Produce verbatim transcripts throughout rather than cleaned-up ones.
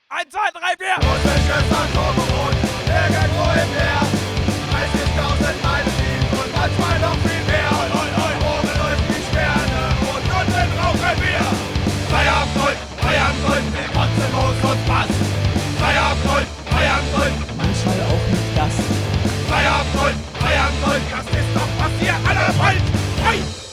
Eins, zwei, drei, vier! Russisches Atomboot, irgendwo im Meer. dreißigtausend Meilen tief und manchmal noch viel mehr. Oben leuchten die Sterne und unten rauchen wir. Feierabend, Feierabend, wir kotzen, wo es uns passt. Feierabend, Feierabend, manchmal auch nicht das. Feierabend, Feierabend, das ist doch, was ihr alle wollt. Hey!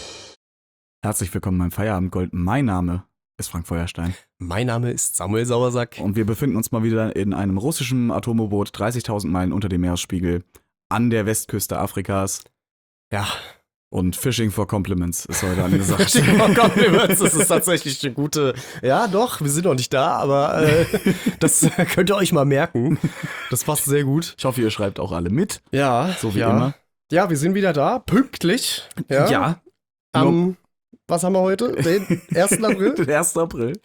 Herzlich willkommen beim Feierabendgold. Mein Name ist Frank Feuerstein. Mein Name ist Samuel Sauersack. Und wir befinden uns mal wieder in einem russischen Atomboot, dreißigtausend Meilen unter dem Meeresspiegel, an der Westküste Afrikas. Ja. Und Fishing for Compliments ist heute angesagt. Fishing for Compliments, das ist tatsächlich eine gute... Ja, doch, wir sind noch nicht da, aber äh, das könnt ihr euch mal merken. Das passt sehr gut. Ich hoffe, ihr schreibt auch alle mit. Ja, So wie ja. immer. Ja, wir sind wieder da, pünktlich. Ja. Ja. Am, was haben wir heute? Den ersten April? Den ersten April.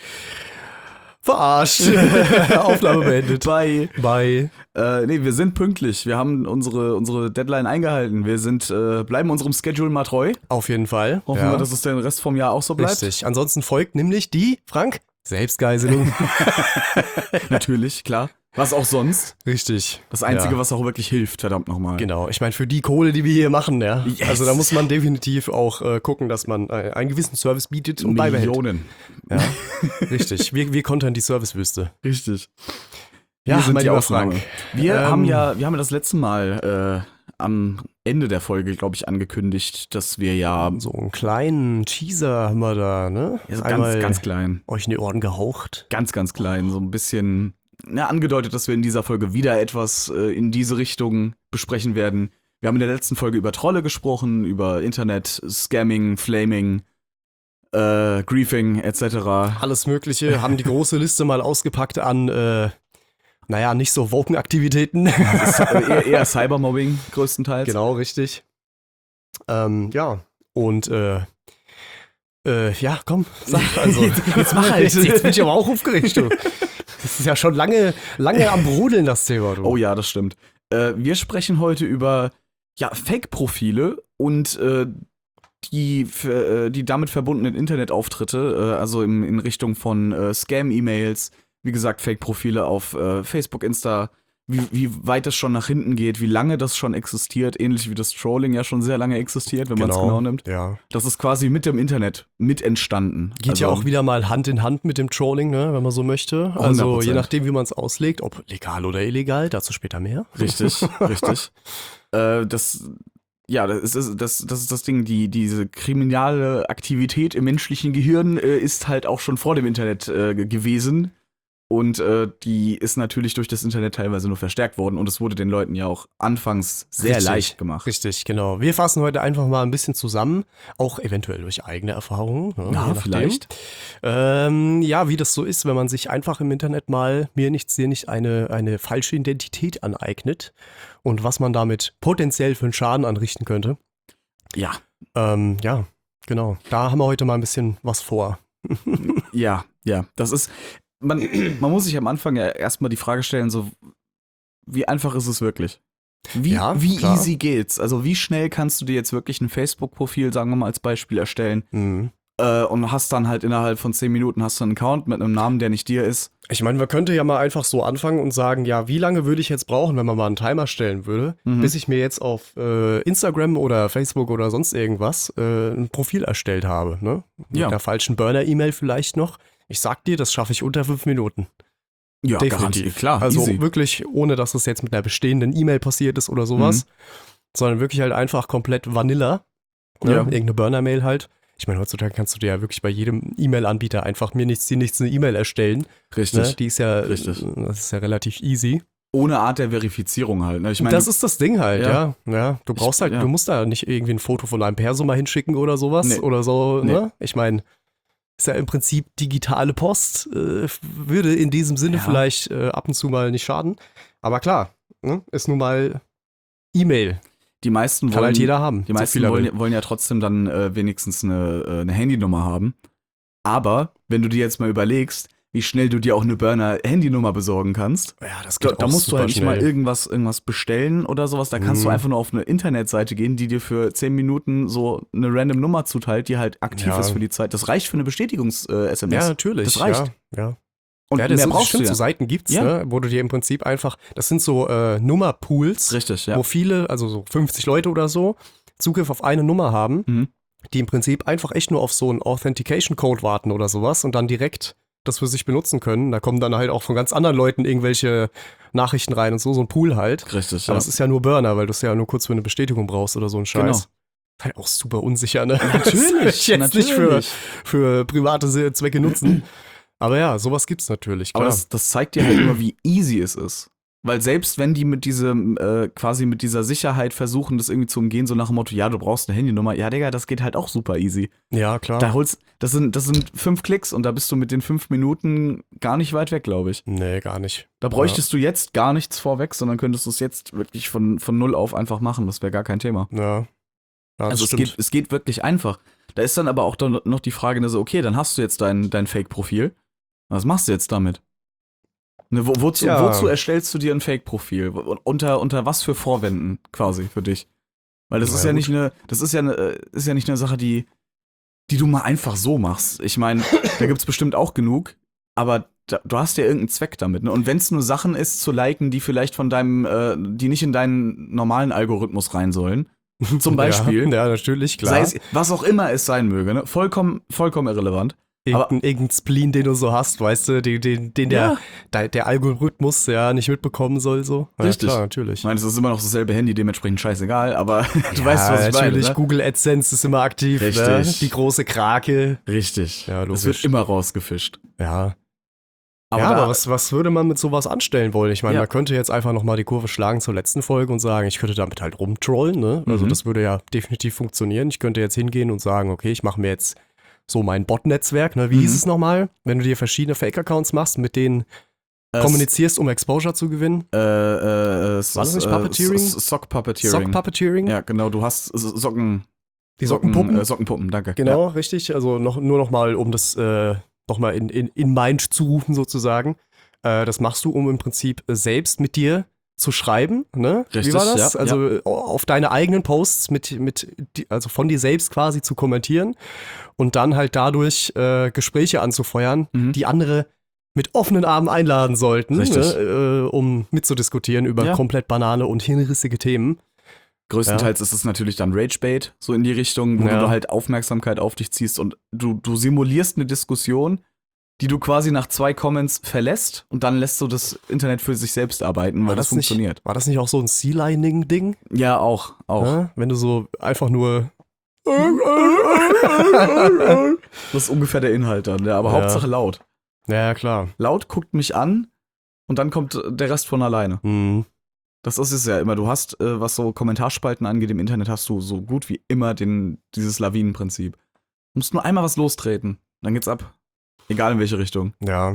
Verarscht. Aufnahme beendet. Bei. Bei. Äh, nee, wir sind pünktlich. Wir haben unsere, unsere Deadline eingehalten. Wir sind, äh, bleiben unserem Schedule mal treu. Auf jeden Fall. Hoffen ja. wir, dass es den Rest vom Jahr auch so bleibt. Richtig. Ansonsten folgt nämlich die, Frank, Selbstgeiselung. Natürlich, klar. Was auch sonst. Richtig. Das Einzige, ja. was auch wirklich hilft, verdammt nochmal. Genau, ich meine, für die Kohle, die wir hier machen, ja. Yes. Also da muss man definitiv auch äh, gucken, dass man äh, einen gewissen Service bietet und beibehält. Millionen. Ja, richtig. Wir, wir kontern die Servicewüste. Richtig. Ja, wir sind mein die lieber Ausnahme. Frank. Wir Ähm, haben ja, wir haben ja das letzte Mal äh, am Ende der Folge, glaube ich, angekündigt, dass wir ja So einen kleinen Teaser haben wir da, ne? ja, so Einmal ganz, ganz klein, euch in die Ohren gehaucht. ganz, ganz klein, so ein bisschen ja, angedeutet, dass wir in dieser Folge wieder etwas äh, in diese Richtung besprechen werden. Wir haben in der letzten Folge über Trolle gesprochen, über Internet, Scamming, Flaming, äh, Griefing et cetera. Alles Mögliche, haben die große Liste mal ausgepackt an, äh, naja, nicht so Woken-Aktivitäten. eher, eher Cybermobbing größtenteils. Genau, richtig. Ähm, ja, und äh, äh, ja, komm, sag, also, jetzt mach halt, jetzt, jetzt bin ich aber auch aufgeregt, du. Das ist ja schon lange, lange am Brodeln, das Thema, du. Oh ja, das stimmt. Äh, wir sprechen heute über ja, Fake-Profile und äh, die, f- äh, die damit verbundenen Internetauftritte, äh, also im, in Richtung von äh, Scam-E-Mails, wie gesagt, Fake-Profile auf äh, Facebook, Insta, wie, wie weit es schon nach hinten geht, wie lange das schon existiert, ähnlich wie das Trolling ja schon sehr lange existiert, wenn man es genau nimmt. Ja. Das ist quasi mit dem Internet mit entstanden. Geht also, ja auch wieder mal Hand in Hand mit dem Trolling, ne, wenn man so möchte. hundert Also Prozent. je nachdem, wie man es auslegt, ob legal oder illegal, dazu später mehr. Richtig, richtig. Äh, das, ja, das ist, das, das ist das Ding, die, diese kriminale Aktivität im menschlichen Gehirn äh, ist halt auch schon vor dem Internet äh, ge- gewesen. Und äh, die ist natürlich durch das Internet teilweise nur verstärkt worden. Und es wurde den Leuten ja auch anfangs sehr Richtig, leicht gemacht. Richtig, genau. Wir fassen heute einfach mal ein bisschen zusammen, auch eventuell durch eigene Erfahrungen. Ne, Ja, je nachdem. vielleicht. Ähm, ja, wie das so ist, wenn man sich einfach im Internet mal mir nichts, dir nicht eine, eine falsche Identität aneignet und was man damit potenziell für einen Schaden anrichten könnte. Ja, Ähm, ja, genau. Da haben wir heute mal ein bisschen was vor. ja, ja. Das ist, man, man muss sich am Anfang ja erstmal die Frage stellen, so, wie einfach ist es wirklich? Wie, Ja, wie klar. easy geht's? Also wie schnell kannst du dir jetzt wirklich ein Facebook-Profil, sagen wir mal als Beispiel, erstellen? Mhm. Äh, und hast dann halt innerhalb von zehn Minuten hast du einen Account mit einem Namen, der nicht dir ist. Ich meine, man könnte ja mal einfach so anfangen und sagen, ja, wie lange würde ich jetzt brauchen, wenn man mal einen Timer stellen würde, Mhm. bis ich mir jetzt auf äh, Instagram oder Facebook oder sonst irgendwas äh, ein Profil erstellt habe, ne? Mit Ja. einer falschen Burner-E-Mail vielleicht noch. Ich sag dir, das schaffe ich unter fünf Minuten. Ja, Definitiv. klar. Also easy. wirklich, ohne dass es jetzt mit einer bestehenden E-Mail passiert ist oder sowas, sondern wirklich halt einfach komplett Vanilla. Ne? Ja. Irgendeine Burner-Mail halt. Ich meine, heutzutage kannst du dir ja wirklich bei jedem E-Mail-Anbieter einfach mir nichts, dir nichts eine E-Mail erstellen. Richtig. Ne? Die ist ja, Richtig. das ist ja relativ easy. Ohne Art der Verifizierung halt. Ne? Ich meine, Das ist das Ding halt, Ja. ja. ja. Du brauchst Ich- halt, ja. du musst da nicht irgendwie ein Foto von deinem Perso mal hinschicken oder sowas Nee. oder so, Nee. ne? Ich meine, ist ja im Prinzip digitale Post, äh, würde in diesem Sinne Ja. vielleicht äh, ab und zu mal nicht schaden. Aber klar, ne? Ist nun mal E-Mail. die meisten Kann wollen, halt jeder haben. die so meisten viel er wollen, will. wollen ja trotzdem dann äh, wenigstens eine, äh, eine Handynummer haben. Aber wenn du dir jetzt mal überlegst, wie schnell du dir auch eine Burner-Handynummer besorgen kannst, Ja, das da, geht da auch musst du super halt nicht mal schnell. irgendwas, irgendwas bestellen oder sowas. Da kannst Mhm. du einfach nur auf eine Internetseite gehen, die dir für zehn Minuten so eine random Nummer zuteilt, die halt aktiv Ja. ist für die Zeit. Das reicht für eine Bestätigungs-S M S. Ja, natürlich. Das reicht. Ja, ja. Und ja, das mehr sind brauchst bestimmt du ja. so Seiten gibt's, Ja. ne, wo du dir im Prinzip einfach, das sind so äh, Nummerpools, Richtig, ja. wo viele, also so fünfzig Leute oder so, Zugriff auf eine Nummer haben, Mhm. die im Prinzip einfach echt nur auf so einen Authentication-Code warten oder sowas und dann direkt das für sich benutzen können. Da kommen dann halt auch von ganz anderen Leuten irgendwelche Nachrichten rein und so, so ein Pool halt. Richtig, Aber ja. es ist ja nur Burner, weil du es ja nur kurz für eine Bestätigung brauchst oder so ein Scheiß. Genau. Halt auch super unsicher, ne? Natürlich, Das will ich jetzt nicht für, natürlich. für private Zwecke nutzen. Aber ja, sowas gibt's natürlich, klar. Aber das, das zeigt dir halt immer, wie easy es ist. Weil selbst wenn die mit diesem, äh, quasi mit dieser Sicherheit versuchen, das irgendwie zu umgehen, so nach dem Motto, ja, du brauchst eine Handynummer, ja, Digga, das geht halt auch super easy. ja, klar. Da holst, das sind, das sind fünf Klicks und da bist du mit den fünf Minuten gar nicht weit weg, glaube ich. Nee, gar nicht. Da bräuchtest du jetzt gar nichts vorweg, sondern könntest du es jetzt wirklich von, von null auf einfach machen. Das wäre gar kein Thema. Ja. Ja, das Also es stimmt. geht, es geht wirklich einfach. Da ist dann aber auch dann noch die Frage, ne, so, okay, dann hast du jetzt dein, dein Fake-Profil. Was machst du jetzt damit? Ne, wo, wozu, Ja. wozu erstellst du dir ein Fake-Profil? Wo- Unter, unter was für Vorwänden quasi für dich? Weil das Na ist ja gut. nicht eine, das ist ja eine, äh, ist ja nicht eine Sache, die, die du mal einfach so machst. Ich meine, da gibt's bestimmt auch genug, aber da, du hast ja irgendeinen Zweck damit. Ne? Und wenn es nur Sachen ist zu liken, die vielleicht von deinem, äh, die nicht in deinen normalen Algorithmus rein sollen, zum Beispiel, Ja, ja, natürlich, klar. sei es was auch immer es sein möge, ne? vollkommen, vollkommen irrelevant. Irgendein, irgendein Spleen, den du so hast, weißt du, den, den, den der, Ja. der, der Algorithmus ja nicht mitbekommen soll, so. Ja, Richtig. klar, natürlich. Ich meine, es ist immer noch dasselbe Handy, dementsprechend scheißegal, aber du ja, weißt, was ich meine. natürlich, Ne? Google AdSense ist immer aktiv, Richtig. ne? Die große Krake. Richtig. Ja, Es logisch. wird immer rausgefischt. Ja. Aber, ja, da, aber was, was würde man mit sowas anstellen wollen? Ich meine, Ja. man könnte jetzt einfach nochmal die Kurve schlagen zur letzten Folge und sagen, ich könnte damit halt rumtrollen, ne? Also Mhm. das würde ja definitiv funktionieren. Ich könnte jetzt hingehen und sagen, okay, ich mache mir jetzt so mein Bot-Netzwerk, ne? Wie Mhm. hieß es nochmal? Wenn du dir verschiedene Fake-Accounts machst, mit denen äh, kommunizierst, um Exposure zu gewinnen. Äh, äh, äh, War das nicht Puppeteering? Sock Puppeteering. Sock-Puppeteering. Ja, genau, du hast S- Socken. Die Sockenpuppen. Äh, Sockenpuppen, danke. Genau, richtig. Also noch, nur nochmal, um das äh, nochmal in, in, in Mind zu rufen sozusagen. Äh, das machst du, um im Prinzip äh, selbst mit dir zu schreiben, ne? Wie Richtig, war das? ja, also äh, auf deine eigenen Posts mit, mit die, also von dir selbst quasi zu kommentieren und dann halt dadurch äh, Gespräche anzufeuern, Mhm. die andere mit offenen Armen einladen sollten, Richtig. ne? äh, um mitzudiskutieren über Ja. komplett banale und hinrissige Themen. Größtenteils ist es natürlich dann Ragebait, so in die Richtung, wo Ja. du halt Aufmerksamkeit auf dich ziehst und du, du simulierst eine Diskussion, die du quasi nach zwei Comments verlässt und dann lässt du das Internet für sich selbst arbeiten, weil War das, das nicht- funktioniert. War das nicht auch so ein Sea-Lining-Ding? Ja, auch, auch. Ne? Wenn du so einfach nur Das ist ungefähr der Inhalt dann, ja, aber Ja. Hauptsache laut. Ja, klar. Laut guckt mich an und dann kommt der Rest von alleine. Hm. Das ist es ja immer. Du hast, äh, was so Kommentarspalten angeht im Internet, hast du so gut wie immer den, dieses Lawinenprinzip. Du musst nur einmal was lostreten, dann geht's ab. Egal in welche Richtung. Ja.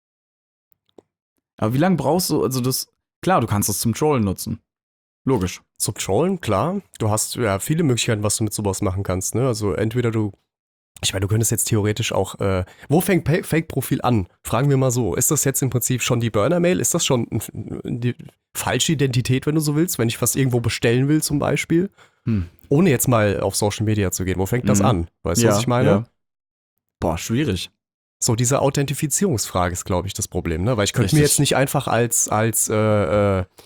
Aber wie lange brauchst du, also das, klar, du kannst das zum Trollen nutzen. Logisch. Zum Trollen, klar. Du hast ja viele Möglichkeiten, was du mit sowas machen kannst. Ne? Also entweder du, ich meine, du könntest jetzt theoretisch auch, äh, wo fängt Pa- Fake-Profil an? Fragen wir mal so. Ist das jetzt im Prinzip schon die Burner-Mail? Ist das schon ein, die falsche Identität, wenn du so willst? Wenn ich was irgendwo bestellen will zum Beispiel? Hm. Ohne jetzt mal auf Social Media zu gehen. Wo fängt das Mhm. an? Weißt du, was ich meine? Ja. Boah, schwierig. So, diese Authentifizierungsfrage ist, glaube ich, das Problem, ne? Weil ich könnte mir Richtig. jetzt nicht einfach als, als äh, äh,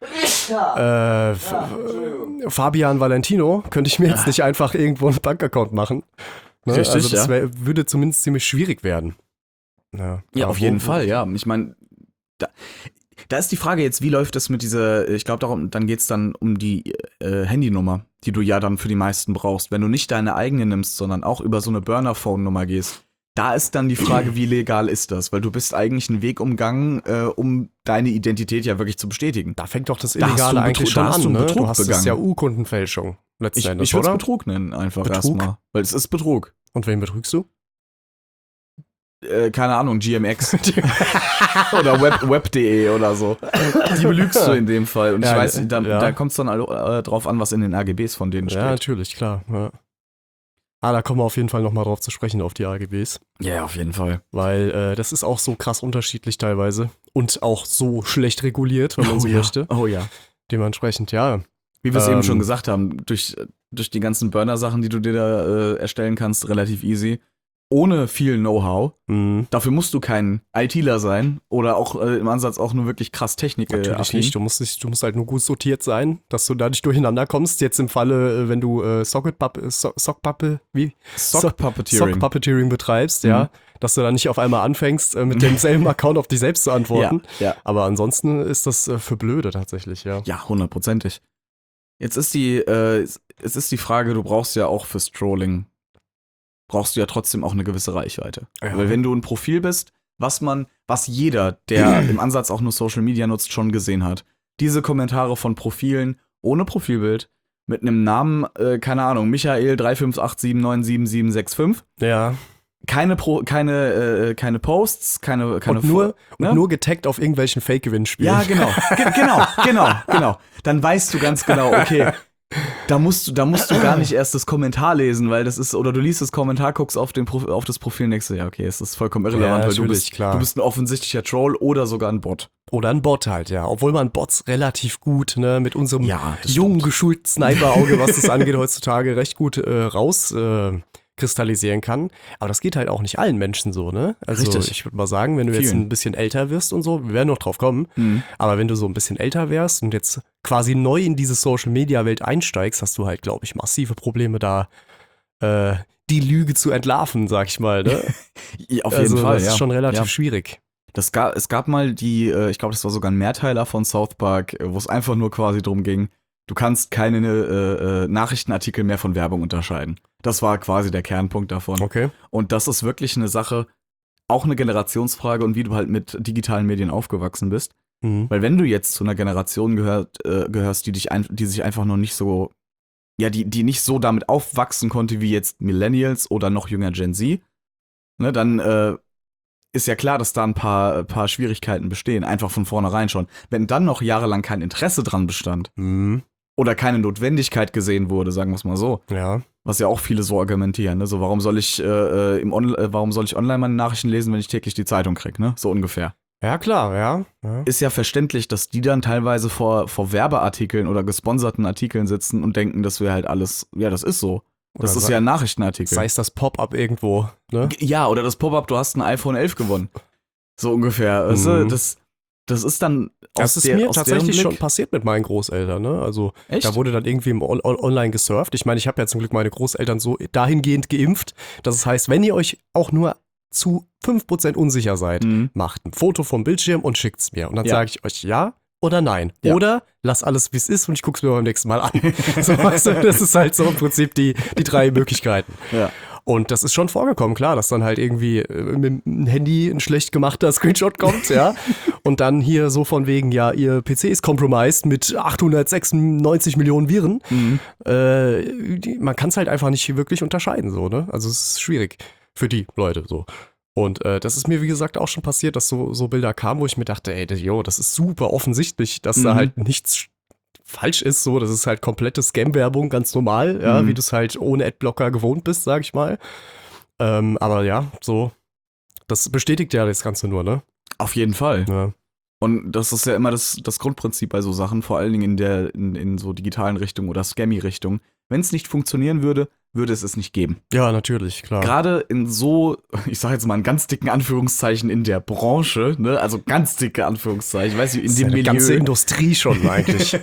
äh, F- äh, Fabian Valentino, könnte ich mir jetzt nicht einfach irgendwo einen Bankaccount machen. Ne? Richtig, also das ja. wär, würde zumindest ziemlich schwierig werden. Ja, Ja, aber auf jeden wo- Fall, ja. Ich meine, da, da ist die Frage jetzt, wie läuft das mit dieser, ich glaube, darum, dann geht's dann um die äh, Handynummer, die du ja dann für die meisten brauchst. Wenn du nicht deine eigene nimmst, sondern auch über so eine Burner-Phone-Nummer gehst, da ist dann die Frage, wie legal ist das? Weil du bist eigentlich einen Weg umgangen, äh, um deine Identität ja wirklich zu bestätigen. Da fängt doch das Da hast du Illegale einen eigentlich Betrug- schon da hast an, du einen ne? Betrug Du hast es begangen. ja Urkundenfälschung letzten Ich, Endes, ich würde es oder? Betrug nennen, einfach Betrug? erstmal. Weil es ist Betrug. Und wen betrügst du? Äh, keine Ahnung, G M X. Oder web, web punkt de oder so. Die belügst du in dem Fall. Und Ja, ich weiß, da, ja. da kommt es dann äh, drauf an, was in den A G Bs von denen steht. Ja, natürlich, klar. Ja. Ah, da kommen wir auf jeden Fall nochmal drauf zu sprechen, auf die A G Bs. Ja, auf jeden Fall. Weil äh, das ist auch so krass unterschiedlich teilweise. Und auch so schlecht reguliert, wenn man so ja. möchte. Oh ja. Dementsprechend, ja. Wie wir es Ähm, eben schon gesagt haben, durch, durch die ganzen Burner-Sachen, die du dir da äh, erstellen kannst, relativ easy. ohne viel Know-how. Mhm. Dafür musst du kein ITler sein oder auch äh, im Ansatz auch nur wirklich krass Technik. Natürlich nicht. Du musst, nicht. du musst halt nur gut sortiert sein, dass du da nicht durcheinander kommst. Jetzt im Falle, äh, wenn du äh, Socketpuppe, so Sockpuppe, wie? Sock Puppeteering. Sock Puppeteering betreibst, Mhm. ja. Dass du da nicht auf einmal anfängst, äh, mit demselben Account auf dich selbst zu antworten. Ja, ja. Aber ansonsten ist das äh, für blöde tatsächlich, ja. Ja, hundertprozentig. Jetzt ist die, äh, es ist die Frage, du brauchst ja auch fürs Trolling, brauchst du ja trotzdem auch eine gewisse Reichweite. Ja. Weil wenn du ein Profil bist, was man, was jeder, der im Ansatz auch nur Social Media nutzt, schon gesehen hat. Diese Kommentare von Profilen ohne Profilbild, mit einem Namen, äh, keine Ahnung, Michael drei fünf acht sieben neun sieben sieben sechs fünf. Ja. Keine, Pro, keine, äh, keine Posts, keine, keine Und nur, ne? und nur getaggt auf irgendwelchen Fake-Gewinnspielen. Ja, genau. Ge genau, genau, genau. Dann weißt du ganz genau, okay, da musst du, da musst du gar nicht erst das Kommentar lesen, weil das ist, oder du liest das Kommentar, guckst auf, den Pro auf das Profil und denkst, ja, okay, es ist vollkommen irrelevant, Ja, weil du natürlich, bist, klar. du bist ein offensichtlicher Troll oder sogar ein Bot. Oder ein Bot halt, ja. Obwohl man Bots relativ gut, ne, mit unserem Ja, das jungen, stimmt. geschulten Sniper-Auge, was das angeht, heutzutage recht gut äh, raus äh, kristallisieren kann. Aber das geht halt auch nicht allen Menschen so, ne? Also Richtig. ich würde mal sagen, wenn du jetzt Vielen. ein bisschen älter wirst und so, wir werden noch drauf kommen, Mhm. aber wenn du so ein bisschen älter wärst und jetzt quasi neu in diese Social-Media-Welt einsteigst, hast du halt, glaube ich, massive Probleme da, äh, die Lüge zu entlarven, sag ich mal, ne? Ja, auf also, jeden Fall, das ja. ist schon relativ Ja. schwierig. Das gab, es gab mal die, äh, ich glaube, das war sogar ein Mehrteiler von South Park, äh, wo es einfach nur quasi drum ging, du kannst keine äh, äh, Nachrichtenartikel mehr von Werbung unterscheiden. Das war quasi der Kernpunkt davon. Okay. Und das ist wirklich eine Sache, auch eine Generationsfrage und wie du halt mit digitalen Medien aufgewachsen bist. Mhm. Weil wenn du jetzt zu einer Generation gehört, äh, gehörst, die dich ein, die sich einfach noch nicht so, ja, die, die nicht so damit aufwachsen konnte wie jetzt Millennials oder noch jünger Gen Z, ne, dann äh, ist ja klar, dass da ein paar, paar Schwierigkeiten bestehen, einfach von vornherein schon. Wenn dann noch jahrelang kein Interesse dran bestand Mhm. oder keine Notwendigkeit gesehen wurde, sagen wir es mal so, Ja. was ja auch viele so argumentieren, ne? So, warum soll ich, äh, im On äh, warum soll ich online meine Nachrichten lesen, wenn ich täglich die Zeitung kriege, ne? So ungefähr. Ja, klar, ja. ja. Ist ja verständlich, dass die dann teilweise vor, vor Werbeartikeln oder gesponserten Artikeln sitzen und denken, das wäre halt alles, ja, das ist so. Das Oder ist sei- ja ein Nachrichtenartikel. Sei es das Pop-up irgendwo, ne? G- Ja, oder das Pop-up, du hast ein iPhone elf gewonnen. So ungefähr. Weißt du, Mhm. das, das ist dann aus Das ist der, mir aus tatsächlich deren schon Blick- passiert mit meinen Großeltern, ne? Also Echt? da wurde dann irgendwie im on on online gesurft. Ich meine, ich habe ja zum Glück meine Großeltern so dahingehend geimpft, dass es heißt, wenn ihr euch auch nur zu fünf Prozent unsicher seid, Mhm. macht ein Foto vom Bildschirm und schickt's mir. Und dann Ja. sage ich euch ja oder nein. Ja. Oder lass alles, wie es ist und ich guck's mir beim nächsten Mal an. So, weißt du, das ist halt so im Prinzip die, die drei Möglichkeiten. Ja. Und das ist schon vorgekommen, klar, dass dann halt irgendwie äh, mit dem Handy ein schlecht gemachter Screenshot kommt, ja. Und dann hier so von wegen, ja, ihr P C ist compromised mit achthundertsechsundneunzig Millionen Viren. Mhm. Äh, die, man kann es halt einfach nicht wirklich unterscheiden, so, ne? Also es ist schwierig für die Leute, so. Und äh, das ist mir, wie gesagt, auch schon passiert, dass so, so Bilder kamen, wo ich mir dachte, ey, das- jo, das ist super offensichtlich, dass da Mhm. halt nichts falsch ist, so, das ist halt komplette Scam-Werbung, ganz normal, ja, Mhm. wie du es halt ohne Adblocker gewohnt bist, sag ich mal. Ähm, aber ja, so, das bestätigt ja das Ganze nur, ne? Auf jeden Fall. Ja. Und das ist ja immer das, das Grundprinzip bei so Sachen, vor allen Dingen in der, in, in so digitalen Richtungen oder Scammy-Richtungen. Wenn es nicht funktionieren würde, würde es es nicht geben. Ja, natürlich, klar. Gerade in so, ich sage jetzt mal in ganz dicken Anführungszeichen in der Branche, ne, also ganz dicke Anführungszeichen, weißt du, in das ist dem ja eine Milieu. ganze Industrie schon eigentlich.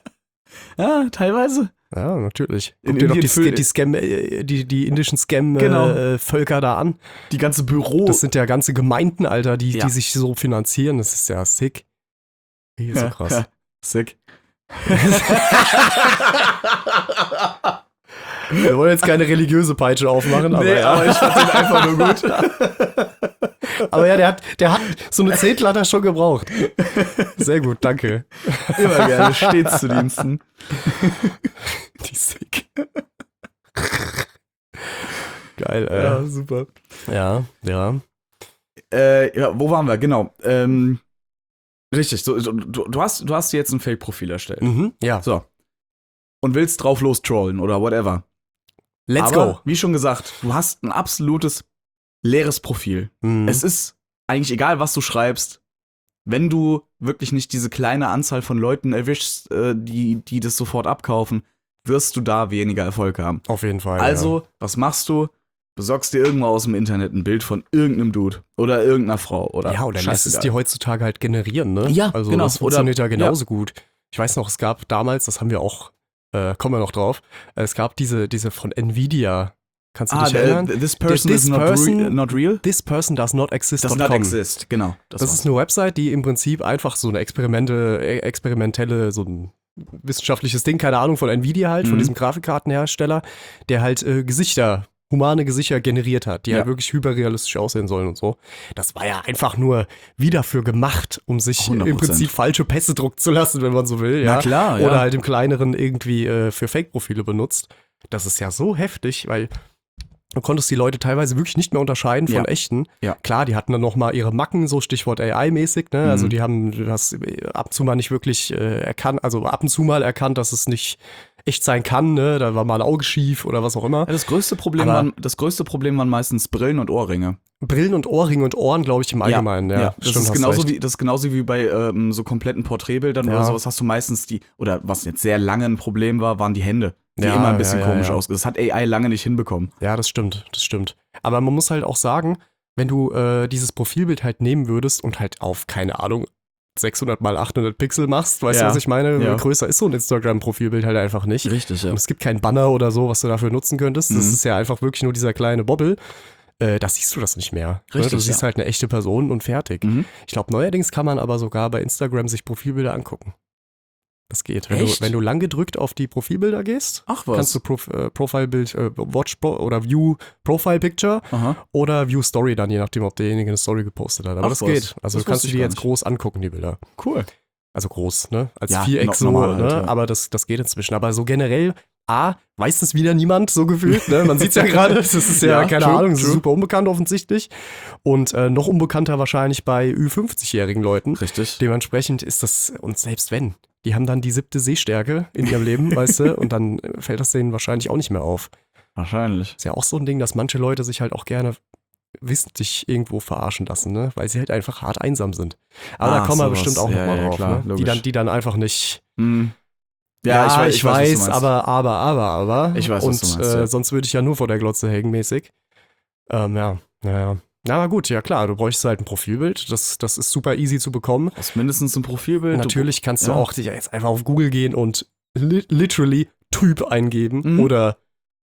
Ja, teilweise. Ja, natürlich. In Guck dir doch die, Indien Sca- für- die, Scam, äh, die, die indischen Genau. Scam-Völker da an. Die ganze Büro. Das sind ja ganze Gemeinden, Alter, die, Ja. die sich so finanzieren. Das ist ja sick. Hier ist so Ja, krass. ja, sick. Wir wollen jetzt keine religiöse Peitsche aufmachen, aber, Nee, ja. aber ich fand den einfach nur gut. aber ja, der hat, der hat so eine Zehntel hat er schon gebraucht. Sehr gut, danke. Immer gerne, stets zu Diensten. Die sick. Geil, ey. Ja, super. Ja, ja. Äh, ja, wo waren wir? Genau. Ähm, richtig, so, so, du, du, hast, du hast dir jetzt ein Fake-Profil erstellt. Mhm, ja. So. Und willst drauf los trollen oder whatever. Let's Aber, go. wie schon gesagt, du hast ein absolutes leeres Profil. Mhm. Es ist eigentlich egal, was du schreibst, wenn du wirklich nicht diese kleine Anzahl von Leuten erwischst, äh, die, die das sofort abkaufen, wirst du da weniger Erfolg haben. Auf jeden Fall. Also, was machst du? besorgst dir irgendwo aus dem Internet ein Bild von irgendeinem Dude oder irgendeiner Frau oder Ja, oder lässt es scheißegal. dir heutzutage halt generieren, ne? Ja, also genau. das funktioniert Oder- ja genauso gut. Ich weiß noch, es gab damals, das haben wir auch, äh, kommen wir noch drauf, äh, es gab diese, diese von Nvidia. Kannst du Ah, dich the, erinnern? this person This is not, person- re not real? This person does not exist. Does dot not com. exist, genau. Das, war's. ist eine Website, die im Prinzip einfach so eine Experimente, äh, experimentelle, so ein wissenschaftliches Ding, keine Ahnung, von Nvidia halt, von Mhm. diesem Grafikkartenhersteller, der halt äh, Gesichter, humane Gesichter generiert hat, die Ja. halt wirklich hyperrealistisch aussehen sollen und so. Das war ja einfach nur wieder für gemacht, um sich hundert im Prozent. Prinzip falsche Pässe drucken zu lassen, wenn man so will. Ja? Na klar, ja. Oder halt im Kleineren irgendwie äh, für Fake-Profile benutzt. Das ist ja so heftig, weil du konntest die Leute teilweise wirklich nicht mehr unterscheiden von Ja. echten. Ja. Klar, die hatten dann noch mal ihre Macken, so Stichwort A I-mäßig, ne? Also Mhm. die haben das ab und zu mal nicht wirklich äh, erkannt, also ab und zu mal erkannt, dass es nicht echt sein kann, ne? Da war mal ein Auge schief oder was auch immer. Ja, das größte Problem Aber- waren, das größte Problem waren meistens Brillen und Ohrringe. Brillen und Ohrringe und Ohren, glaube ich, im Allgemeinen. Ja, das, stimmt, ist hast genauso recht. wie, das ist genauso wie bei ähm, so kompletten Porträtbildern Ja. oder sowas hast du meistens die, oder was jetzt sehr lange ein Problem war, waren die Hände. Die Ja, immer ein bisschen ja, ja, komisch ja. ausgesehen. Das hat A I lange nicht hinbekommen. Ja, das stimmt, das stimmt. Aber man muss halt auch sagen, wenn du äh, dieses Profilbild halt nehmen würdest und halt auf, keine Ahnung, sechshundert mal achthundert Pixel machst, weißt Ja. du, was ich meine? Ja. Größer ist so ein Instagram-Profilbild halt einfach nicht. Richtig, Und es gibt keinen Banner oder so, was du dafür nutzen könntest. Das Mhm. ist ja einfach wirklich nur dieser kleine Bobbel. Äh, da siehst du das nicht mehr. Richtig, ne? Du siehst ja. halt eine echte Person und fertig. Mhm. Ich glaube, neuerdings kann man aber sogar bei Instagram sich Profilbilder angucken. Das geht. Wenn du, Echt? wenn du lang gedrückt auf die Profilbilder gehst, Ach was. kannst du Prof, äh, Profilbild, äh, Watch Pro oder View Profile Picture Aha. oder View Story dann, je nachdem, ob derjenige eine Story gepostet hat. Aber Ach das was. geht. Also Das du kannst wusste du ich die gar jetzt nicht. groß angucken, die Bilder. Cool. Also groß, ne? Als Ja, Viereck no- so, normal ne? halt, ja. Aber das, das geht inzwischen. Aber so generell, A, weiß das wieder niemand so gefühlt, ne? Man sieht es ja gerade, das ist ja, Ja, keine true, Ahnung, das ist true. super unbekannt offensichtlich. Und äh, noch unbekannter wahrscheinlich bei Ü fünfzig-jährigen Leuten. Richtig. Dementsprechend ist das, und selbst wenn, die haben dann die siebte Sehstärke in ihrem Leben, weißt du, und dann äh, fällt das denen wahrscheinlich auch nicht mehr auf. Wahrscheinlich. Ist ja auch so ein Ding, dass manche Leute sich halt auch gerne wissentlich irgendwo verarschen lassen, ne? Weil sie halt einfach hart einsam sind. Aber Ah, da kommen wir sowas. bestimmt auch Ja, noch mal ja, drauf, klar, ne? Die logisch. dann, die dann einfach nicht. Hm. Ja, ich, weiß, was du meinst. aber, aber, aber, aber. Ich weiß, Und was du meinst, äh, ja. sonst würde ich ja nur vor der Glotze hängen, mäßig. Ähm, ja, naja. Na aber gut, ja klar, du bräuchst halt ein Profilbild. Das, das ist super easy zu bekommen. Hast mindestens ein Profilbild. Natürlich kannst du ja. auch dich jetzt einfach auf Google gehen und li literally Typ eingeben Mhm. oder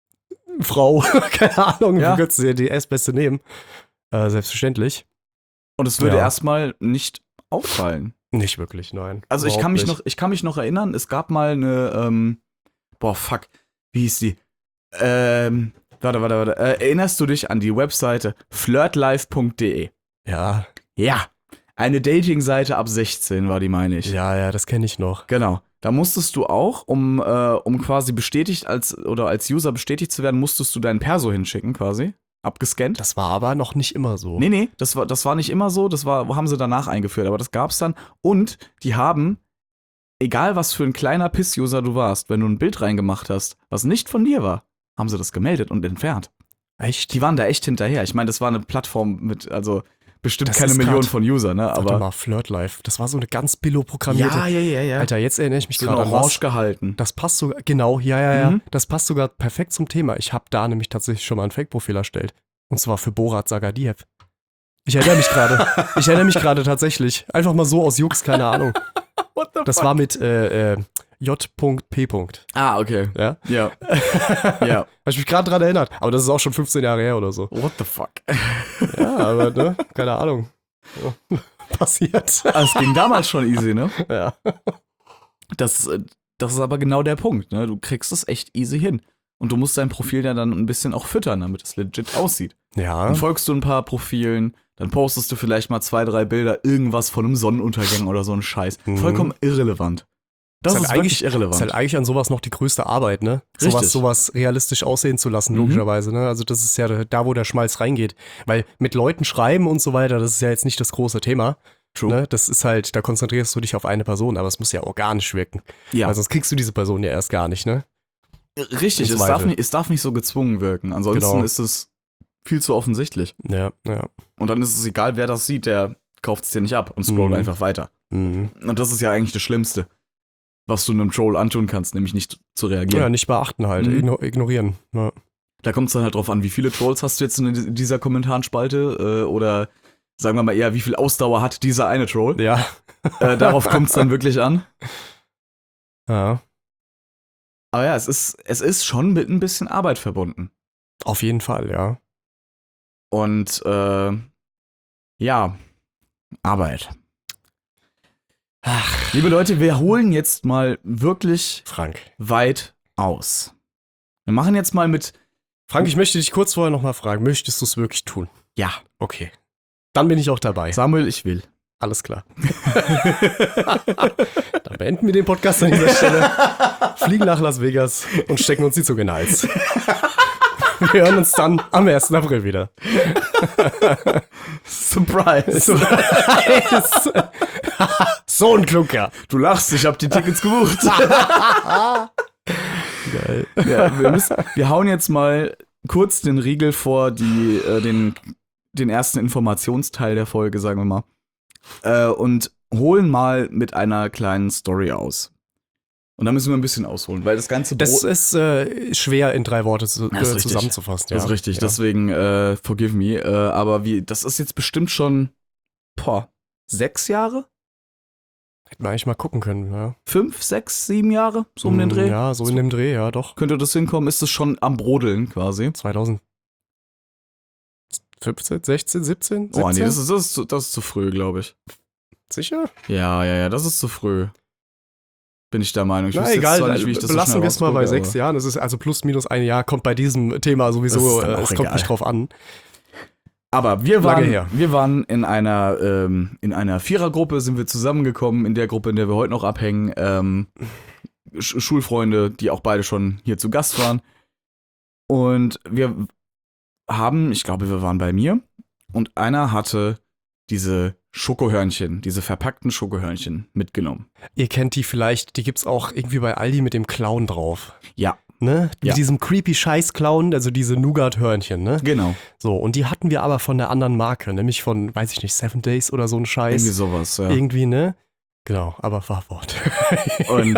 Frau, keine Ahnung, Ja. du könntest dir die erstbeste nehmen. Äh, selbstverständlich. Und es würde Ja. erstmal nicht auffallen. Nicht wirklich, nein. Also ich kann Überhaupt mich nicht. noch, ich kann mich noch erinnern, es gab mal eine, ähm, boah, fuck, wie hieß die? Ähm, warte, warte, warte. Äh, erinnerst du dich an die Webseite flirtlife punkt de? Ja, Ja. Eine Dating-Seite ab sechzehn war die, meine ich. ja, ja, das kenne ich noch. Genau. Da musstest du auch, um, äh, um quasi bestätigt als, oder als User bestätigt zu werden, musstest du deinen Perso hinschicken, quasi. Abgescannt. Das war aber noch nicht immer so. Nee, nee, das war, das war nicht immer so, das war, haben sie danach eingeführt, aber das gab's dann. Und die haben, egal was für ein kleiner Piss-User du warst, wenn du ein Bild reingemacht hast, was nicht von dir war, haben sie das gemeldet und entfernt. Echt? Die waren da echt hinterher. Ich meine, das war eine Plattform mit, also bestimmt Das keine ist Million grad- von User, ne? Warte Aber. mal, Flirtlife. Das war so eine ganz billo-programmierte. ja, ja, ja. Alter, jetzt erinnere ich mich so gerade an orange was. gehalten. Das passt sogar, genau, ja, ja, ja. Mhm. Das passt sogar perfekt zum Thema. Ich habe da nämlich tatsächlich schon mal ein Fake-Profil erstellt. Und zwar für Borat Sagadiev. Ich erinnere mich gerade. Ich erinnere mich gerade tatsächlich. Einfach mal so aus Jux, keine Ahnung. What the Das war mit äh, äh, J P. Ah, okay. Ja? Ja. Ja. Habe ich mich gerade dran erinnert. Aber das ist auch schon fünfzehn Jahre her oder so. What the fuck? Ja, aber ne, keine Ahnung. Ja. Passiert. Es ging damals schon easy, ne? Ja. Das, äh, das ist aber genau der Punkt, ne? Du kriegst es echt easy hin. Und du musst dein Profil ja dann ein bisschen auch füttern, damit es legit aussieht. Ja. Dann folgst du ein paar Profilen, dann postest du vielleicht mal zwei, drei Bilder, irgendwas von einem Sonnenuntergang oder so ein Scheiß. Mhm. Vollkommen irrelevant. Das Ist ist, halt wirklich irrelevant. Ist halt eigentlich an sowas noch die größte Arbeit, ne? Richtig. Sowas, sowas realistisch aussehen zu lassen, Mhm. logischerweise, ne? Also das ist ja da, wo der Schmalz reingeht. Weil mit Leuten schreiben und so weiter, das ist ja jetzt nicht das große Thema. True. Ne? Das ist halt, da konzentrierst du dich auf eine Person, aber es muss ja organisch wirken. Ja, Weil sonst kriegst du diese Person ja erst gar nicht, ne? richtig. im Es darf, Zweifel. nicht, es darf nicht so gezwungen wirken. Ansonsten Genau. ist es viel zu offensichtlich. Ja, ja. Und dann ist es egal, wer das sieht, der kauft es dir nicht ab und scrollt Mhm. einfach weiter. Mhm. Und das ist ja eigentlich das Schlimmste, was du einem Troll antun kannst, nämlich nicht zu reagieren. Ja, nicht beachten halt, Mhm. igno ignorieren. Ja. Da kommt es dann halt drauf an, wie viele Trolls hast du jetzt in dieser Kommentarspalte äh, oder sagen wir mal eher, wie viel Ausdauer hat dieser eine Troll. Ja. Äh, darauf kommt es dann wirklich an. Ja. Aber ja, es ist, es ist schon mit ein bisschen Arbeit verbunden. Auf jeden Fall, ja. Und äh, ja, Arbeit. Ach, Liebe Leute, wir holen jetzt mal wirklich Frank. weit aus. Wir machen jetzt mal mit, Frank, ich möchte dich kurz vorher nochmal fragen, möchtest du es wirklich tun? ja, Okay. Dann bin ich auch dabei. Samuel, ich will. Alles klar. Dann beenden wir den Podcast an dieser Stelle, fliegen nach Las Vegas und stecken uns die Zunge in den Hals. Wir hören uns dann am ersten April wieder. Surprise. So, so ein Klunker. Du lachst, ich hab die Tickets gebucht. Geil. Ja, wir, müssen, wir hauen jetzt mal kurz den Riegel vor die, äh, den, den ersten Informationsteil der Folge, sagen wir mal. Äh, und holen mal mit einer kleinen Story aus. Und da müssen wir ein bisschen ausholen, weil das ganze Das Brot- ist äh, schwer in drei Worte zu, Das ist äh, richtig. zusammenzufassen. Ja. Das ist richtig, Ja. deswegen äh, forgive me. Äh, aber wie, das ist jetzt bestimmt schon, boah, sechs Jahre? Hätten wir eigentlich mal gucken können, ja. Fünf, sechs, sieben Jahre? So um den Mm, Dreh? Ja, so in dem Dreh, ja, doch. Könnte das hinkommen? Ist es schon am Brodeln quasi? zwanzig fünfzehn, sechzehn, siebzehn? siebzehn? Oh, nee, das ist, das ist, zu, das ist zu früh, glaube ich. Sicher? Ja, ja, ja, das ist zu früh. Bin ich der Meinung. Ich Na wüsste jetzt egal, zwar nicht, wie ich das so belassen schnell wir es mal bei rausgucke, sechs aber- Jahren. Das ist also plus minus ein Jahr, kommt bei diesem Thema sowieso, Das ist dann äh, auch es kommt egal. nicht drauf an. Aber wir Lange waren, her. wir waren in einer, ähm, in einer Vierergruppe, sind wir zusammengekommen, in der Gruppe, in der wir heute noch abhängen. Ähm, Sch- Schulfreunde, die auch beide schon hier zu Gast waren. Und wir haben, ich glaube, wir waren bei mir. Und einer hatte diese Schokohörnchen, diese verpackten Schokohörnchen mitgenommen. Ihr kennt die vielleicht, die gibt's auch irgendwie bei Aldi mit dem Clown drauf. Ja, Ne? Mit Ja. diesem creepy Scheiß-Clown, also diese Nougat-Hörnchen, ne? genau. So, und die hatten wir aber von der anderen Marke, nämlich von, weiß ich nicht, Seven Days oder so ein Scheiß. Irgendwie sowas, ja. Irgendwie, ne? Genau, aber Fachwort. Und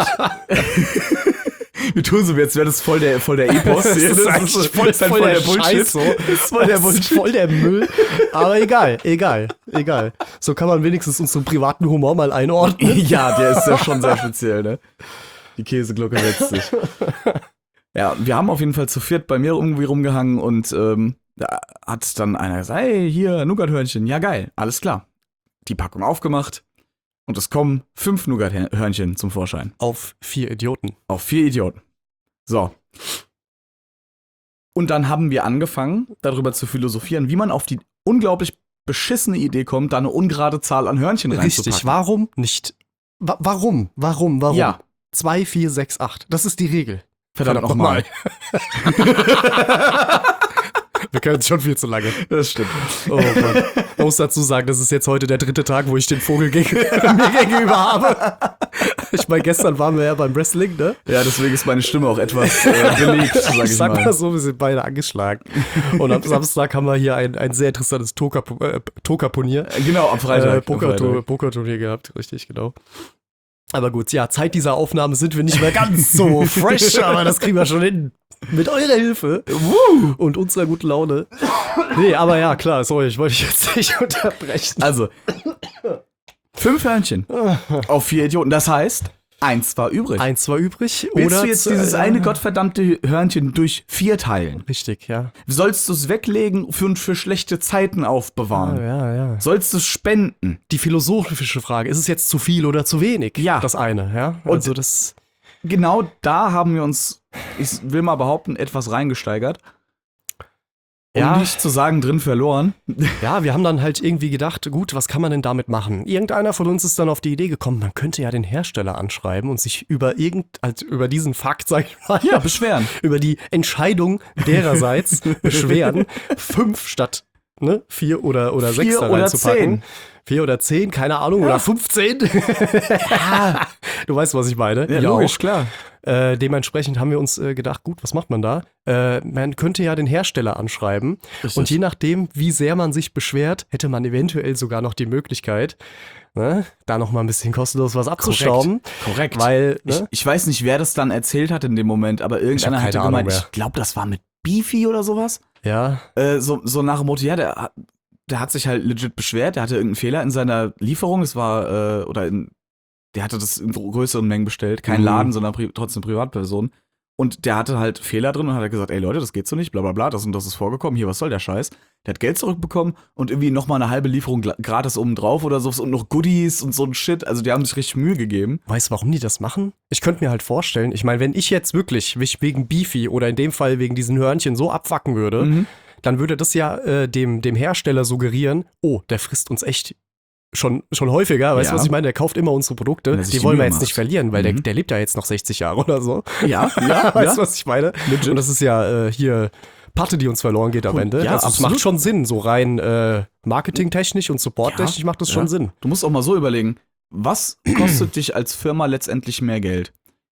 wir tun so, jetzt wäre das voll der, voll der Epos. Das hier. ist eigentlich voll, halt voll der Scheiß, so. Das ist voll der Das ist Bullshit. voll der Müll. Aber egal, egal, egal. So kann man wenigstens unseren privaten Humor mal einordnen. Ja, der ist ja schon sehr speziell, ne? Die Käseglocke setzt sich. Ja, wir haben auf jeden Fall zu viert bei mir irgendwie rumgehangen und ähm, da hat dann einer gesagt, hey, hier, Nougat-Hörnchen. Ja, geil, alles klar. Die Packung aufgemacht und es kommen fünf Nougat-Hörnchen zum Vorschein. Auf vier Idioten. Auf vier Idioten. So. Und dann haben wir angefangen, darüber zu philosophieren, wie man auf die unglaublich beschissene Idee kommt, da eine ungerade Zahl an Hörnchen reinzupacken. Richtig, warum nicht? Wa warum? Warum? Warum? Ja. zwei, vier, sechs, acht. Das ist die Regel. Verdammt, Verdammt nochmal. Wir können es schon viel zu lange. Das stimmt. Oh Mann. Ich muss dazu sagen, das ist jetzt heute der dritte Tag, wo ich den Vogel geg mir gegenüber habe. Ich meine, gestern waren wir ja beim Wrestling, ne? Ja, deswegen ist meine Stimme auch etwas äh, belegt, sag ich, Ich sag mal. mal so, wir sind beide angeschlagen. Und am Samstag haben wir hier ein, ein sehr interessantes Toka- äh, Toka-Turnier. Äh, Genau, am Freitag. Äh, am Pokertur- Freitag. Pokerturnier gehabt, richtig, genau. Aber gut, ja, Zeit dieser Aufnahme sind wir nicht mehr ganz so fresh, aber das kriegen wir schon hin. Mit eurer Hilfe und unserer guten Laune. Nee, aber ja, klar, sorry, ich wollte dich jetzt nicht unterbrechen. Also, fünf Hörnchen auf vier Idioten. Das heißt, eins war übrig. Eins war übrig. Willst oder du jetzt z- dieses äh, eine gottverdammte Hörnchen durch vier teilen? Richtig, ja. Sollst du es weglegen und für schlechte Zeiten aufbewahren? Ja, ja. Sollst du es spenden? Die philosophische Frage, ist es jetzt zu viel oder zu wenig? Ja. Das eine, ja. Und- Also das. Genau da haben wir uns, ich will mal behaupten, etwas reingesteigert. Um Ja. nicht zu sagen, drin verloren. Ja, wir haben dann halt irgendwie gedacht, gut, was kann man denn damit machen? Irgendeiner von uns ist dann auf die Idee gekommen, man könnte ja den Hersteller anschreiben und sich über irgend, also über diesen Fakt, sag ich mal, Ja, beschweren. über die Entscheidung dererseits beschweren, fünf statt ne, vier oder, oder Vier sechs da oder reinzupacken. zehn. Vier oder zehn, keine Ahnung, oder fünfzehn. Du weißt, was ich meine. Ja, Ich logisch, auch. klar. Äh, dementsprechend haben wir uns äh, gedacht, gut, was macht man da? Äh, man könnte ja den Hersteller anschreiben. Richtig. Und je nachdem, wie sehr man sich beschwert, hätte man eventuell sogar noch die Möglichkeit, ne, da noch mal ein bisschen kostenlos was abzuschrauben. Korrekt. Weil, Ich, ne, ich weiß nicht, wer das dann erzählt hat in dem Moment, aber irgendeiner keine hatte Ahnung gemeint, mehr. ich glaube, das war mit Beefy oder sowas. Ja. Äh, so, so nach dem Motto, ja, der, hat- der hat sich halt legit beschwert, der hatte irgendeinen Fehler in seiner Lieferung, das war, äh, oder in, der hatte das in größeren Mengen bestellt, kein Mhm. Laden, sondern pri trotzdem Privatperson. Und der hatte halt Fehler drin und hat gesagt, ey Leute, das geht so nicht, bla bla bla, das und das ist vorgekommen, hier, was soll der Scheiß? Der hat Geld zurückbekommen und irgendwie nochmal eine halbe Lieferung gla- gratis obendrauf oder so und noch Goodies und so ein Shit. Also die haben sich richtig Mühe gegeben. Weißt du, warum die das machen? Ich könnte mir halt vorstellen, ich meine, wenn ich jetzt wirklich mich wegen Beefy oder in dem Fall wegen diesen Hörnchen so abfacken würde, Mhm. dann würde das ja äh, dem, dem Hersteller suggerieren, oh, der frisst uns echt schon, schon häufiger, weißt du, Ja. was ich meine? Der kauft immer unsere Produkte, Wenn er sich die die wollen wir Mühe jetzt macht. nicht verlieren, weil der, Mhm. der lebt ja jetzt noch sechzig Jahre oder so. Ja, ja, Weißt du, ja. was ich meine? Und das ist ja äh, hier Patte, die uns verloren geht am Und- Ende. ja, also, es absolut. macht schon Sinn, so rein äh, marketingtechnisch und supporttechnisch Ja, macht das ja. schon Sinn. Du musst auch mal so überlegen, was kostet dich als Firma letztendlich mehr Geld?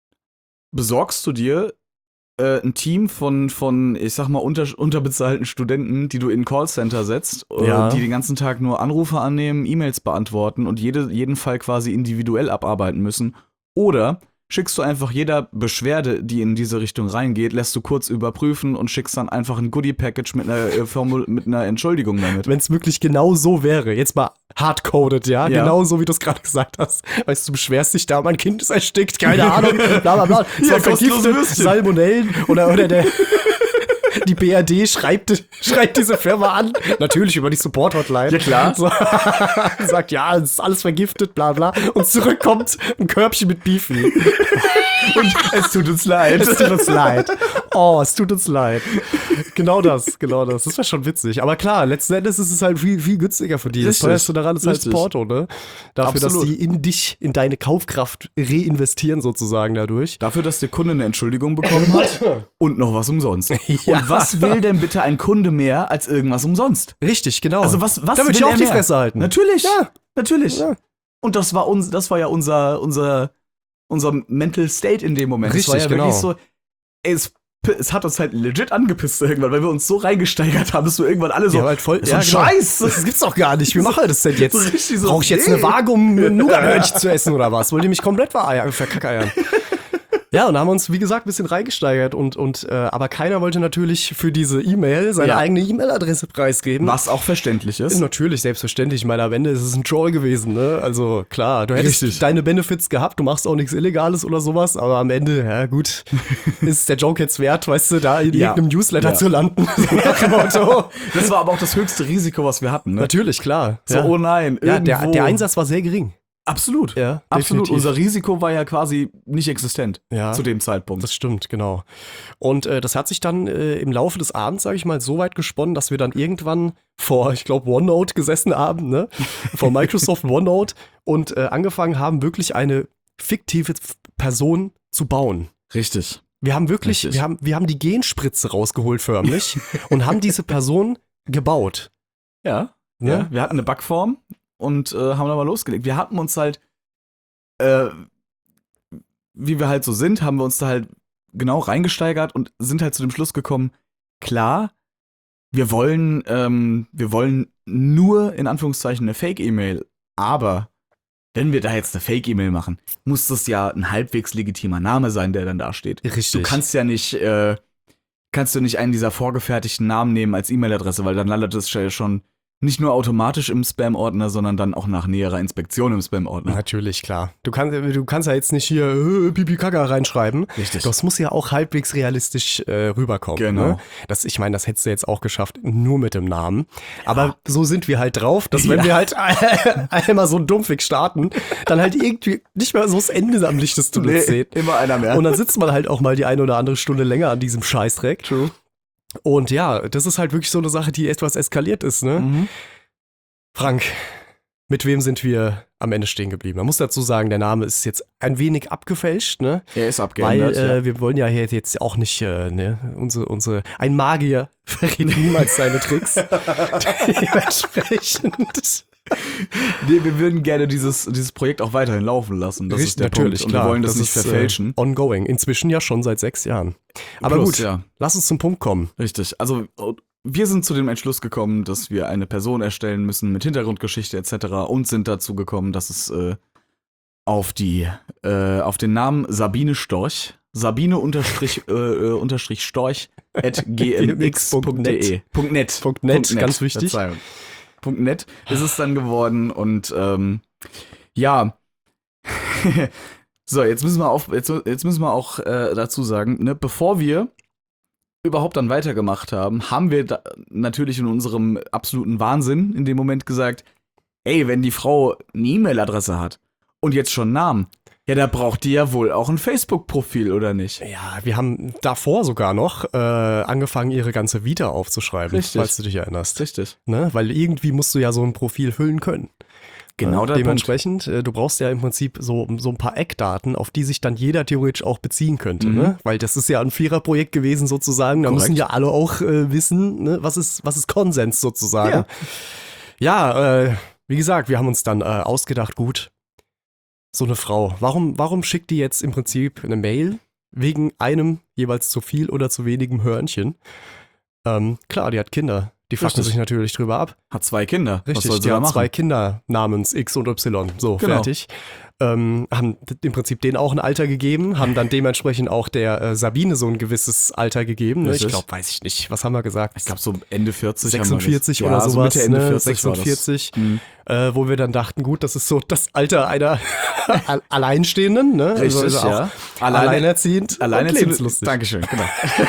Besorgst du dir äh, ein Team von, von, ich sag mal, unter, unterbezahlten Studenten, die du in ein Callcenter setzt, äh, Ja. die den ganzen Tag nur Anrufe annehmen, E-Mails beantworten und jede, jeden Fall quasi individuell abarbeiten müssen? Oder schickst du einfach jeder Beschwerde, die in diese Richtung reingeht, lässt du kurz überprüfen und schickst dann einfach ein Goodie-Package mit einer, äh, Formul mit einer Entschuldigung damit? Wenn es wirklich genau so wäre, jetzt mal hardcoded, ja, Ja. genau so, wie du es gerade gesagt hast. Weißt du, du beschwerst dich da, mein Kind ist erstickt, keine Ahnung, bla bla bla. Es Ja, war kostenlose vergiftet, Würstchen. Salmonellen oder, oder der, die B R D schreibt, schreibt diese Firma an, natürlich über die Support-Hotline. Ja, klar. So, sagt, ja, es ist alles vergiftet, bla bla. Und zurückkommt ein Körbchen mit Beefy. Und es tut uns leid. Es tut uns leid. Oh, es tut uns leid. Genau das, genau das. Das wäre schon witzig. Aber klar, letzten Endes ist es halt viel, viel günstiger für die. Das Richtig. teuerste daran ist halt Richtig. das Porto, ne? Dafür, dass Absolut. die in dich, in deine Kaufkraft reinvestieren sozusagen dadurch. Dafür, dass der Kunde eine Entschuldigung bekommen hat und noch was umsonst. Ja. Und was will denn bitte ein Kunde mehr als irgendwas umsonst? Richtig, genau. Also was, was Da würde will ich auch er die mehr? Fresse halten. Natürlich, Ja. natürlich. Ja. Und das war uns, das war ja unser, unser, unser Mental State in dem Moment. Richtig, das war ja wirklich genau. so, ey, es, es hat uns halt legit angepisst irgendwann, weil wir uns so reingesteigert haben, dass wir irgendwann alle so, Ja, halt voll, so ein genau. Scheiß. Das gibt's doch gar nicht. Wie machen wir das denn jetzt? So richtig so, Brauche ich jetzt nee. eine Waage, um ein Nougat-Hörnchen zu essen oder was? Wollt ihr mich komplett vereiern- verkackeiern? Ja, und da haben wir uns, wie gesagt, ein bisschen reingesteigert und, und äh, aber keiner wollte natürlich für diese E-Mail seine Ja. eigene E-Mail-Adresse preisgeben. Was auch verständlich ist. Natürlich, selbstverständlich. Ich meine, am Ende ist es ein Troll gewesen, ne? Also klar, du hättest Richtig. deine Benefits gehabt, du machst auch nichts Illegales oder sowas, aber am Ende, ja gut, ist der Joke jetzt wert, weißt du, da in Ja. irgendeinem Newsletter Ja. zu landen. So nach dem Motto. Das war aber auch das höchste Risiko, was wir hatten. Ne? Natürlich, klar. So, ja. oh nein, Ja, der, irgendwo- der Einsatz war sehr gering. Absolut. Ja, Absolut. definitiv. Unser Risiko war ja quasi nicht existent Ja. zu dem Zeitpunkt. Das stimmt, genau. Und äh, das hat sich dann äh, im Laufe des Abends, sage ich mal, so weit gesponnen, dass wir dann irgendwann vor, ich glaube, OneNote gesessen haben, ne? Vor Microsoft OneNote und äh, angefangen haben, wirklich eine fiktive Person zu bauen. Richtig. Wir haben wirklich, Richtig. wir haben, wir haben die Genspritze rausgeholt förmlich und haben diese Person gebaut. Ja. Ne? Ja. Wir hatten eine Backform und äh, haben da mal losgelegt. Wir hatten uns halt, äh, wie wir halt so sind, haben wir uns da halt genau reingesteigert und sind halt zu dem Schluss gekommen, klar, wir wollen, ähm, wir wollen nur in Anführungszeichen eine Fake-E-Mail, aber wenn wir da jetzt eine Fake-E-Mail machen, muss das ja ein halbwegs legitimer Name sein, der dann da steht. Richtig. Du kannst ja nicht, äh, kannst du nicht einen dieser vorgefertigten Namen nehmen als E-Mail-Adresse, weil dann landet es ja schon nicht nur automatisch im Spam-Ordner, sondern dann auch nach näherer Inspektion im Spam-Ordner. Natürlich, klar. Du kannst, du kannst ja jetzt nicht hier äh, Pipi Kaka reinschreiben. Richtig. Das muss ja auch halbwegs realistisch äh, rüberkommen. Genau. Ne? Das, ich meine, das hättest du jetzt auch geschafft, nur mit dem Namen. Aber so sind wir halt drauf, dass wenn Ja. wir halt einmal so einen Dumpfweg starten, dann halt irgendwie nicht mehr so das Ende am Licht des Tunnels sehen. immer einer mehr. Und dann sitzt man halt auch mal die eine oder andere Stunde länger an diesem Scheißdreck. True. Und ja, das ist halt wirklich so eine Sache, die etwas eskaliert ist, ne? Mhm. Frank, mit wem sind wir am Ende stehen geblieben? Man muss dazu sagen, der Name ist jetzt ein wenig abgefälscht, ne? Er ist Weil abgeändert. äh, wir wollen ja hier jetzt auch nicht, äh, ne, unsere, unsere, ein Magier verrät niemals seine Tricks. Dementsprechend. nee, wir würden gerne dieses, dieses Projekt auch weiterhin laufen lassen. Das ist der natürlich, Punkt. Und klar. wir wollen das, nicht ist, verfälschen. Äh, ongoing. Inzwischen ja schon seit sechs Jahren. Aber Plus, gut, ja. lass uns zum Punkt kommen. Richtig. Also wir sind zu dem Entschluss gekommen, dass wir eine Person erstellen müssen mit Hintergrundgeschichte et cetera und sind dazu gekommen, dass es äh, auf die äh, auf den Namen Sabine Storch Sabine unterstrich, äh, äh, unterstrich Storch at gmx.de. Punkt net. Punkt net, ganz wichtig. Verzeihung. Punkt net ist es dann geworden und ähm, ja. So, jetzt müssen wir auf, jetzt, jetzt müssen wir auch äh, dazu sagen, ne, bevor wir überhaupt dann weitergemacht haben, haben wir da natürlich in unserem absoluten Wahnsinn in dem Moment gesagt, ey, wenn die Frau eine E-Mail-Adresse hat und jetzt schon einen Namen, ja, da braucht die ja wohl auch ein Facebook-Profil, oder nicht? Ja, wir haben davor sogar noch äh, angefangen, ihre ganze Vita aufzuschreiben, Richtig. falls du dich erinnerst. Richtig. Ne? Weil irgendwie musst du ja so ein Profil füllen können. Genau, äh, der dementsprechend, äh, du brauchst ja im Prinzip so, so ein paar Eckdaten, auf die sich dann jeder theoretisch auch beziehen könnte. Mhm. Ne? Weil das ist ja ein Viererprojekt gewesen sozusagen. Da Korrekt. müssen ja alle auch äh, wissen, ne? was, ist, was ist Konsens sozusagen. Ja, ja äh, wie gesagt, wir haben uns dann äh, ausgedacht, gut, so eine Frau, warum, warum schickt die jetzt im Prinzip eine Mail wegen einem jeweils zu viel oder zu wenigem Hörnchen? Ähm, klar, die hat Kinder. Die fucken Richtig. sich natürlich drüber ab. Hat zwei Kinder. Was Richtig, soll sie die da hat machen? zwei Kinder namens X und Y. So, Genau. fertig. Ähm, haben im Prinzip denen auch ein Alter gegeben, haben dann dementsprechend auch der äh, Sabine so ein gewisses Alter gegeben. Ne? Ich Richtig. glaube, weiß ich nicht. Was haben wir gesagt? Ich glaube so Ende vierzig. sechsundvierzig haben wir das. oder Ja, sowas, so Mitte, Ende ne? vierzig war das. sechsundvierzig, Mhm. äh, wo wir dann dachten, gut, das ist so das Alter einer Alleinstehenden, ne? Richtig, also auch ja. Alleinerziehend Alleine und lebenslustig. Dankeschön, genau.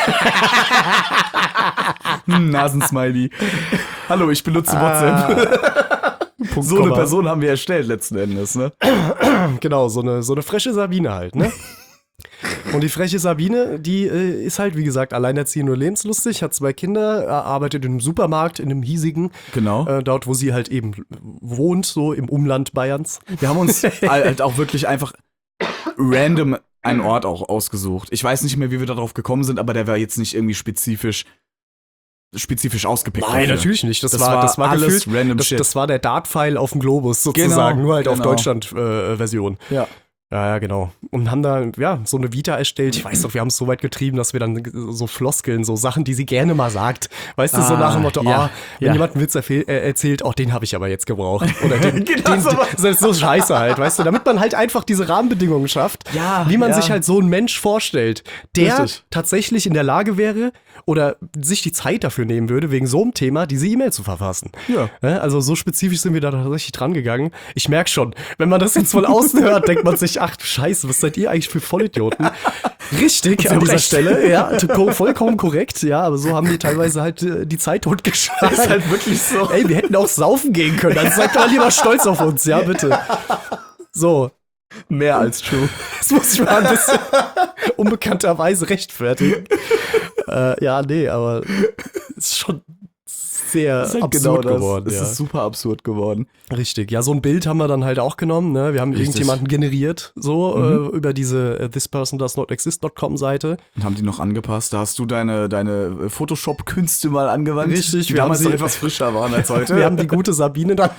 Hm, Nasensmiley. Hallo, ich benutze WhatsApp. Punkt, So eine Komma. Person haben wir erstellt letzten Endes, ne? Genau, so eine, so eine freche Sabine halt, ne? Und die freche Sabine, die äh, ist halt, wie gesagt, alleinerziehend und lebenslustig, hat zwei Kinder, äh, arbeitet in einem Supermarkt, in einem hiesigen, Genau. äh, dort, wo sie halt eben wohnt, so im Umland Bayerns. Wir haben uns halt auch wirklich einfach random einen Ort auch ausgesucht. Ich weiß nicht mehr, wie wir darauf gekommen sind, aber der war jetzt nicht irgendwie spezifisch spezifisch ausgepickt. Nein, dafür. natürlich nicht. Das, Das war, war das war alles gefühlt, random das, shit. das war der Dart-Pfeil auf dem Globus sozusagen, Genau, nur halt auf genau. Deutschland-Version. Ja. Ja, ja, genau. Und haben da, ja, so eine Vita erstellt. Ich weiß doch, wir haben es so weit getrieben, dass wir dann so Floskeln, so Sachen, die sie gerne mal sagt. Weißt du, so Ah, nach dem Motto, ja, ah, wenn ja. jemand einen Witz erfehl- äh, erzählt, oh, den habe ich aber jetzt gebraucht. Oder den, Genau den, sowas. den, so scheiße halt, weißt du, damit man halt einfach diese Rahmenbedingungen schafft, Ja, wie man ja. sich halt so einen Mensch vorstellt, der Richtig. tatsächlich in der Lage wäre oder sich die Zeit dafür nehmen würde, wegen so einem Thema diese E-Mail zu verfassen. Ja. Ne, also so spezifisch sind wir da tatsächlich dran gegangen. Ich merke schon, wenn man das jetzt von außen hört, denkt man sich, ach du Scheiße, was seid ihr eigentlich für Vollidioten? Richtig, Sie an haben dieser recht. Stelle, ja, to- vollkommen korrekt, ja, aber so haben die teilweise halt äh, die Zeit totgeschlagen. Das ist halt wirklich so. Ey, wir hätten auch saufen gehen können, also seid mal lieber stolz auf uns, ja, bitte. So, Mehr als true. das muss ich mal ein bisschen unbekannterweise rechtfertigen. äh, ja, nee, aber ist schon sehr Das ist halt absurd genau das. geworden. Es Ja. ist super absurd geworden. Richtig, ja, so ein Bild haben wir dann halt auch genommen, ne? Wir haben Richtig. irgendjemanden generiert, so Mhm. äh, über diese äh, this person does not exist dot com Seite. Und haben die noch angepasst? Da hast du deine, deine Photoshop-Künste mal angewandt. Richtig, die wir damals haben noch sie- etwas frischer waren als heute. Wir haben die gute Sabine dann.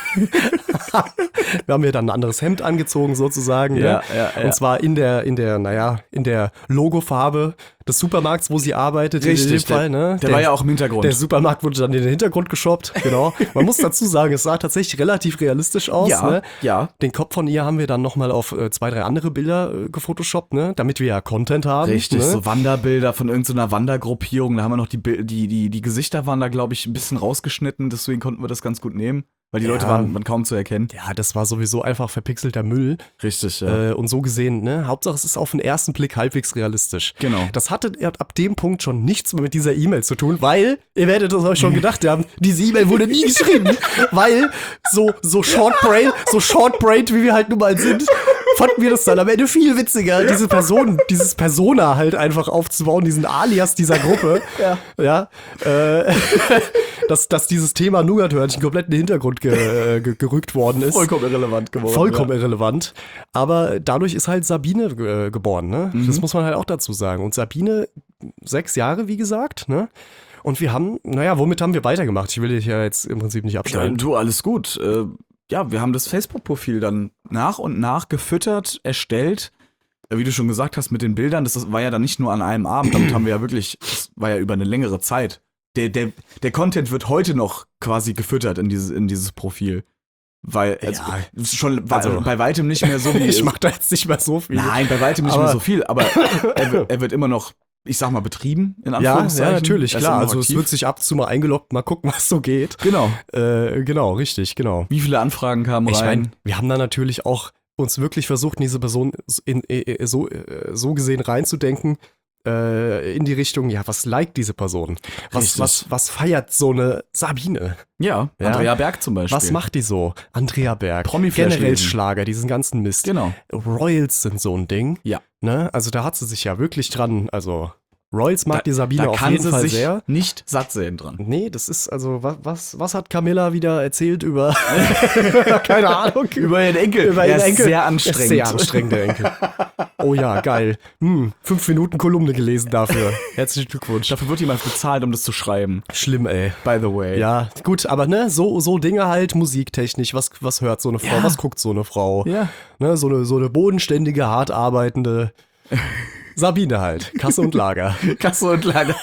Wir haben ihr dann ein anderes Hemd angezogen, sozusagen. Ja, ne? ja, ja. Und zwar in der, in der, naja, in der Logofarbe des Supermarkts, wo sie arbeitet. in dem Richtig, Fall, ne? der war ja auch im Hintergrund. Der Supermarkt wurde dann in den Hintergrund geshoppt, genau. Man muss dazu sagen, es sah tatsächlich relativ realistisch aus. ja, Ne? ja. Den Kopf von ihr haben wir dann nochmal auf äh, zwei, drei andere Bilder äh, gefotoshoppt, ne? Damit wir ja Content haben. Richtig, ne? so Wanderbilder von irgendeiner Wandergruppierung. Da haben wir noch die, Bil- die, die, die Gesichter waren da, glaube ich, ein bisschen rausgeschnitten. Deswegen konnten wir das ganz gut nehmen. Weil die Ja. Leute waren, waren kaum zu erkennen. Ja, das war sowieso einfach verpixelter Müll. Richtig, ja. Äh, und so gesehen, ne? Hauptsache es ist auf den ersten Blick halbwegs realistisch. Genau. Das hatte ab dem Punkt schon nichts mehr mit dieser E-Mail zu tun, weil, ihr werdet es euch schon gedacht haben, diese E-Mail wurde nie geschrieben, weil so, so short-brain, so short-brain, wie wir halt nun mal sind, fanden wir das dann am Ende viel witziger, diese Person, dieses Persona halt einfach aufzubauen, diesen Alias dieser Gruppe. Ja. Ja. Äh, dass, dass dieses Thema Nougat-Hörnchen komplett in den Hintergrund ge, ge, gerückt worden ist. Vollkommen irrelevant geworden. Vollkommen irrelevant. Aber dadurch ist halt Sabine äh, geboren, ne? Mhm. Das muss man halt auch dazu sagen. Und Sabine, sechs Jahre, wie gesagt, ne? Und wir haben, naja, womit haben wir weitergemacht? Ich will dich ja jetzt im Prinzip nicht Ja, abschneiden. du, alles gut. Äh, ja, wir haben das Facebook-Profil dann nach und nach gefüttert, erstellt. Äh, Wie du schon gesagt hast, mit den Bildern, das, das war ja dann nicht nur an einem Abend, damit haben wir ja wirklich, das war ja über eine längere Zeit. Der, der, der Content wird heute noch quasi gefüttert in dieses, in dieses Profil. Weil, also, Ja, schon also- bei weitem nicht mehr so wie. Ich mach da jetzt nicht mehr so viel. Nein, bei weitem nicht Aber- mehr so viel, aber er, wird- er wird immer noch, ich sag mal, betrieben, in Ja, Anführungszeichen. ja, natürlich, Er ist klar. immer noch Also es aktiv. wird sich ab und zu mal eingeloggt, mal gucken, was so geht. Genau. Äh, genau, richtig, genau. Wie viele Anfragen kamen Ich rein? meine, wir haben da natürlich auch uns wirklich versucht, in diese Person in, in, so, äh, so gesehen reinzudenken, äh, in die Richtung, ja, was liked diese Person? Was, Richtig. was, was feiert so eine Sabine? Ja, Ja. Andrea Berg zum Beispiel. Was macht die so? Andrea Berg, Promi-Flash generell lesen. Schlager, diesen ganzen Mist. Genau. Royals sind so ein Ding. Ja. Ne? Also da hat sie sich ja wirklich dran, also Royals mag Da- die Sabine Da auf kann jeden sie Fall sich sehr. nicht satt sehen dran. Nee, das ist also, was, was, was hat Camilla wieder erzählt über, keine Ahnung, Über ihren Enkel. über Er ihren ist Enkel. sehr anstrengend. Sehr anstrengend, der Enkel. Oh ja, geil. Hm, fünf Minuten Kolumne gelesen dafür. Herzlichen Glückwunsch. Dafür wird jemand bezahlt, um das zu schreiben. Schlimm, ey. By the way. Ja, gut, aber ne, so, so Dinge halt, musiktechnisch, was, was hört so eine Frau, Ja. was guckt so eine Frau? Ja. Ne, so eine, so eine bodenständige, hart arbeitende Sabine halt. Kasse und Lager. Kasse und Lager.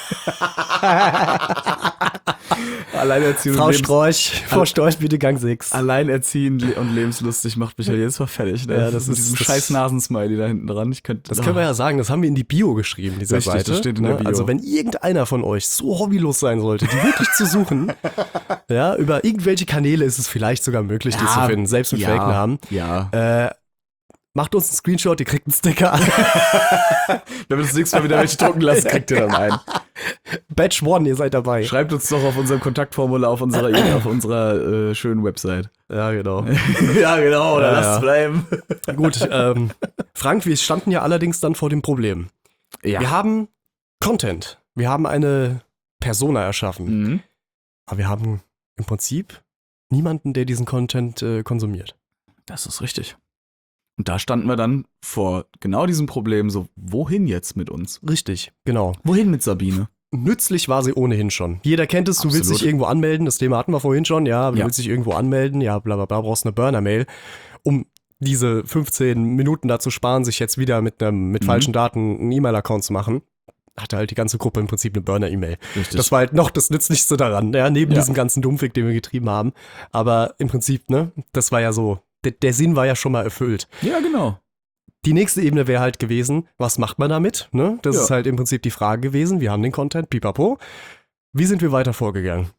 Alleinerziehend Frau und lebens Storch, Frau Storch, bitte Gang sechs. Alleinerziehend le- und lebenslustig macht mich ja jedes Mal fertig. Ne? Ja, das Mit ist- diesem das- scheiß Nasensmiley da hinten dran. Ich könnte, Das können wir ja sagen, das haben wir in die Bio geschrieben, dieser Richtig, Seite. das steht in der Ne? Bio. Also wenn irgendeiner von euch so hobbylos sein sollte, die wirklich zu suchen, ja, über irgendwelche Kanäle ist es vielleicht sogar möglich, die zu finden, selbst mit ja, Fake-Namen. Ja. Äh, macht uns einen Screenshot, ihr kriegt einen Sticker. Wenn wir das nächste Mal wieder welche drucken lassen, kriegt ihr dann einen. Batch One, ihr seid dabei. Schreibt uns doch auf unserem Kontaktformular auf unserer, auf unserer äh, schönen Website. Ja, genau. Ja, genau, oder Ja, lasst ja. es bleiben. Gut, ähm, Frank, wir standen ja allerdings dann vor dem Problem. Ja. Wir haben Content. Wir haben eine Persona erschaffen. Mhm. Aber wir haben im Prinzip niemanden, der diesen Content äh, konsumiert. Das ist richtig. Und da standen wir dann vor genau diesem Problem, so, wohin jetzt mit uns? Richtig, genau. Wohin mit Sabine? Nützlich war sie ohnehin schon. Jeder kennt es, du willst Absolut. dich irgendwo anmelden, das Thema hatten wir vorhin schon, ja, du Ja. willst dich irgendwo anmelden, ja, bla bla bla, brauchst eine Burner-Mail, um diese fünfzehn Minuten da zu sparen, sich jetzt wieder mit einem mit Mhm. falschen Daten einen E-Mail-Account zu machen. Hatte halt die ganze Gruppe im Prinzip eine Burner-E-Mail. Richtig. Das war halt noch das Nützlichste daran, ja, neben Ja. diesem ganzen Dummfick, den wir getrieben haben. Aber im Prinzip, ne, das war ja so, der, der Sinn war ja schon mal erfüllt. ja, genau. Die nächste Ebene wäre halt gewesen, was macht man damit? Ne? Das Ja. ist halt im Prinzip die Frage gewesen. Wir haben den Content, pipapo. Wie sind wir weiter vorgegangen?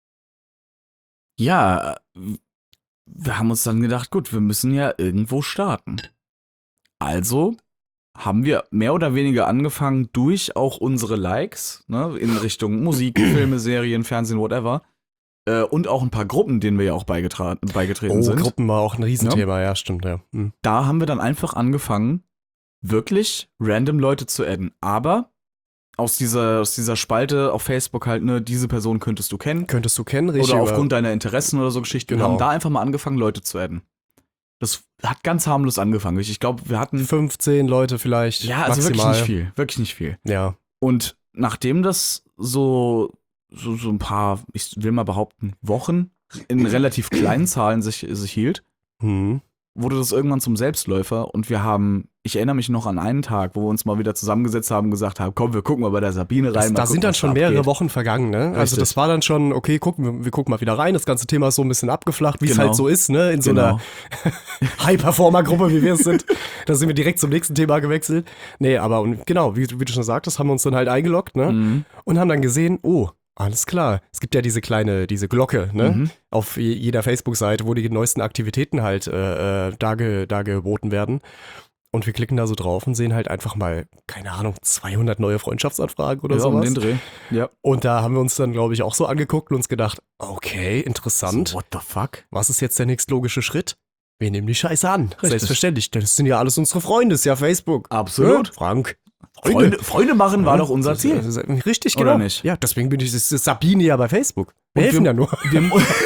Ja, wir haben uns dann gedacht, gut, wir müssen ja irgendwo starten. Also haben wir mehr oder weniger angefangen, durch auch unsere Likes, ne, in Richtung Musik, Filme, Serien, Fernsehen, whatever, äh, und auch ein paar Gruppen, denen wir ja auch beigetra- beigetreten Oh, sind. Gruppen war auch ein Riesenthema, ja, stimmt, ja. Hm. Da haben wir dann einfach angefangen, wirklich random Leute zu adden. Aber aus dieser, aus dieser Spalte auf Facebook halt, ne, diese Person könntest du kennen. Könntest du kennen, richtig? Oder aber- aufgrund deiner Interessen oder so Geschichten. Genau. Wir haben da einfach mal angefangen, Leute zu adden. Das hat ganz harmlos angefangen. Ich, ich glaube, wir hatten. fünfzehn Leute vielleicht. Ja, also maximal. wirklich nicht viel. Wirklich nicht viel. Ja. Und nachdem das so, so, so ein paar, ich will mal behaupten, Wochen in relativ kleinen Zahlen sich, sich hielt, Hm. wurde das irgendwann zum Selbstläufer und wir haben, ich erinnere mich noch an einen Tag, wo wir uns mal wieder zusammengesetzt haben und gesagt haben, komm, wir gucken mal bei der Sabine rein. Das, mal da gucken, sind dann was schon da mehrere abgeht. Wochen vergangen, ne? Also Richtig. das war dann schon, okay, gucken wir, wir gucken mal wieder rein. Das ganze Thema ist so ein bisschen abgeflacht, wie es Genau. halt so ist, ne? In so Genau. einer High-Performer-Gruppe, wie wir es sind. Da sind wir direkt zum nächsten Thema gewechselt. Nee, aber und genau, wie, wie du schon sagtest, haben wir uns dann halt eingeloggt, ne? Mhm. Und haben dann gesehen, oh, alles klar. Es gibt ja diese kleine, diese Glocke, ne? Mhm. Auf je- jeder Facebook-Seite, wo die neuesten Aktivitäten halt äh, äh, darge, dargeboten werden. Und wir klicken da so drauf und sehen halt einfach mal, keine Ahnung, zweihundert neue Freundschaftsanfragen oder Ja, sowas. um den Dreh. Ja. Und da haben wir uns dann, glaube ich, auch so angeguckt und uns gedacht, okay, interessant. So, what the fuck? Was ist jetzt der nächstlogische Schritt? Wir nehmen die Scheiße an. Richtig. Selbstverständlich. Das sind ja alles unsere Freunde, ist ja Facebook. Absolut. Ja, Frank. Freunde, Freunde machen war Ja, doch unser das Ziel. ist- das ist Richtig, Oder genau. nicht? Ja, deswegen bin ich, das ist Sabine ja bei Facebook. Wir Und helfen wir- ja nur. Wir,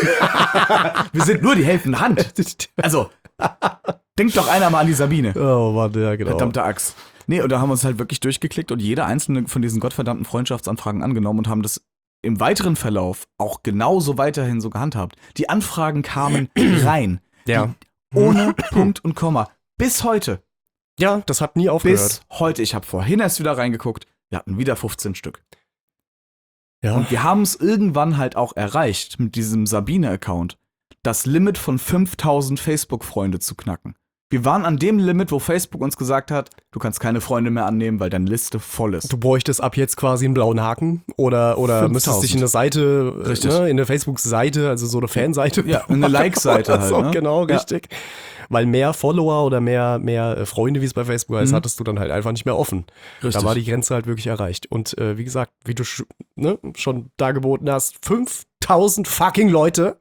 wir sind nur die helfende Hand. Also, denkt doch einer mal an die Sabine. Oh Mann, ja, genau. Verdammte Axt. Nee, und da haben wir uns halt wirklich durchgeklickt und jede einzelne von diesen gottverdammten Freundschaftsanfragen angenommen und haben das im weiteren Verlauf auch genauso weiterhin so gehandhabt. Die Anfragen kamen rein. Ja. Ohne Punkt und Komma. Bis heute. Ja, das hat nie aufgehört. Bis heute. Ich habe vorhin erst wieder reingeguckt. Wir hatten wieder fünfzehn Stück. ja. Und wir haben es irgendwann halt auch erreicht mit diesem Sabine-Account, das Limit von fünftausend Facebook-Freunde zu knacken. Wir waren an dem Limit, wo Facebook uns gesagt hat, du kannst keine Freunde mehr annehmen, weil deine Liste voll ist. Du bräuchtest ab jetzt quasi einen blauen Haken oder, oder müsstest dich in eine Seite, Richtig. Ne, in eine Facebook-Seite, also so eine Fanseite. Ja, eine Like-Seite halt. So, Ne? genau, Ja. richtig. Weil mehr Follower oder mehr, mehr äh, Freunde, wie es bei Facebook heißt, Mhm. hattest du dann halt einfach nicht mehr offen. Richtig. Da war die Grenze halt wirklich erreicht. Und äh, wie gesagt, wie du sch- ne, schon dargeboten hast, fünftausend fucking Leute.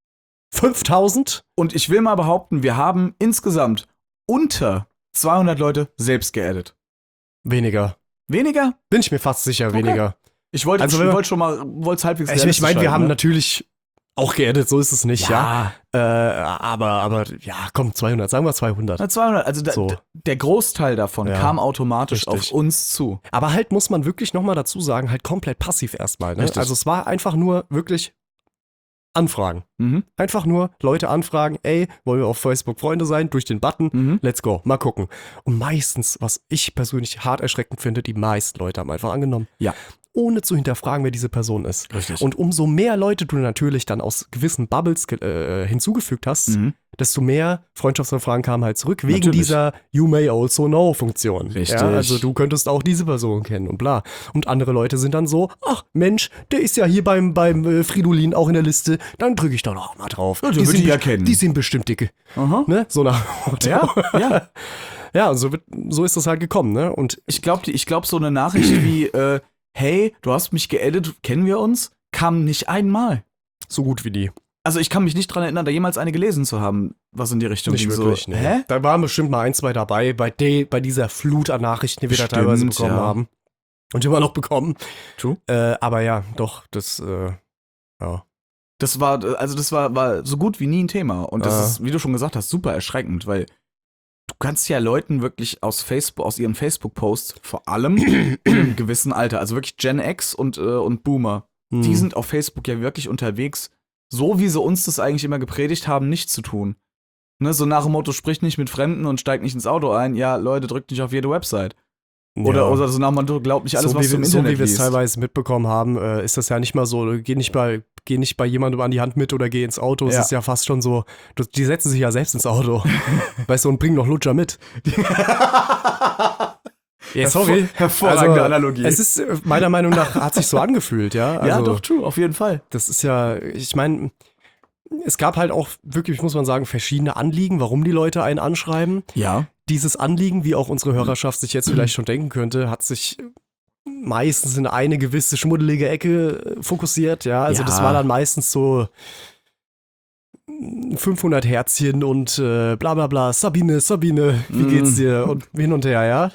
fünftausend? Und ich will mal behaupten, wir haben insgesamt unter zweihundert Leute selbst geaddet. Weniger. Weniger? Bin ich mir fast sicher, Okay. weniger. Ich wollte Also, ich wenn wir- wollte schon mal, wollte es halbwegs Ich, ich realistisch meine, wir halten, haben ne? natürlich auch geaddet, so ist es nicht, ja. Ja, Äh, aber, aber, ja, komm, zweihundert, sagen wir zweihundert. na, zweihundert, also da, So. d- der Großteil davon Ja, kam automatisch richtig. auf uns zu. Aber halt muss man wirklich nochmal dazu sagen, halt komplett passiv erstmal. Ne? Richtig. Also es war einfach nur wirklich Anfragen. Mhm. Einfach nur Leute anfragen, ey, wollen wir auf Facebook Freunde sein? Durch den Button, Mhm. let's go, mal gucken. Und meistens, was ich persönlich hart erschreckend finde, die meisten Leute haben einfach angenommen. Ja. Ohne zu hinterfragen, wer diese Person ist. Richtig. Und umso mehr Leute du natürlich dann aus gewissen Bubbles ge- äh, hinzugefügt hast, Mhm. desto mehr Freundschaftsanfragen kamen halt zurück, wegen Natürlich. dieser You may also know Funktion. Richtig. Ja, also du könntest auch diese Person kennen und bla. Und andere Leute sind dann so, ach Mensch, der ist ja hier beim, beim äh, Fridolin auch in der Liste, dann drücke ich da doch mal drauf. Ja, den die, würd sind, ich ja kennen. die sind bestimmt dicke. Aha. Ne? So nach Motto. Ja, ja. Ja, und so, wird, so ist das halt gekommen. Ne? Und Ich glaube, ich glaub, so eine Nachricht wie, äh, hey, du hast mich geaddet, kennen wir uns, kam nicht einmal. so gut wie die. Also ich kann mich nicht dran erinnern, da jemals eine gelesen zu haben, was in die Richtung Nicht ging. wirklich, so, ne. Hä? Da waren bestimmt mal ein, zwei dabei, bei, de, bei dieser Flut an Nachrichten, die wir da Bestimmt, teilweise bekommen ja. haben. Und immer noch bekommen. True. Äh, aber ja, doch, das, äh, ja. Das war, also das war, war so gut wie nie ein Thema. Und das Ah. ist, wie du schon gesagt hast, super erschreckend, weil du kannst ja Leuten wirklich aus Facebook, aus ihren Facebook-Posts, vor allem in einem gewissen Alter, also wirklich Gen X und, äh, und Boomer, Hm. die sind auf Facebook ja wirklich unterwegs, so wie sie uns das eigentlich immer gepredigt haben, nicht zu tun. Ne, so nach dem Motto, sprich nicht mit Fremden und steig nicht ins Auto ein. Ja, Leute, drückt nicht auf jede Website. Oder, Ja. oder so nach dem Motto, glaubt nicht alles, so, was wie, du im wir- so Internet wie wir es liest. teilweise mitbekommen haben, äh, ist das ja nicht mal so, geh nicht bei, geh nicht bei jemandem an die Hand mit oder geh ins Auto. Es Ja. ist ja fast schon so, du, die setzen sich ja selbst ins Auto. Weißt du, und bringen noch Lutscher mit. Ja, sorry. Hervorragende Also, Analogie. Es ist, äh, meiner Meinung nach, hat sich so angefühlt, ja. Also, ja, doch, true, auf jeden Fall. Das ist ja, ich meine, es gab halt auch wirklich, muss man sagen, verschiedene Anliegen, warum die Leute einen anschreiben. Ja. Dieses Anliegen, wie auch unsere Hörerschaft sich jetzt vielleicht schon denken könnte, hat sich meistens in eine gewisse schmuddelige Ecke äh, fokussiert, ja. Also Ja. das war dann meistens so fünfhundert Herzchen und äh, bla bla bla, Sabine, Sabine, wie Mm. geht's dir? Und hin und her, ja.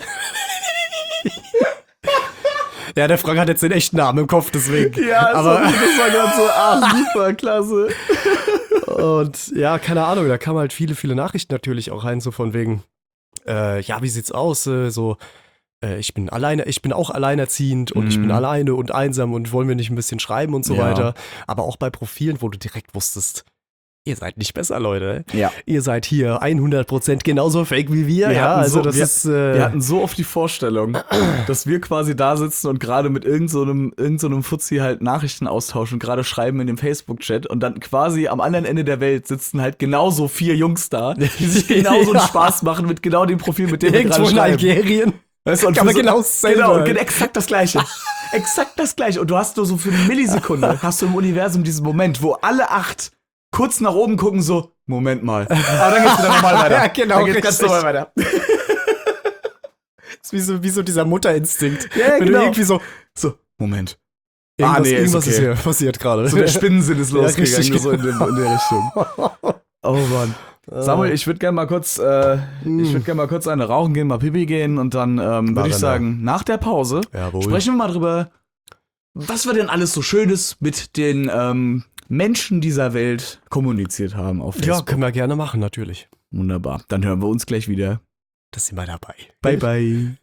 Ja, der Frank hat jetzt den echten Namen im Kopf, deswegen. Ja, aber das war gerade so, ah, super, klasse. Und ja, keine Ahnung, da kamen halt viele, viele Nachrichten natürlich auch rein, so von wegen, äh, ja, wie sieht's aus? Äh, so, äh, ich bin alleine, ich bin auch alleinerziehend und ich bin Mhm. alleine und einsam und wollen wir nicht ein bisschen schreiben und so Ja. weiter. Aber auch bei Profilen, wo du direkt wusstest, ihr seid nicht besser, Leute. Ja. Ihr seid hier hundert Prozent genauso fake wie wir. Wir ja, hatten also so- das wir- ist. Äh, Wir hatten so oft die Vorstellung, dass wir quasi da sitzen und gerade mit irgendeinem so einem- irgend so einem Fuzzi halt Nachrichten austauschen und gerade schreiben in dem Facebook-Chat und dann quasi am anderen Ende der Welt sitzen halt genauso vier Jungs da, die sich genauso einen Ja. Spaß machen mit genau dem Profil, mit dem wir irgendwo gerade in schreiben. Algerien. Weißt du, und Kann für man genau dasselbe. Genau, und exakt das Gleiche. Exakt das Gleiche. Und du hast nur so für eine Millisekunde, hast du im Universum diesen Moment, wo alle acht kurz nach oben gucken, so, Moment mal. Aber dann geht's wieder normal weiter. Ja, genau, Dann geht's ganz richtig. normal weiter. Das ist wie so, wie so dieser Mutterinstinkt. Ja, Wenn genau. du irgendwie so, So, Moment. irgendwas, Ah, nee, ist irgendwas ist okay. hier passiert gerade. So der Spinnensinn ist Ja, losgegangen, richtig, so in, dem, in der Richtung. Oh Mann. Samuel, ich würde gerne mal kurz, äh, ich würde gerne mal kurz eine rauchen gehen, mal Pipi gehen und dann ähm, würde ich dann, sagen, nach der Pause Jawohl. sprechen wir mal drüber, was wir denn alles so Schönes mit den ähm, Menschen dieser Welt kommuniziert haben auf Ja, Facebook. können wir gerne machen, natürlich. Wunderbar. Dann hören wir uns gleich wieder. Das sind wir dabei. Bye, bye.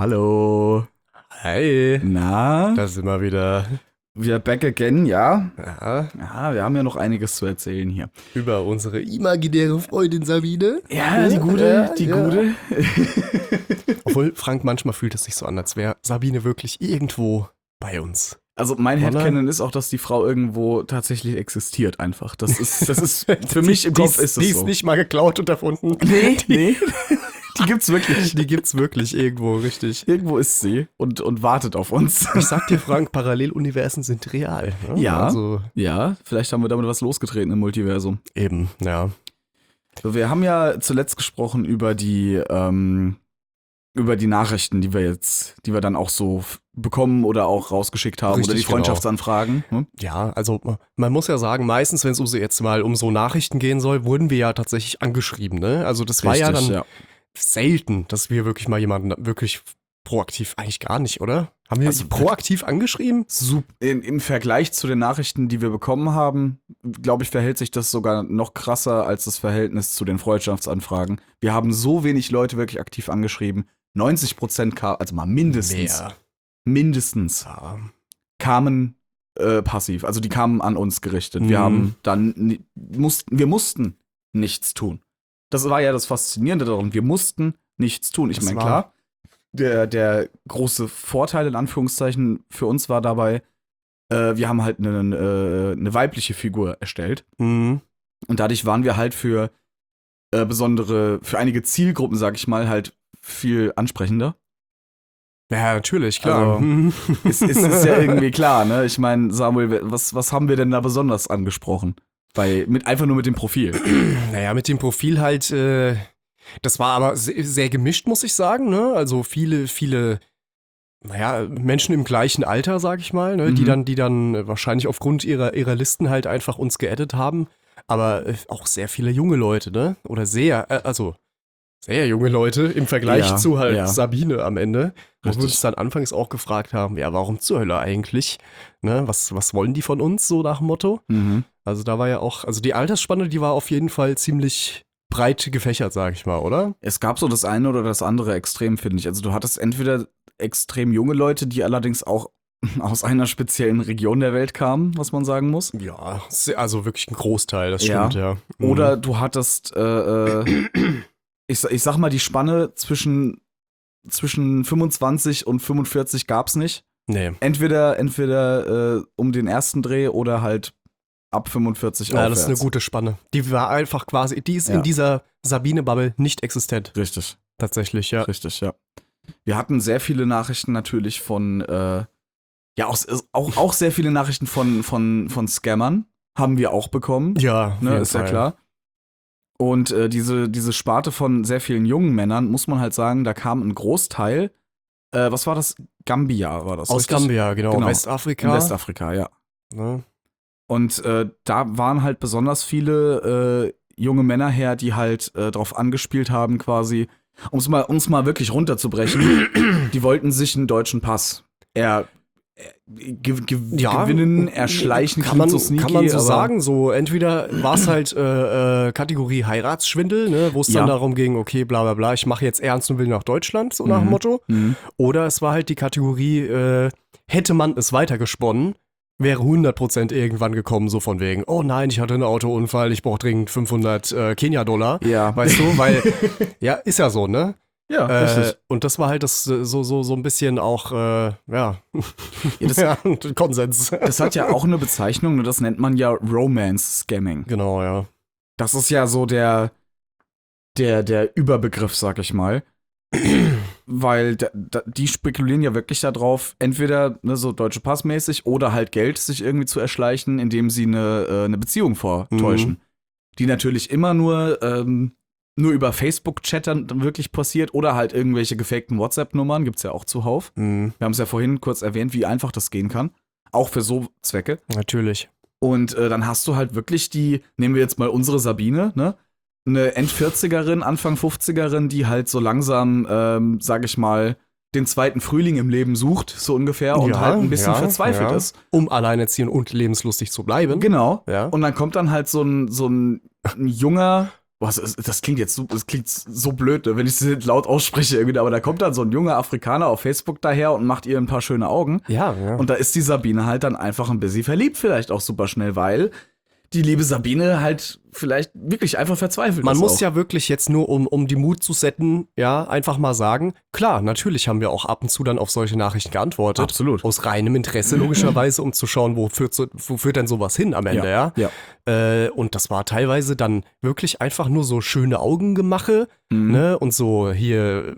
Hallo. Hi. Na? Da sind wir wieder. Wir back again, ja? Ja, Ja, wir haben ja noch einiges zu erzählen hier. über unsere imaginäre Freundin Sabine. Ja, die gute, Ja, die ja. gute. Obwohl, Frank, manchmal fühlt es sich so an, als wäre Sabine wirklich irgendwo bei uns. Also mein Oder? Headcanon ist auch, dass die Frau irgendwo tatsächlich existiert einfach. Das ist, das ist für mich im Die Kopf ist, ist es Die ist so. nicht mal geklaut und erfunden. Nee, nee. Die gibt's wirklich. Die gibt's wirklich irgendwo, richtig. Irgendwo ist sie und, und wartet auf uns. Ich sag dir, Frank, Paralleluniversen sind real. Ne? Ja. Also Ja, vielleicht haben wir damit was losgetreten im Multiversum. eben, ja. So, wir haben ja zuletzt gesprochen über die, ähm, über die Nachrichten, die wir jetzt, die wir dann auch so f- bekommen oder auch rausgeschickt haben Richtig, oder die genau. Freundschaftsanfragen. Ne? Ja, also man muss ja sagen, meistens, wenn es um so jetzt mal um so Nachrichten gehen soll, wurden wir ja tatsächlich angeschrieben, ne? Also das war ja dann ja. selten, dass wir wirklich mal jemanden wirklich proaktiv, eigentlich gar nicht, oder? Haben wir Also sie proaktiv angeschrieben? Sup- in, Im Vergleich zu den Nachrichten, die wir bekommen haben, glaube ich, verhält sich das sogar noch krasser als das Verhältnis zu den Freundschaftsanfragen. Wir haben so wenig Leute wirklich aktiv angeschrieben. neunzig Prozent, ka- also mal mindestens, Mehr. mindestens Ja. kamen äh, passiv. Also die kamen an uns gerichtet. Wir Mhm. haben dann, ni- mussten, wir mussten nichts tun. Das war ja das Faszinierende daran. Wir mussten nichts tun. Ich Das meine, war- klar, der, der große Vorteil in Anführungszeichen für uns war dabei, äh, wir haben halt eine, eine, eine weibliche Figur erstellt. Mhm. Und dadurch waren wir halt für äh, besondere, für einige Zielgruppen, sag ich mal, halt viel ansprechender. Ja, natürlich, klar. Also, Mhm. Es ist, ist ja irgendwie klar, ne? Ich meine, Samuel, was, was haben wir denn da besonders angesprochen? Bei, mit, einfach nur mit dem Profil. Naja, mit dem Profil halt, äh, das war aber sehr, sehr gemischt, muss ich sagen, ne? Also viele, viele, naja, Menschen im gleichen Alter, sag ich mal, ne? Die Mhm. dann, die dann äh, wahrscheinlich aufgrund ihrer, ihrer Listen halt einfach uns geaddet haben. Aber äh, auch sehr viele junge Leute, ne? Oder sehr, äh, also sehr junge Leute im Vergleich Ja, zu halt ja. Sabine am Ende. Wo wir Richtig. uns dann anfangs auch gefragt haben, ja, warum zur Hölle eigentlich? Ne? Was, was wollen die von uns, so nach dem Motto? Mhm. Also da war ja auch, also die Altersspanne, die war auf jeden Fall ziemlich breit gefächert, sag ich mal, oder? Es gab so das eine oder das andere Extrem, finde ich. Also du hattest entweder extrem junge Leute, die allerdings auch aus einer speziellen Region der Welt kamen, was man sagen muss. Ja, se- also wirklich ein Großteil, das Ja. stimmt, ja. Mhm. Oder du hattest, äh, äh, ich, sa- ich sag mal, die Spanne zwischen, zwischen fünfundzwanzig und fünfundvierzig gab's nicht. Nee. Entweder, entweder äh, um den ersten Dreh oder halt ab fünfundvierzig Ja, aufwärts. das ist eine gute Spanne. Die war einfach quasi, die ist Ja. in dieser Sabine-Bubble nicht existent. Richtig, Tatsächlich, ja. richtig, ja. Wir hatten sehr viele Nachrichten natürlich von, äh, ja, auch, auch, auch sehr viele Nachrichten von, von, von Scammern haben wir auch bekommen. Ja, auf Ne, jeden ist ja Fall. klar. Und äh, diese, diese Sparte von sehr vielen jungen Männern, muss man halt sagen, da kam ein Großteil, äh, was war das? Gambia war das. Aus richtig? Gambia, genau. Genau. Westafrika. In Westafrika, ja. Ne? Und äh, da waren halt besonders viele äh, junge Männer her, die halt äh, drauf angespielt haben, quasi, um es mal, um's mal wirklich runterzubrechen, die wollten sich einen deutschen Pass er, er, ge, ge, Ja, gewinnen, erschleichen, kann man, klingt so sneaky, kann man so aber sagen. So, entweder war es halt äh, äh, Kategorie Heiratsschwindel, ne, wo es dann Ja. darum ging, okay, bla bla bla, ich mache jetzt ernst und will nach Deutschland, so nach dem Mhm. Motto. Mhm. Oder es war halt die Kategorie, äh, hätte man es weitergesponnen, wäre hundert Prozent irgendwann gekommen, so von wegen, oh nein, ich hatte einen Autounfall, ich brauche dringend fünfhundert äh, Kenia-Dollar. Ja, Weißt du, weil, ja, ist ja so, ne? ja, Äh, richtig. und das war halt das äh, so, so, so ein bisschen auch, äh, ja, Ja, das, ja, Konsens. das hat ja auch eine Bezeichnung, ne, das nennt man ja Romance-Scamming. Genau, ja. Das ist ja so der, der, der Überbegriff, sag ich mal. Weil da, da, die spekulieren ja wirklich darauf, entweder ne, so deutsche Passmäßig oder halt Geld sich irgendwie zu erschleichen, indem sie eine, äh, eine Beziehung vortäuschen. Mhm. Die natürlich immer nur, ähm, nur über Facebook-Chattern dann wirklich passiert oder halt irgendwelche gefakten WhatsApp-Nummern, gibt's ja auch zuhauf. Mhm, Wir haben es ja vorhin kurz erwähnt, wie einfach das gehen kann. Auch für so Zwecke. natürlich. Und äh, dann hast du halt wirklich die, nehmen wir jetzt mal unsere Sabine, ne? Eine End-vierzigerin, Anfang fünfzigerin, die halt so langsam, ähm, sag ich mal, den zweiten Frühling im Leben sucht, so ungefähr, und Ja, halt ein bisschen ja, verzweifelt ja. ist. Um alleinerziehend und lebenslustig zu bleiben. Genau. Ja. Und dann kommt dann halt so ein, so ein, ein junger Was, das klingt jetzt so, das klingt so blöd, ne, wenn ich es laut ausspreche irgendwie, aber da kommt dann so ein junger Afrikaner auf Facebook daher und macht ihr ein paar schöne Augen. Ja, ja. Und da ist die Sabine halt dann einfach ein bisschen verliebt, vielleicht auch super schnell, weil die liebe Sabine halt vielleicht wirklich einfach verzweifelt Man ist muss auch. ja wirklich jetzt nur, um, um die Mut zu setten, ja, einfach mal sagen, klar, natürlich haben wir auch ab und zu dann auf solche Nachrichten geantwortet. Absolut. Aus reinem Interesse logischerweise, um zu schauen, wo führt, so, wo führt denn sowas hin am Ende, ja? ja. Äh, und das war teilweise dann wirklich einfach nur so schöne Augengemache, Mhm. ne? Und so hier,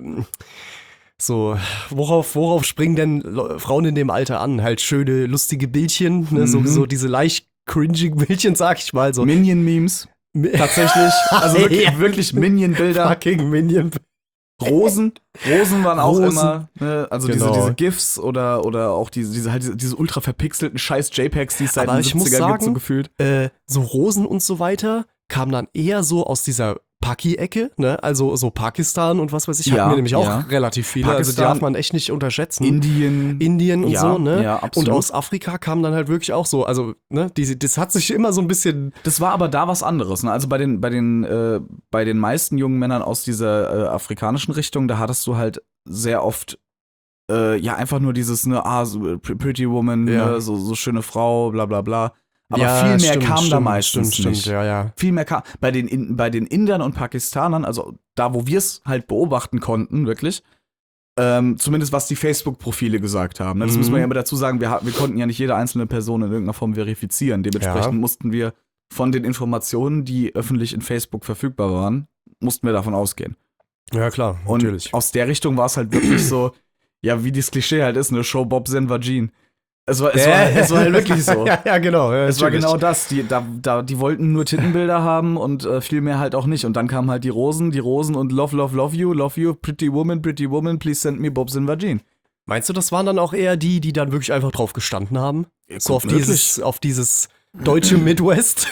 so, worauf, worauf springen denn Le- Frauen in dem Alter an? Halt schöne, lustige Bildchen, ne? So, Mhm. so diese leicht cringigen Bildchen, sag ich mal. So. Minion-Memes. Tatsächlich. Also wirklich, Ja. wirklich Minion-Bilder. Fucking Minion. Rosen. Rosen waren auch Rosen. immer, ne? Also Genau. diese, diese GIFs oder, oder auch diese, diese, halt diese, diese ultra verpixelten scheiß JPEGs, die es seit Aber den ich muss siebzigern gibt, so sagen, gefühlt. Äh, so Rosen und so weiter kam dann eher so aus dieser Paki-Ecke, ne? Also so Pakistan und was weiß ich, Ja, hatten wir nämlich auch ja. relativ viele. Also die Pakistan, darf man echt nicht unterschätzen. Indien. Indien und Ja, so, ne? ja, und absolut. aus Afrika kam dann halt wirklich auch so, also, ne, die, das hat sich immer so ein bisschen. Das war aber da was anderes. Ne? Also bei den, bei den, äh, bei den meisten jungen Männern aus dieser äh, afrikanischen Richtung, da hattest du halt sehr oft äh, ja einfach nur dieses, ne, ah, so, Pr- Pretty Woman, Ja. ne, so, so schöne Frau, bla bla bla. Aber Ja, viel mehr stimmt, kam stimmt, da meistens stimmt, nicht. Stimmt, ja, ja. Viel mehr kam. Bei den, In bei den Indern und Pakistanern, also da, wo wir es halt beobachten konnten, wirklich, ähm, zumindest was die Facebook-Profile gesagt haben. Ne? Das Mhm. muss man ja immer dazu sagen, wir, ha- wir konnten ja nicht jede einzelne Person in irgendeiner Form verifizieren. Dementsprechend Ja. mussten wir von den Informationen, die öffentlich in Facebook verfügbar waren, mussten wir davon ausgehen. Ja, klar, Und natürlich. aus der Richtung war es halt wirklich so, ja, wie das Klischee halt ist, ne, Show Bob Sen Vagin. Es war, es, war, es war halt wirklich so. ja, ja, genau. Ja, Es war natürlich. genau das. Die, da, da, die wollten nur Tittenbilder haben und äh, viel mehr halt auch nicht. Und dann kamen halt die Rosen, die Rosen und Love, Love, Love You, Love You, Pretty Woman, Pretty Woman, please send me Bob's in Vagin. Meinst du, das waren dann auch eher die, die dann wirklich einfach drauf gestanden haben? Ja, so gut auf möglich. dieses, auf dieses deutsche Midwest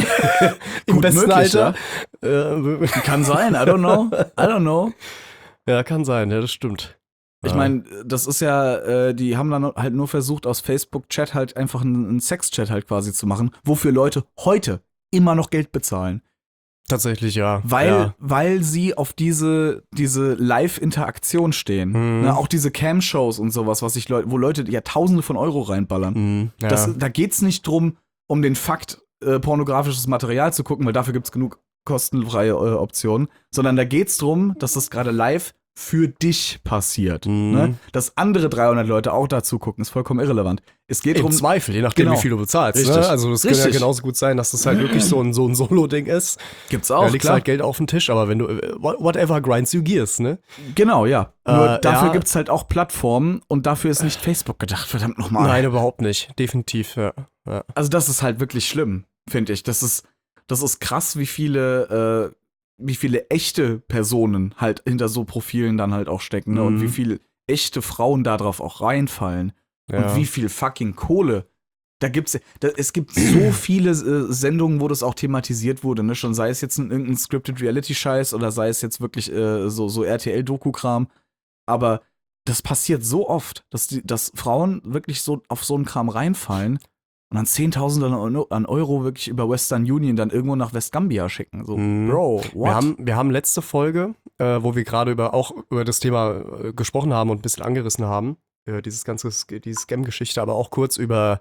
im Gut besten möglich, Alter. Äh, Kann sein, I don't know. I don't know. ja, kann sein, ja, das stimmt. Ich Ja. meine, das ist ja, äh, die haben dann halt nur versucht, aus Facebook-Chat halt einfach einen, einen Sex-Chat halt quasi zu machen, wofür Leute heute immer noch Geld bezahlen. Tatsächlich, ja. Weil, ja. weil sie auf diese, diese Live-Interaktion stehen. Mhm. Ne, auch diese Cam-Shows und sowas, was ich Leute, wo Leute ja Tausende von Euro reinballern. Mhm, ja. Das, da geht's nicht drum, um den Fakt, äh, pornografisches Material zu gucken, weil dafür gibt's genug kostenfreie äh, Optionen, sondern da geht's drum, dass das gerade live für dich passiert. Mhm. Ne? Dass andere dreihundert Leute auch dazu gucken, ist vollkommen irrelevant. Es geht Im drum, Zweifel, je nachdem, Genau. wie viel du bezahlst. Richtig. Ne? Also das kann ja Richtig. genauso gut sein, dass das halt wirklich so ein, so ein Solo-Ding ist. gibt's Da auch, legst du klar. halt Geld auf den Tisch, aber wenn du, äh, whatever grinds you gears, ne? Genau, ja. Nur Äh, dafür ja. gibt's halt auch Plattformen und dafür ist nicht Facebook gedacht, verdammt nochmal. Nein, überhaupt nicht. Definitiv, ja. ja. Also das ist halt wirklich schlimm, finde ich. Das ist, das ist krass, wie viele, äh, wie viele echte Personen halt hinter so Profilen dann halt auch stecken, ne? Und Mhm. wie viele echte Frauen da drauf auch reinfallen. ja. Und wie viel fucking Kohle. Da gibt's, da, es gibt so viele äh, Sendungen, wo das auch thematisiert wurde, ne? Schon sei es jetzt ein, irgendein Scripted Reality-Scheiß oder sei es jetzt wirklich äh, so, so R T L-Doku-Kram. Aber das passiert so oft, dass, die, dass Frauen wirklich so auf so einen Kram reinfallen und dann Zehntausende an Eu- an Euro wirklich über Western Union dann irgendwo nach Westgambia schicken. So, Mhm. Bro, what? Wir haben, wir haben letzte Folge, äh, wo wir gerade über auch über das Thema äh, gesprochen haben und ein bisschen angerissen haben, äh, dieses ganze Sk- diese Scam-Geschichte, aber auch kurz über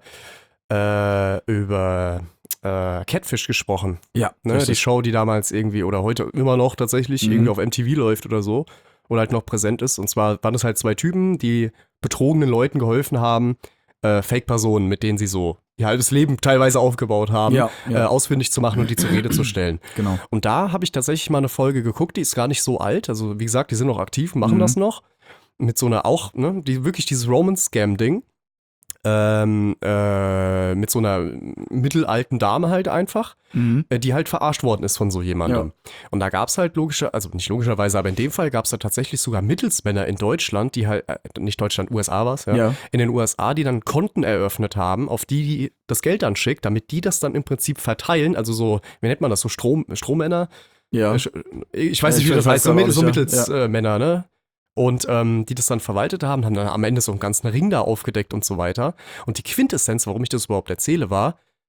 äh, über äh, Catfish gesprochen. ja, Ne? Die richtig. Show, die damals irgendwie oder heute immer noch tatsächlich Mhm. irgendwie auf M T V läuft oder so oder halt noch präsent ist. Und zwar waren es halt zwei Typen, die betrogenen Leuten geholfen haben, äh, Fake-Personen, mit denen sie so ihr halbes Leben teilweise aufgebaut haben, Ja, ja. Äh, ausfindig zu machen und die zur Rede zu stellen. Genau. Und da habe ich tatsächlich mal eine Folge geguckt, die ist gar nicht so alt. Also wie gesagt, die sind noch aktiv, machen Mhm. das noch. Mit so einer auch, ne, die wirklich dieses Roman-Scam-Ding. Ähm, äh, mit so einer mittelalten Dame halt einfach, Mhm. äh, die halt verarscht worden ist von so jemandem. Und da gab es halt logischer, also nicht logischerweise, aber in dem Fall gab es da tatsächlich sogar Mittelsmänner in Deutschland, die halt, äh, nicht Deutschland, U S A war es, ja, Ja. in den U S A, die dann Konten eröffnet haben, auf die die das Geld dann schickt, damit die das dann im Prinzip verteilen, also so, wie nennt man das, so Strom, Strommänner? Ja. Ich ich weiß Ja, nicht, ich wie das weiß heißt, so, grad auch Mittel, so nicht, ja. Mittelsmänner, ne? Und ähm, die das dann verwaltet haben, haben dann am Ende so einen ganzen Ring da aufgedeckt und so weiter. Und die Quintessenz, warum ich das überhaupt erzähle, war,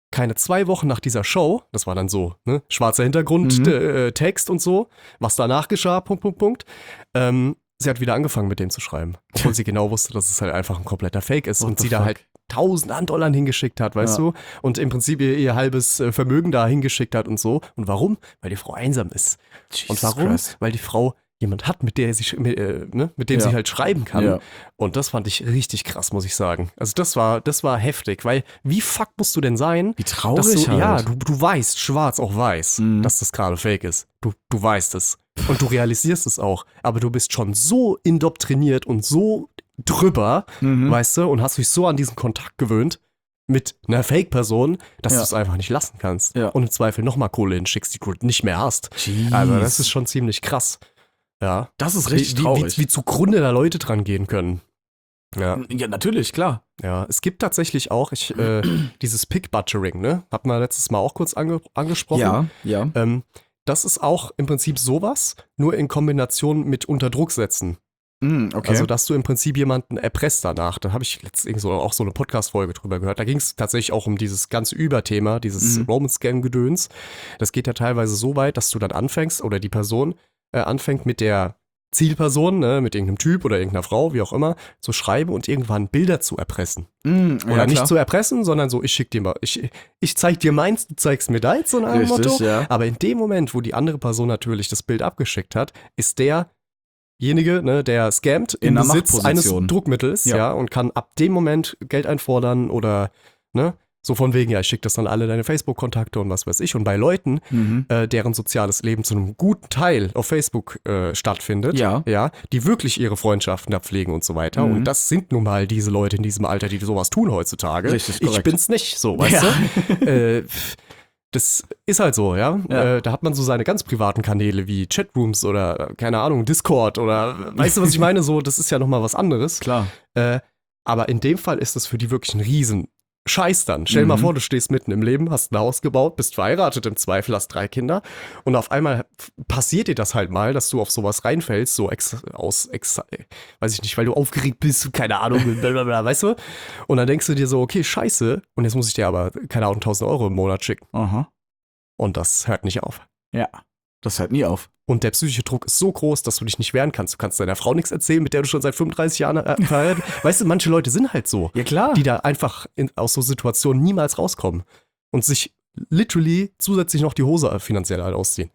keine zwei Wochen nach dieser Show, das war dann so, ne, schwarzer Hintergrund, Mhm. äh, Text und so, was danach geschah, Punkt, Punkt, Punkt, ähm, sie hat wieder angefangen mit dem zu schreiben, obwohl sie genau wusste, dass es halt einfach ein kompletter Fake ist What und the sie da fuck? halt tausend an Dollar hingeschickt hat, weißt Ja. du, und im Prinzip ihr, ihr halbes äh, Vermögen da hingeschickt hat und so. Und warum? Weil die Frau einsam ist. Jesus Und warum? Christ. Weil die Frau jemand hat, mit der sie, sch- mit, äh, ne, mit dem Ja. sie halt schreiben kann. Ja. Und das fand ich richtig krass, muss ich sagen. Also das war, das war heftig, weil wie fuck musst du denn sein, Wie traurig dass du, halt. ja, du, du weißt, schwarz auch weiß, Mhm. dass das gerade fake ist. Du, du weißt es. Und du realisierst es auch. Aber du bist schon so indoktriniert und so drüber, Mhm. weißt du, und hast dich so an diesen Kontakt gewöhnt mit einer Fake-Person, dass Ja. du es einfach nicht lassen kannst. Ja. Und im Zweifel nochmal Kohle hinschickst, die du nicht mehr hast. Jeez. Also das ist schon ziemlich krass. Ja. Das ist richtig wie, wie, traurig. wie, wie zugrunde da Leute dran gehen können. Ja, ja, natürlich, klar. ja. Es gibt tatsächlich auch ich, äh, dieses Pick-Buttering, ne? Hat man letztes Mal auch kurz ange angesprochen. Ja, ja. Ähm, das ist auch im Prinzip sowas, nur in Kombination mit Unterdruck setzen. Mhm, okay. Also, dass du im Prinzip jemanden erpresst danach. Da habe ich letztens irgend so, auch so eine Podcast-Folge drüber gehört. Da ging es tatsächlich auch um dieses ganze Überthema, dieses Mhm. Roman-Scam-Gedöns. Das geht ja teilweise so weit, dass du dann anfängst oder die Person äh, anfängt mit der Zielperson, ne, mit irgendeinem Typ oder irgendeiner Frau, wie auch immer, zu schreiben und irgendwann Bilder zu erpressen. Mhm, Oder ja, nicht klar. zu erpressen, sondern so, ich schick dir mal, ich, ich zeig dir meins, du zeigst mir deins, so ein Richtig, Motto. ja. Aber in dem Moment, wo die andere Person natürlich das Bild abgeschickt hat, ist derjenige, ne, der scammt, In im einer Besitz eines Machtposition. Druckmittels, Ja. ja. und kann ab dem Moment Geld einfordern oder, ne, so von wegen, ja, ich schick das an alle deine Facebook-Kontakte und was weiß ich. Und bei Leuten, Mhm. äh, deren soziales Leben zu einem guten Teil auf Facebook äh, stattfindet, Ja. ja, die wirklich ihre Freundschaften da pflegen und so weiter. Mhm. Und das sind nun mal diese Leute in diesem Alter, die sowas tun heutzutage. Richtig, ich korrekt. bin's nicht, so, weißt Ja. du? äh, pff, das ist halt so, ja. Ja. Äh, da hat man so seine ganz privaten Kanäle wie Chatrooms oder, äh, keine Ahnung, Discord oder, weißt du, was ich meine? So, das ist ja nochmal was anderes. Klar. Äh, aber in dem Fall ist das für die wirklich ein riesen Scheiß dann. Stell dir mal Mhm. vor, du stehst mitten im Leben, hast ein Haus gebaut, bist verheiratet im Zweifel, hast drei Kinder und auf einmal f- passiert dir das halt mal, dass du auf sowas reinfällst, so ex aus, ex äh, weiß ich nicht, weil du aufgeregt bist, keine Ahnung, blablabla, weißt du? Und dann denkst du dir so, okay, scheiße, und jetzt muss ich dir aber, keine Ahnung, tausend Euro im Monat schicken. Aha. Und das hört nicht auf. Ja. Das hört nie auf. Und der psychische Druck ist so groß, dass du dich nicht wehren kannst. Du kannst deiner Frau nichts erzählen, mit der du schon seit fünfunddreißig Jahren äh, verheiratet bist. Weißt du, manche Leute sind halt so. Ja, klar. Die da einfach in, aus so Situationen niemals rauskommen und sich literally zusätzlich noch die Hose finanziell halt ausziehen.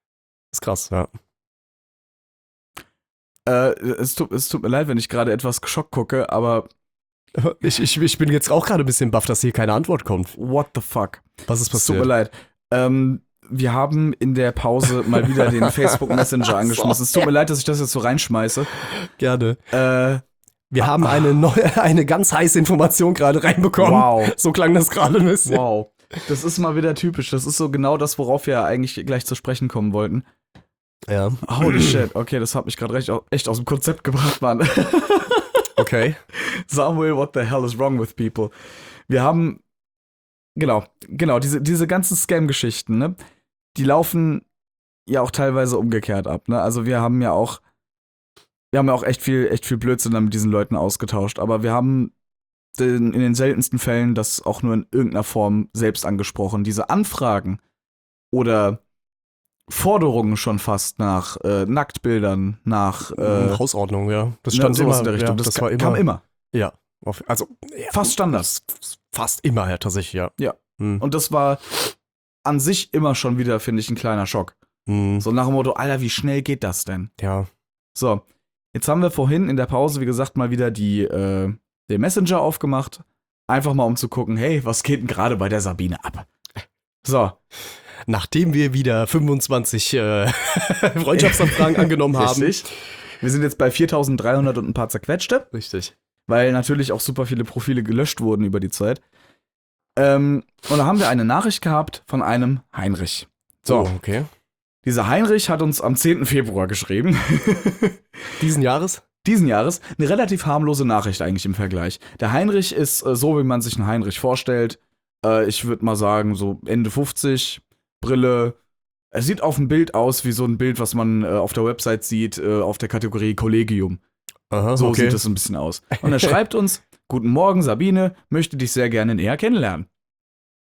Ist krass, ja. Äh, es, tut, es tut mir leid, wenn ich gerade etwas geschockt gucke, aber Ich, ich, ich bin jetzt auch gerade ein bisschen baff, dass hier keine Antwort kommt. what the fuck? Was ist Es tut mir passiert? leid. Ähm, wir haben in der Pause mal wieder den Facebook Messenger angeschmissen. Es tut mir leid, dass ich das jetzt so reinschmeiße. Gerne. Äh, Wir haben eine neue, eine ganz heiße Information gerade reinbekommen. wow. So klang das gerade ein bisschen. Wow. Das ist mal wieder typisch. Das ist so genau das, worauf wir eigentlich gleich zu sprechen kommen wollten. Ja. Holy shit. Okay, das hat mich gerade recht, echt aus dem Konzept gebracht, Mann. Okay. Samuel, what the hell is wrong with people? Wir haben, genau, genau, diese, diese ganzen Scam-Geschichten, ne? Die laufen ja auch teilweise umgekehrt ab, ne? Also wir haben ja auch, wir haben ja auch echt viel, echt viel Blödsinn dann mit diesen Leuten ausgetauscht, aber wir haben den, in den seltensten Fällen das auch nur in irgendeiner Form selbst angesprochen. Diese Anfragen oder Forderungen schon fast nach äh, Nacktbildern, nach äh, Hausordnung, ja. Das ne, stand sowas immer in der Richtung. Ja, das, das war immer. kam immer. Ja. Auf, also ja, Fast Standard. das- Fast immer, ja, tatsächlich, ja. Ja. Hm. Und das war an sich immer schon wieder, finde ich, ein kleiner Schock. Hm. So nach dem Motto, Alter, wie schnell geht das denn? Ja. So, jetzt haben wir vorhin in der Pause, wie gesagt, mal wieder die, äh, den Messenger aufgemacht. Einfach mal um zu gucken, hey, was geht denn gerade bei der Sabine ab? So, Nachdem wir wieder fünfundzwanzig äh, Freundschaftsanfragen angenommen haben. richtig. Wir sind jetzt bei viertausenddreihundert und ein paar zerquetschte, Richtig. weil natürlich auch super viele Profile gelöscht wurden über die Zeit. Ähm, und da haben wir eine Nachricht gehabt von einem Heinrich. So, Oh, okay. dieser Heinrich hat uns am zehnten Februar geschrieben. Diesen Jahres? Diesen Jahres eine relativ harmlose Nachricht eigentlich im Vergleich. Der Heinrich ist äh, so, wie man sich einen Heinrich vorstellt. Äh, ich würde mal sagen, so Ende fünfzig, Brille. Er sieht auf dem Bild aus wie so ein Bild, was man äh, auf der Website sieht, äh, auf der Kategorie Kollegium. Aha, So okay. sieht es ein bisschen aus. Und er schreibt uns: Guten Morgen, Sabine, möchte dich sehr gerne näher kennenlernen.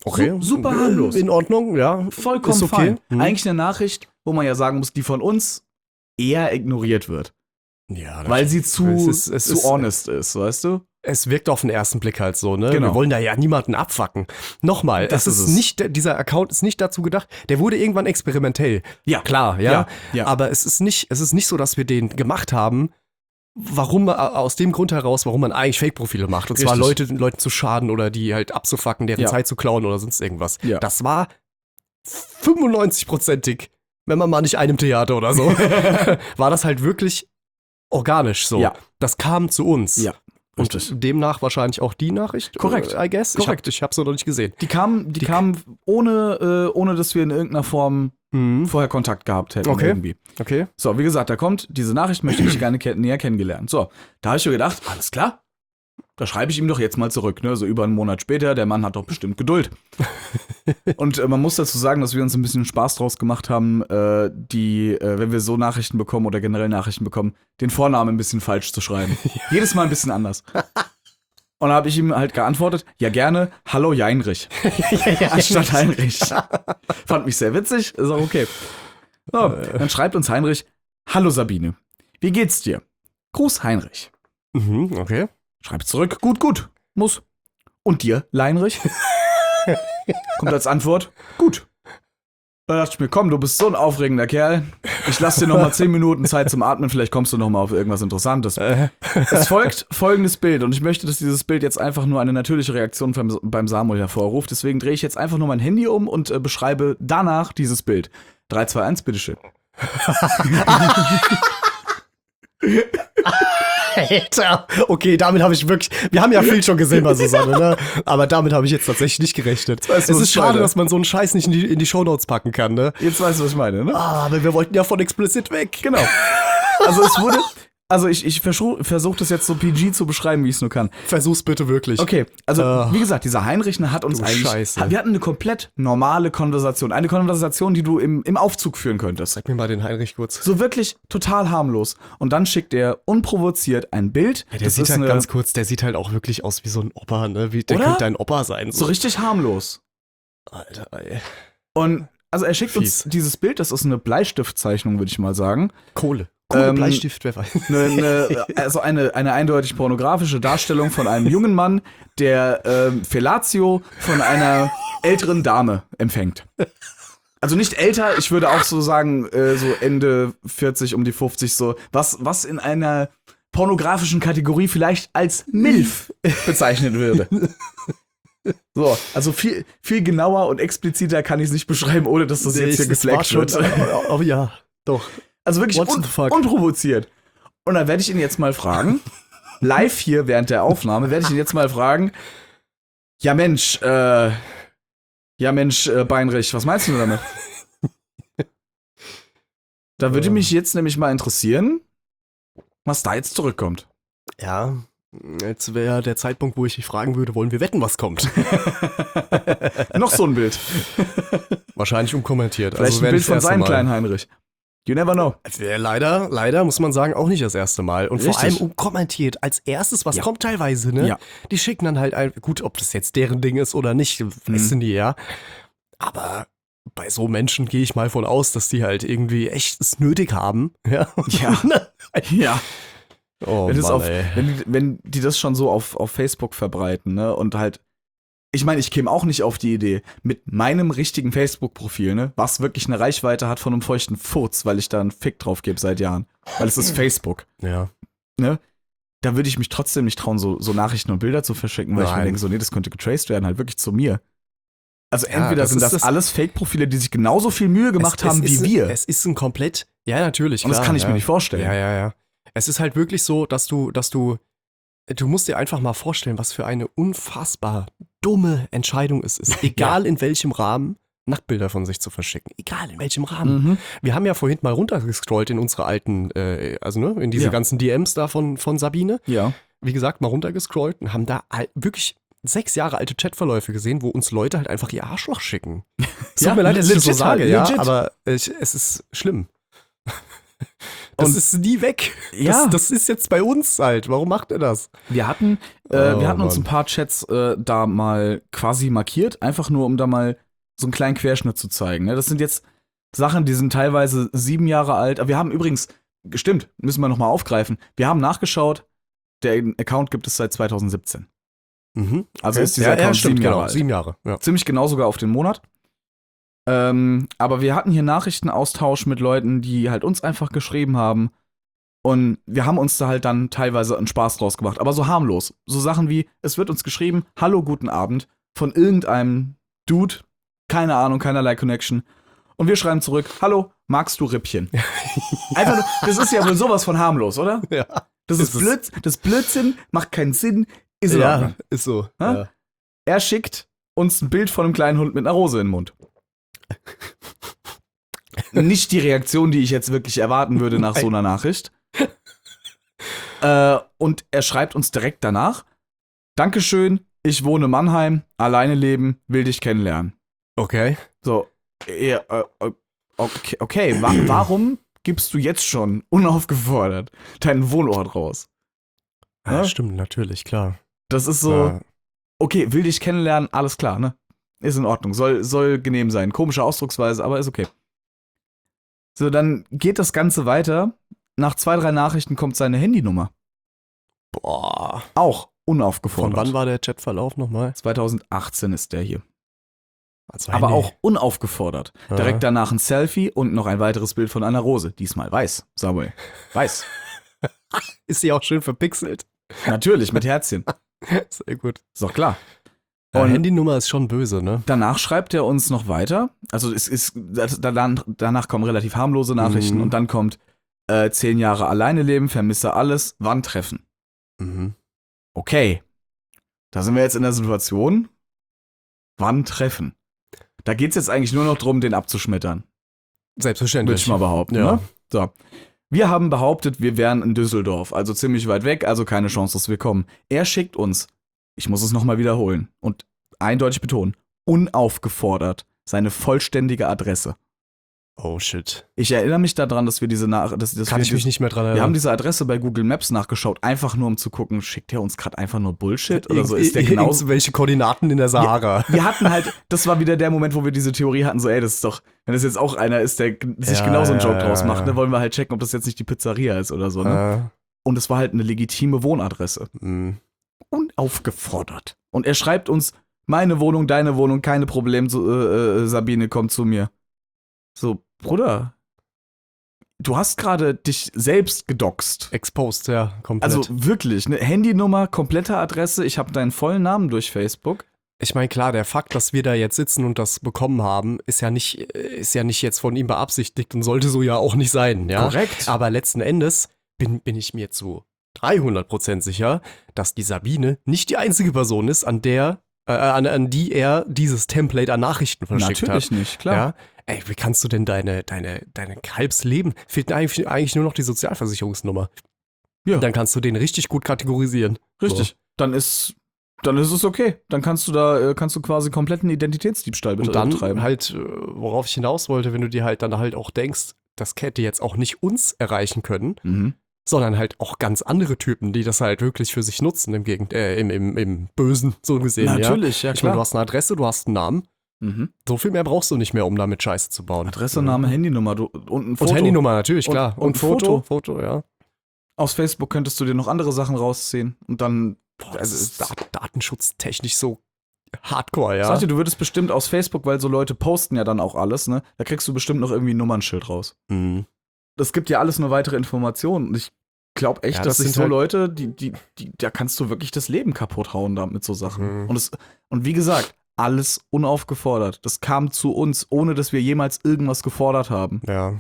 Okay. Su- super harmlos. In Ordnung, ja. Vollkommen ist okay. fein. Hm. Eigentlich eine Nachricht, wo man ja sagen muss, die von uns eher ignoriert wird. Ja, Weil sie zu, Es ist- es zu ist- honest ist, weißt du? Es wirkt auf den ersten Blick halt so, ne? Genau. Wir wollen da ja niemanden abfacken. Nochmal, Das es ist ist es. nicht, dieser Account ist nicht dazu gedacht, der wurde irgendwann experimentell. Ja. Klar, ja. Ja, ja. Aber es ist nicht, es ist nicht so, dass wir den gemacht haben, warum, aus dem Grund heraus, warum man eigentlich Fake-Profile macht. Und zwar Richtig. Leute, Leuten zu schaden oder die halt abzufacken, deren Ja. Zeit zu klauen oder sonst irgendwas. Ja. Das war fünfundneunzig-prozentig, wenn man mal nicht einem Theater oder so, war das halt wirklich organisch so. Ja. Das kam zu uns. Ja. Und Richtig. demnach wahrscheinlich auch die Nachricht. Korrekt. äh, I guess. Korrekt. Ich habe ich hab's noch nicht gesehen. Die kamen, die, Die- kamen ohne, äh, ohne, dass wir in irgendeiner Form Mhm. vorher Kontakt gehabt hätten. Okay. Irgendwie. Okay. So, wie gesagt, da kommt diese Nachricht, möchte ich gerne ke- näher kennengelernt. So, da habe ich mir gedacht, alles klar, da schreibe ich ihm doch jetzt mal zurück, ne? So über einen Monat später, der Mann hat doch bestimmt Geduld. Und äh, man muss dazu sagen, dass wir uns ein bisschen Spaß draus gemacht haben, äh, die, äh, wenn wir so Nachrichten bekommen oder generell Nachrichten bekommen, den Vornamen ein bisschen falsch zu schreiben. Jedes Mal ein bisschen anders. Und da habe ich ihm halt geantwortet, ja gerne, hallo Jeinrich. Anstatt Heinrich. Fand mich sehr witzig, ist auch okay. So, dann schreibt uns Heinrich, hallo Sabine, wie geht's dir? Gruß Heinrich. Mhm, okay. Schreibt zurück, gut, gut, muss. Und dir, Leinrich? Kommt als Antwort, gut. Da dachte ich mir, komm, du bist so ein aufregender Kerl. Ich lass dir noch mal zehn Minuten Zeit zum Atmen, vielleicht kommst du noch mal auf irgendwas Interessantes. Äh, Es folgt folgendes Bild und ich möchte, dass dieses Bild jetzt einfach nur eine natürliche Reaktion beim, beim Samuel hervorruft. Deswegen drehe ich jetzt einfach nur mein Handy um und äh, beschreibe danach dieses Bild. drei, zwei, eins, bitteschön. Alter. Okay, damit habe ich wirklich. Wir haben ja viel schon gesehen bei Susanne, ne? Aber damit habe ich jetzt tatsächlich nicht gerechnet. weißt du, Es was ist ich schade, meine. dass man so einen Scheiß nicht in die, in die Shownotes packen kann, ne? Jetzt weißt du, was ich meine, ne? Ah, aber wir wollten ja von explicit weg. Genau. Also es wurde, also ich, ich versuche das jetzt so P G zu beschreiben, wie ich es nur kann. Versuch's bitte wirklich. Okay, also Ah. wie gesagt, dieser Heinrich ne, hat uns Du eigentlich, Scheiße. hat, wir hatten eine komplett normale Konversation. Eine Konversation, die du im, im Aufzug führen könntest. Sag mir mal den Heinrich kurz. So wirklich total harmlos. Und dann schickt er unprovoziert ein Bild. Der Das sieht ist halt eine- ganz kurz, der sieht halt auch wirklich aus wie so ein Opa, ne? Wie, der Oder? könnte ein Opa sein. so richtig harmlos. Alter, ey. Und also er schickt Fies. uns dieses Bild, das ist eine Bleistiftzeichnung, würde ich mal sagen. Kohle. Kohle, Ähm, Bleistift, wer weiß. Eine, eine, also eine, eine eindeutig pornografische Darstellung von einem jungen Mann, der ähm, Fellatio von einer älteren Dame empfängt. Also nicht älter, ich würde auch so sagen, äh, so Ende vierzig, um die fünfzig, so, was, was in einer pornografischen Kategorie vielleicht als MILF bezeichnet würde. So, also viel, viel genauer und expliziter kann ich es nicht beschreiben, ohne dass das jetzt hier Es war gefleckt schon, wird. aber ja, doch. Also wirklich What un the fuck? unprovoziert. Und dann werde ich ihn jetzt mal fragen, live hier während der Aufnahme, werde ich ihn jetzt mal fragen, ja Mensch, äh, ja Mensch, äh, Beinrich, was meinst du damit? Da würde Ähm. mich jetzt nämlich mal interessieren, was da jetzt zurückkommt. Ja, jetzt wäre der Zeitpunkt, wo ich dich fragen würde, wollen wir wetten, was kommt? Noch so ein Bild. Wahrscheinlich unkommentiert. Vielleicht wär ein Bild nicht das von erste seinem Mal. kleinen Heinrich. You never know. Wäre leider, leider, muss man sagen, auch nicht das erste Mal. Und vor Richtig. allem unkommentiert. Als erstes, was Ja. kommt teilweise, ne? Ja. Die schicken dann halt, ein, gut, ob das jetzt deren Ding ist oder nicht, Mhm. wissen die ja. Aber bei so Menschen gehe ich mal von aus, dass die halt irgendwie echt es nötig haben. Ja. Ja. Ja. Oh wenn, das Mann, auf, ey. wenn, die, wenn die das schon so auf, auf Facebook verbreiten, ne, und halt, ich meine, ich käme auch nicht auf die Idee, mit meinem richtigen Facebook-Profil, ne, was wirklich eine Reichweite hat von einem feuchten Furz, weil ich da einen Fick drauf gebe seit Jahren, weil es ist Facebook, Ja. ne, da würde ich mich trotzdem nicht trauen, so, so Nachrichten und Bilder zu verschicken, weil ich mir Nein. denke, so, nee, das könnte getraced werden, halt wirklich zu mir. Also Ja, entweder das sind ist das, das- alles Fake-Profile, die sich genauso viel Mühe gemacht Es- es haben ist wie ein, wir. Es ist ein komplett, ja, natürlich, Und das klar, kann ich ja. mir nicht vorstellen. Ja, ja, ja. Es ist halt wirklich so, dass du, dass du, du musst dir einfach mal vorstellen, was für eine unfassbar dumme Entscheidung es ist. Egal in welchem Rahmen, Nacktbilder von sich zu verschicken. Egal in welchem Rahmen. Mhm. Wir haben ja vorhin mal runtergescrollt in unsere alten, äh, also ne, in diese Ja. ganzen D Ms da von, von Sabine. Ja. Wie gesagt, mal runtergescrollt und haben da all, wirklich sechs Jahre alte Chatverläufe gesehen, wo uns Leute halt einfach ihr Arschloch schicken. Es tut Ja, mir leid, dass ich das so legit halt, sage, ja, legit. aber ich, es ist schlimm. Das Und- ist nie weg. Ja. Das, das ist jetzt bei uns halt. Warum macht er das? Wir hatten, äh, Oh, wir hatten uns Mann. ein paar Chats äh, da mal quasi markiert, einfach nur, um da mal so einen kleinen Querschnitt zu zeigen. Ne? Das sind jetzt Sachen, die sind teilweise sieben Jahre alt. Aber wir haben übrigens, stimmt, müssen wir nochmal aufgreifen, wir haben nachgeschaut, der Account gibt es seit zweitausendsiebzehn. Mhm. Also Okay. ist dieser ja, Account ja, stimmt, sieben Jahre genau. alt. Sieben Jahre. Ja. Ziemlich genau sogar auf den Monat. Ähm, aber wir hatten hier Nachrichtenaustausch mit Leuten, die halt uns einfach geschrieben haben. Und wir haben uns da halt dann teilweise einen Spaß draus gemacht. Aber so harmlos. So Sachen wie, es wird uns geschrieben, hallo, guten Abend, von irgendeinem Dude, keine Ahnung, keinerlei Connection. Und wir schreiben zurück, hallo, magst du Rippchen? Einfach nur, das ist ja wohl sowas von harmlos, oder? Ja. Das ist, Ist es. Blöd, das ist Blödsinn, macht keinen Sinn, ist in Ordnung. Ja, ist so. Hä? Ja. Er schickt uns ein Bild von einem kleinen Hund mit einer Rose in den Mund. Nicht die Reaktion, die ich jetzt wirklich erwarten würde nach so einer Nachricht. äh, und er schreibt uns direkt danach: Dankeschön, ich wohne in Mannheim, alleine leben, will dich kennenlernen. Okay. So, ja, äh, äh, okay, okay. Wa warum gibst du jetzt schon unaufgefordert deinen Wohnort raus? Ja, Ja? stimmt, natürlich, klar. Das ist so. Ja. Okay, will dich kennenlernen, alles klar, ne? Ist in Ordnung, soll, soll genehm sein. Komische Ausdrucksweise, aber ist okay. So, dann geht das Ganze weiter. Nach zwei, drei Nachrichten kommt seine Handynummer. Boah. Auch Von unaufgefordert. wann war der Chatverlauf nochmal? zweitausendachtzehn ist der hier. Also Aber Handy. auch unaufgefordert. Ja. Direkt danach ein Selfie und noch ein weiteres Bild von einer Rose. Diesmal weiß, Samuel. Weiß. Ist sie auch schön verpixelt. Natürlich, mit Herzchen. Sehr gut. Ist doch klar. Ja, Und- Handynummer ist schon böse, ne? Danach schreibt er uns noch weiter. Also es ist, das- danach, danach kommen relativ harmlose Nachrichten Mhm. und dann kommt äh, zehn Jahre alleine leben, vermisse alles, wann treffen. Mhm. Okay, da sind wir jetzt in der Situation, wann treffen. Da geht's jetzt eigentlich nur noch drum, den abzuschmettern, würde Selbstverständlich. ich mal behaupten. Ja. Ne? So. Wir haben behauptet, wir wären in Düsseldorf, also ziemlich weit weg, also keine Chance, dass wir kommen. Er schickt uns, ich muss es nochmal wiederholen und eindeutig betonen, unaufgefordert seine vollständige Adresse. Oh shit. Ich erinnere mich daran, dass wir diese Nach dass, dass Kann wir ich mich die- nicht mehr dran wir erinnern. haben diese Adresse bei Google Maps nachgeschaut, einfach nur um zu gucken, schickt er uns gerade einfach nur Bullshit oder so? Irgend- Ist der irgend- genauso? Irgendwelche Koordinaten in der Sahara. Wir hatten halt, das war wieder der Moment, wo wir diese Theorie hatten, so ey, das ist doch, wenn das jetzt auch einer ist, der g- sich Ja, genauso einen ja, Joke ja, draus macht, ja. ne, wollen wir halt checken, ob das jetzt nicht die Pizzeria ist oder so, ne? Äh, Und es war halt eine legitime Wohnadresse. mh. Unaufgefordert. Und er schreibt uns, meine Wohnung, deine Wohnung, keine Problem, so, äh, äh, Sabine, komm zu mir. So, Bruder, du hast gerade dich selbst gedoxt. Exposed, ja, komplett. Also wirklich, ne? Handynummer, komplette Adresse, ich habe deinen vollen Namen durch Facebook. Ich meine, klar, der Fakt, dass wir da jetzt sitzen und das bekommen haben, ist ja nicht, ist ja nicht jetzt von ihm beabsichtigt und sollte so ja auch nicht sein, ja. Korrekt. Aber letzten Endes bin, bin ich mir zu dreihundert Prozent sicher, dass die Sabine nicht die einzige Person ist, an der, äh, an, an die er dieses Template an Nachrichten verschickt Natürlich hat. nicht, klar. Ja? Ey, wie kannst du denn deine, deine, deine halbes Leben? Fehlt eigentlich, eigentlich nur noch die Sozialversicherungsnummer. Ja. Dann kannst du den richtig gut kategorisieren. Richtig. Dann ist, dann ist es okay. Dann kannst du da, äh, kannst du quasi kompletten Identitätsdiebstahl Und dann betreiben. halt, äh, worauf ich hinaus wollte, wenn du dir halt dann halt auch denkst, das hätte jetzt auch nicht uns erreichen können, Mhm. sondern halt auch ganz andere Typen, die das halt wirklich für sich nutzen, im, Gegend, äh, im, im, im Bösen so gesehen. Natürlich, ja, Ja? Ich meine, klar. du hast eine Adresse, du hast einen Namen. Mhm. So viel mehr brauchst du nicht mehr, um damit Scheiße zu bauen. Adresse, Name, Handynummer du, und ein Foto. Und Handynummer natürlich, Und- klar. Und, und Foto, Foto. Foto, ja. Aus Facebook könntest du dir noch andere Sachen rausziehen und dann. Boah, das Also, ist dat datenschutztechnisch so hardcore, ja. Sag dir, du würdest bestimmt aus Facebook, weil so Leute posten ja dann auch alles, ne? Da kriegst du bestimmt noch irgendwie ein Nummernschild raus. Mhm. Das gibt ja alles nur weitere Informationen. Und ich glaube echt, Ja, dass das sich sind so halt- Leute, die, die, die, da kannst du wirklich das Leben kaputt hauen da mit so Sachen. Mhm. Und, es, und wie gesagt, alles unaufgefordert. Das kam zu uns, ohne dass wir jemals irgendwas gefordert haben. Ja.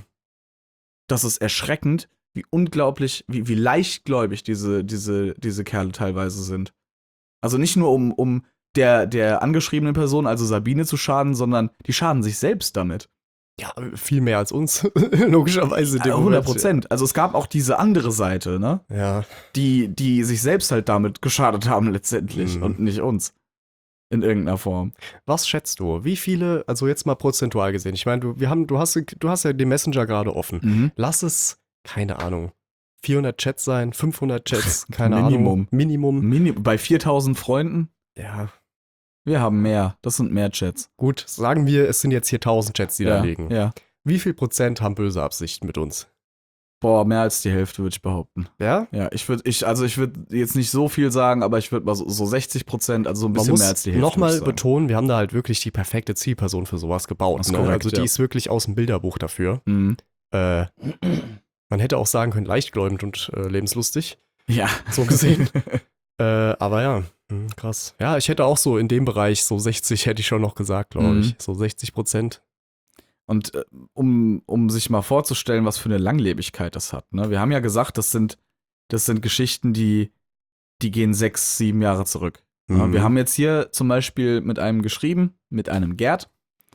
Das ist erschreckend, wie unglaublich, wie, wie leichtgläubig diese, diese, diese Kerle teilweise sind. Also nicht nur um, um der, der angeschriebenen Person, also Sabine, zu schaden, sondern die schaden sich selbst damit. Ja, viel mehr als uns, logischerweise. in dem Ja, Moment. hundert Prozent. Also es gab auch diese andere Seite, ne? Ja. Die, die sich selbst halt damit geschadet haben letztendlich Mhm. und nicht uns. In irgendeiner Form. Was schätzt du? Wie viele, also jetzt mal prozentual gesehen, ich meine, du, wir haben, du, hast, du hast ja den Messenger gerade offen. Mhm. Lass es keine Ahnung, vierhundert Chats sein, fünfhundert Chats, keine Minimum. Ahnung. Minimum. Mini bei viertausend Freunden? Ja, Wir haben mehr. Das sind mehr Chats. gut, sagen wir, es sind jetzt hier tausend Chats, die ja, da liegen. Ja. Wie viel Prozent haben böse Absichten mit uns? Boah, mehr als die Hälfte, würde ich behaupten. Ja? Ja, ich würde, ich, also ich würde jetzt nicht so viel sagen, aber ich würde mal so, so sechzig Prozent, also so ein Man bisschen muss mehr als die Hälfte. nochmal würd ich sagen. betonen, wir haben da halt wirklich die perfekte Zielperson für sowas gebaut. Das ist Ne? korrekt, Also die ja. ist wirklich aus dem Bilderbuch dafür. Mhm. Äh, man hätte auch sagen können, leichtgläubig und äh, lebenslustig, Ja. so gesehen. äh, aber ja, hm, krass. Ja, ich hätte auch so in dem Bereich so sechzig hätte ich schon noch gesagt, glaube Mhm. ich. So sechzig Prozent. Und äh, um, um sich mal vorzustellen, was für eine Langlebigkeit das hat. Ne? Wir haben ja gesagt, das sind, das sind Geschichten, die, die gehen sechs, sieben Jahre zurück. Ja, Mhm. wir haben jetzt hier zum Beispiel mit einem geschrieben, mit einem Gerd.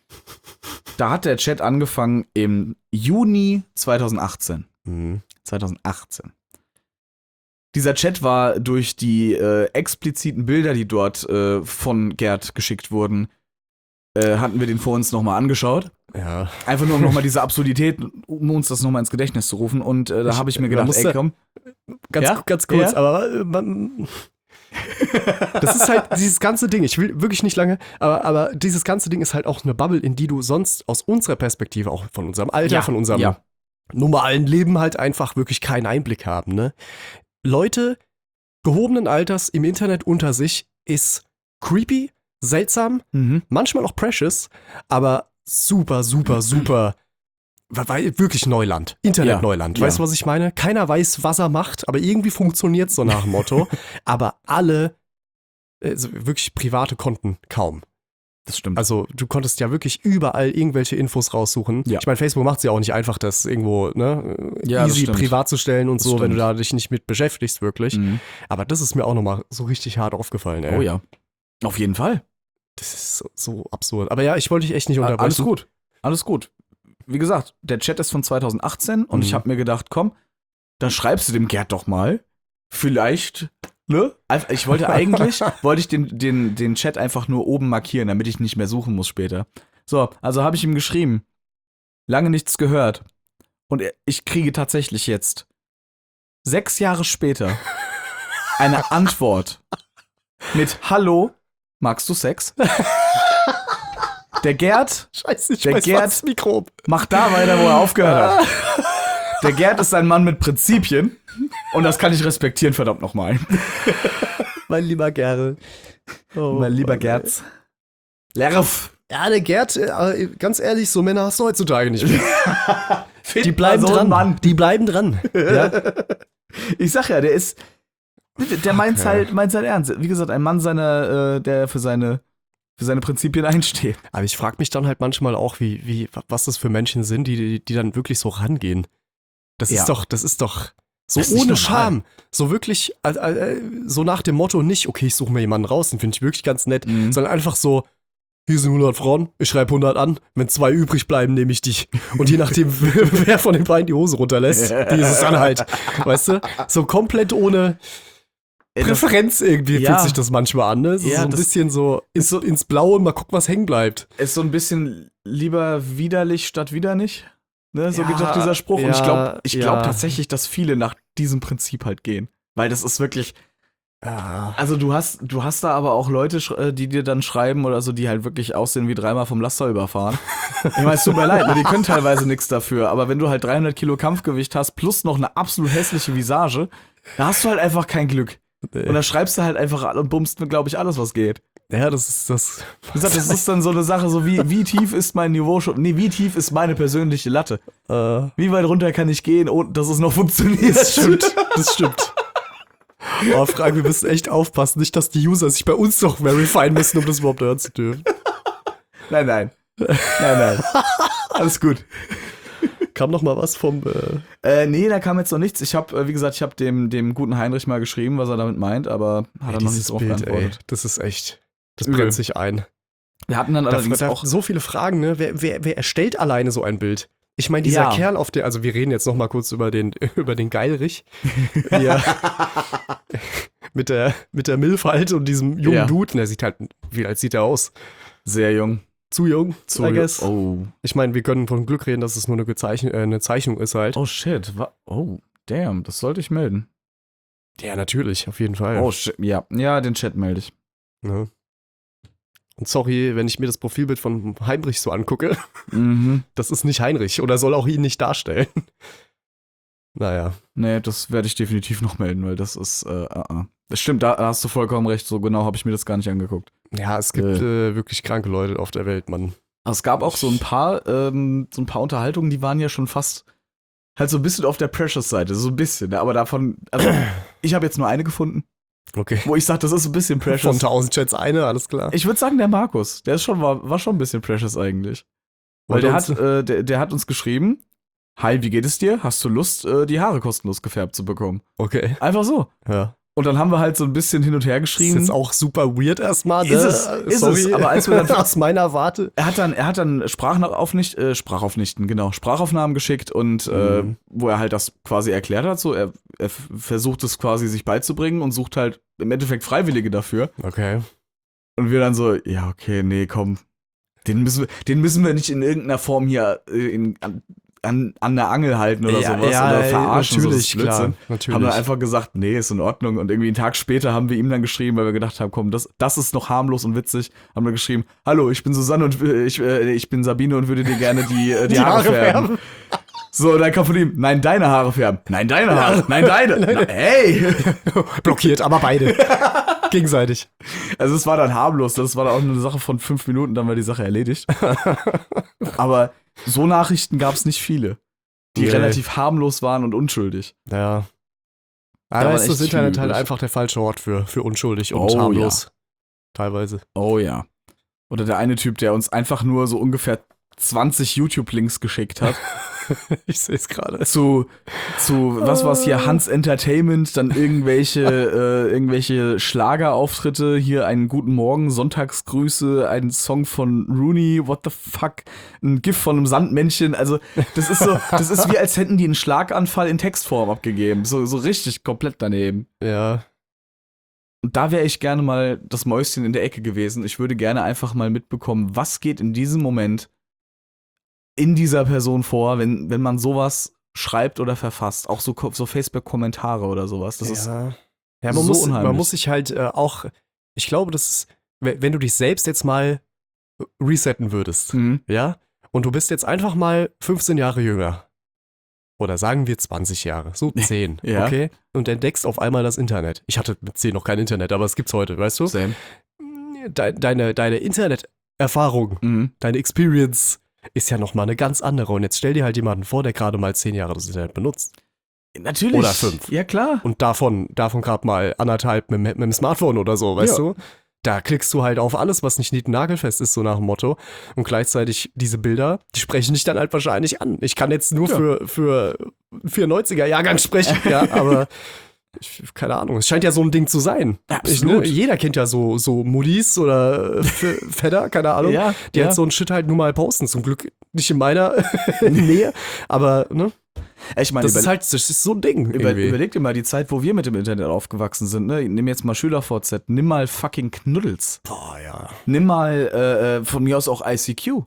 Da hat der Chat angefangen im Juni zweitausendachtzehn. Mhm. zweitausendachtzehn. Dieser Chat war durch die äh, expliziten Bilder, die dort äh, von Gerd geschickt wurden, äh, hatten wir den vor uns nochmal angeschaut. Ja. Einfach nur um nochmal diese Absurdität, um uns das nochmal ins Gedächtnis zu rufen. Und äh, da Ich- habe ich mir man gedacht, muss ey da- komm. Ganz, Ja? ganz kurz, Ja? aber äh, man, das ist halt dieses ganze Ding, ich will wirklich nicht lange, aber, aber dieses ganze Ding ist halt auch eine Bubble, in die du sonst aus unserer Perspektive, auch von unserem Alter, Ja, von unserem ja. normalen Leben halt einfach wirklich keinen Einblick haben, ne? Leute gehobenen Alters im Internet unter sich ist creepy, seltsam, Mhm. manchmal auch precious, aber super, super, super, weil wirklich Neuland, Internet-Neuland. Ja, Weißt du, ja. was ich meine? Keiner weiß, was er macht, aber irgendwie funktioniert so nach dem Motto. Aber alle, also wirklich private Konten kaum. Das stimmt. Also du konntest ja wirklich überall irgendwelche Infos raussuchen. Ja. Ich meine, Facebook macht es ja auch nicht einfach, das irgendwo ne, Ja, das easy stimmt. privat zu stellen und Das so, wenn du stimmt. da dich nicht mit beschäftigst, wirklich. Mhm. Aber das ist mir auch nochmal so richtig hart aufgefallen, ey. Oh ja. Auf jeden Fall. Das ist so, so absurd. Aber ja, ich wollte dich echt nicht unterbrechen. Alles gut. Alles gut. Wie gesagt, der Chat ist von zweitausendachtzehn und Mhm. ich habe mir gedacht, komm, dann schreibst du dem Gerd doch mal. Vielleicht, ne? Einfach- Ich wollte eigentlich, wollte ich den, den, den Chat einfach nur oben markieren, damit ich nicht mehr suchen muss später. So, also habe ich ihm geschrieben. Lange nichts gehört. Und er- ich kriege tatsächlich jetzt, sechs Jahre später, eine Antwort mit Hallo, magst du Sex? Der Gerd Scheiße, ich Der weiß Gerd- das Mikro. macht da weiter, wo er aufgehört hat. Der Gerd ist ein Mann mit Prinzipien und das kann ich respektieren, verdammt nochmal. Mein lieber Gerl. Oh, Mein lieber Mann, Gerz. Lerf. ey. Ja, der Gerd, äh, ganz ehrlich, so Männer hast du heutzutage nicht mehr. Die bleiben so einen dran. Mann. Die bleiben dran. Ja? Ich sag ja, der ist, der meint's Okay. halt, meint's halt ernst. Wie gesagt, ein Mann seiner, äh, der für seine, für seine Prinzipien einsteht. Aber ich frage mich dann halt manchmal auch, wie, wie, was das für Menschen sind, die, die, die dann wirklich so rangehen. Das Ja. ist doch, das ist doch so Das ist nicht ohne normal. Scham. So wirklich, äh, äh, so nach dem Motto nicht, okay, ich suche mir jemanden raus, den finde ich wirklich ganz nett, Mhm. sondern einfach so, hier sind hundert Frauen, ich schreibe hundert an, wenn zwei übrig bleiben, nehme ich dich. Und je nachdem, wer von den beiden die Hose runterlässt, die ist es dann halt. Weißt du? So komplett ohne Ey, das- Präferenz irgendwie Ja. fühlt sich das manchmal an, ne? So, Ja, so ein das- bisschen so ins, ins Blaue und mal gucken, was hängen bleibt. ist so ein bisschen lieber widerlich statt wieder nicht. Ne, so Ja, geht doch dieser Spruch. und ich ja, glaube ich glaub ja. tatsächlich, dass viele nach diesem Prinzip halt gehen. Weil das ist wirklich, Ja. also du hast, du hast da aber auch Leute, sch- äh, die dir dann schreiben oder so, die halt wirklich aussehen wie dreimal vom Laster überfahren. Ich meine, es tut mir leid, ne, die können teilweise nichts dafür. Aber wenn du halt dreihundert Kilo Kampfgewicht hast plus noch eine absolut hässliche Visage, da hast du halt einfach kein Glück. Und dann schreibst du halt einfach an und bummst mir, glaube ich, alles, was geht. Ja, das ist das. Wie gesagt, das ist dann so eine Sache, so wie, wie tief ist mein Niveau schon, nee, wie tief ist meine persönliche Latte? Äh, Wie weit runter kann ich gehen, ohne dass es noch funktioniert? das stimmt, das stimmt. Oh, Frank, wir müssen echt aufpassen, nicht, dass die User sich bei uns noch verifieren müssen, um das überhaupt hören zu dürfen. Nein, nein. Nein, nein. Alles gut. Kam noch mal was vom. Äh, Äh, nee, da kam jetzt noch nichts. Ich habe, äh, wie gesagt, ich habe dem, dem guten Heinrich mal geschrieben, was er damit meint, aber hat er noch nicht drauf ey, geantwortet. das ist echt. Das Übel. brennt sich ein. Wir hatten dann Da, allerdings da, auch. so viele Fragen, ne? Wer, wer, wer erstellt alleine so ein Bild? Ich meine, dieser Ja. Kerl auf der, also wir reden jetzt noch mal kurz über den, über den Geilrich. Wie er mit der, mit der Milf halt und diesem jungen Ja. Dude. Und der sieht halt, wie alt sieht er aus? Sehr jung. zu jung, Zu, I guess. oh. Ich meine, wir können von Glück reden, dass es nur eine, Gezeichen äh, eine Zeichnung ist halt. Oh shit. Wa oh, damn, das sollte ich melden. Ja, natürlich, auf jeden Fall. Oh shit, ja. Ja, den Chat melde ich. Ne? Und sorry, wenn ich mir das Profilbild von Heinrich so angucke, Mhm. das ist nicht Heinrich oder soll auch ihn nicht darstellen. Naja. Nee, das werde ich definitiv noch melden, weil das ist, äh, uh -uh. Das stimmt, da hast du vollkommen recht, so genau habe ich mir das gar nicht angeguckt. Ja, es gibt äh, wirklich kranke Leute auf der Welt, Mann. Es gab auch so ein paar, ähm, so ein paar Unterhaltungen, die waren ja schon fast halt so ein bisschen auf der Precious-Seite, so ein bisschen, ne? Aber davon, also ich habe jetzt nur eine gefunden, Okay. wo ich sage, das ist ein bisschen Von Precious. tausend Chats eine, alles klar. Ich würde sagen, der Markus, der ist schon, war, war schon ein bisschen Precious eigentlich. Weil der hat, äh, der, der hat uns geschrieben, hi, wie geht es dir? Hast du Lust, äh, die Haare kostenlos gefärbt zu bekommen? Okay. Einfach so. Ja. Und dann haben wir halt so ein bisschen hin und her Das geschrieben. ist jetzt auch super weird erstmal, ne? Ist es, ist Sorry. es, aber als wir dann aus meiner Warte. Er hat dann, er hat dann Sprachaufnicht, äh, Sprachaufnichten, genau, Sprachaufnahmen geschickt und äh, Mhm. wo er halt das quasi erklärt hat, so er, er f- versucht es quasi sich beizubringen und sucht halt im Endeffekt Freiwillige dafür. Okay. Und wir dann so, ja, okay, nee, komm, den müssen wir, den müssen wir nicht in irgendeiner Form hier äh, in, an, an, an der Angel halten oder ja, sowas ja, oder verarschen. natürlich, so, das ist klar. Blödsinn. Natürlich. Haben wir einfach gesagt, nee, ist in Ordnung. Und irgendwie einen Tag später haben wir ihm dann geschrieben, weil wir gedacht haben, komm, das, das ist noch harmlos und witzig. Haben wir geschrieben, hallo, ich bin Susanne und äh, ich, äh, ich bin Sabine und würde dir gerne die, äh, die, Die Haare, Haare färben. färben. So, dann kam von ihm, nein, deine Haare färben. Nein, deine Haare. Nein, deine. Na, hey! Blockiert, aber beide. Gegenseitig. Also es war dann harmlos. Das war dann auch nur eine Sache von fünf Minuten, dann war die Sache erledigt. Aber so Nachrichten gab es nicht viele, die Nee. relativ harmlos waren und unschuldig. Ja. Da Aber waren ist das echt Internet viele halt übrig. einfach der falsche Ort für, für unschuldig und Oh, harmlos. Teilweise. Oh ja. Oder der eine Typ, der uns einfach nur so ungefähr zwanzig YouTube-Links geschickt hat. Ich sehe es gerade. zu, zu, was war's hier, Hans Entertainment, dann irgendwelche, äh, irgendwelche Schlagerauftritte, hier einen guten Morgen, Sonntagsgrüße, ein Song von Rooney, what the fuck, ein GIF von einem Sandmännchen, also das ist so, das ist wie als hätten die einen Schlaganfall in Textform abgegeben, so, so richtig komplett daneben. Ja. Und da wäre ich gerne mal das Mäuschen in der Ecke gewesen. Ich würde gerne einfach mal mitbekommen, was geht in diesem Moment in dieser Person vor, wenn, wenn man sowas schreibt oder verfasst. Auch so, so Facebook-Kommentare oder sowas. Das ist ja. Ja, man, so muss, unheimlich. man muss sich halt äh, auch, ich glaube, das ist, wenn wenn du dich selbst jetzt mal resetten würdest, Mhm. ja, und du bist jetzt einfach mal fünfzehn Jahre jünger. Oder sagen wir zwanzig Jahre, so zehn, Ja. okay? Und entdeckst auf einmal das Internet. Ich hatte mit zehn noch kein Internet, aber es gibt's heute, weißt du? Same. De deine, deine Internet-Erfahrung, Mhm. deine Experience ist ja nochmal eine ganz andere. Und jetzt stell dir halt jemanden vor, der gerade mal zehn Jahre das Internet benutzt. Natürlich. Oder fünf. Ja, klar. Und davon, davon gerade mal anderthalb mit, mit dem Smartphone oder so, weißt Ja. du? Da klickst du halt auf alles, was nicht nied-nagelfest ist, so nach dem Motto. Und gleichzeitig diese Bilder, die sprechen dich dann halt wahrscheinlich an. Ich kann jetzt nur Ja. für, für vierundneunziger-Jahrgang sprechen, ja, aber ich, keine Ahnung, es scheint ja so ein Ding zu sein. Ich, ne, Absolut. jeder kennt ja so, so Muddis oder äh, F- Fedder, keine Ahnung, Ja, die ja. halt so ein Shit halt nur mal posten. Zum Glück nicht in meiner Nähe, aber ne, Ich meine, das über, ist halt, das ist so ein Ding. über, irgendwie. überleg dir mal die Zeit, wo wir mit dem Internet aufgewachsen sind. Ne? Nimm jetzt mal SchülerVZ, nimm mal fucking Knuddels. Boah, ja. Nimm mal äh, äh, von mir aus auch I C Q.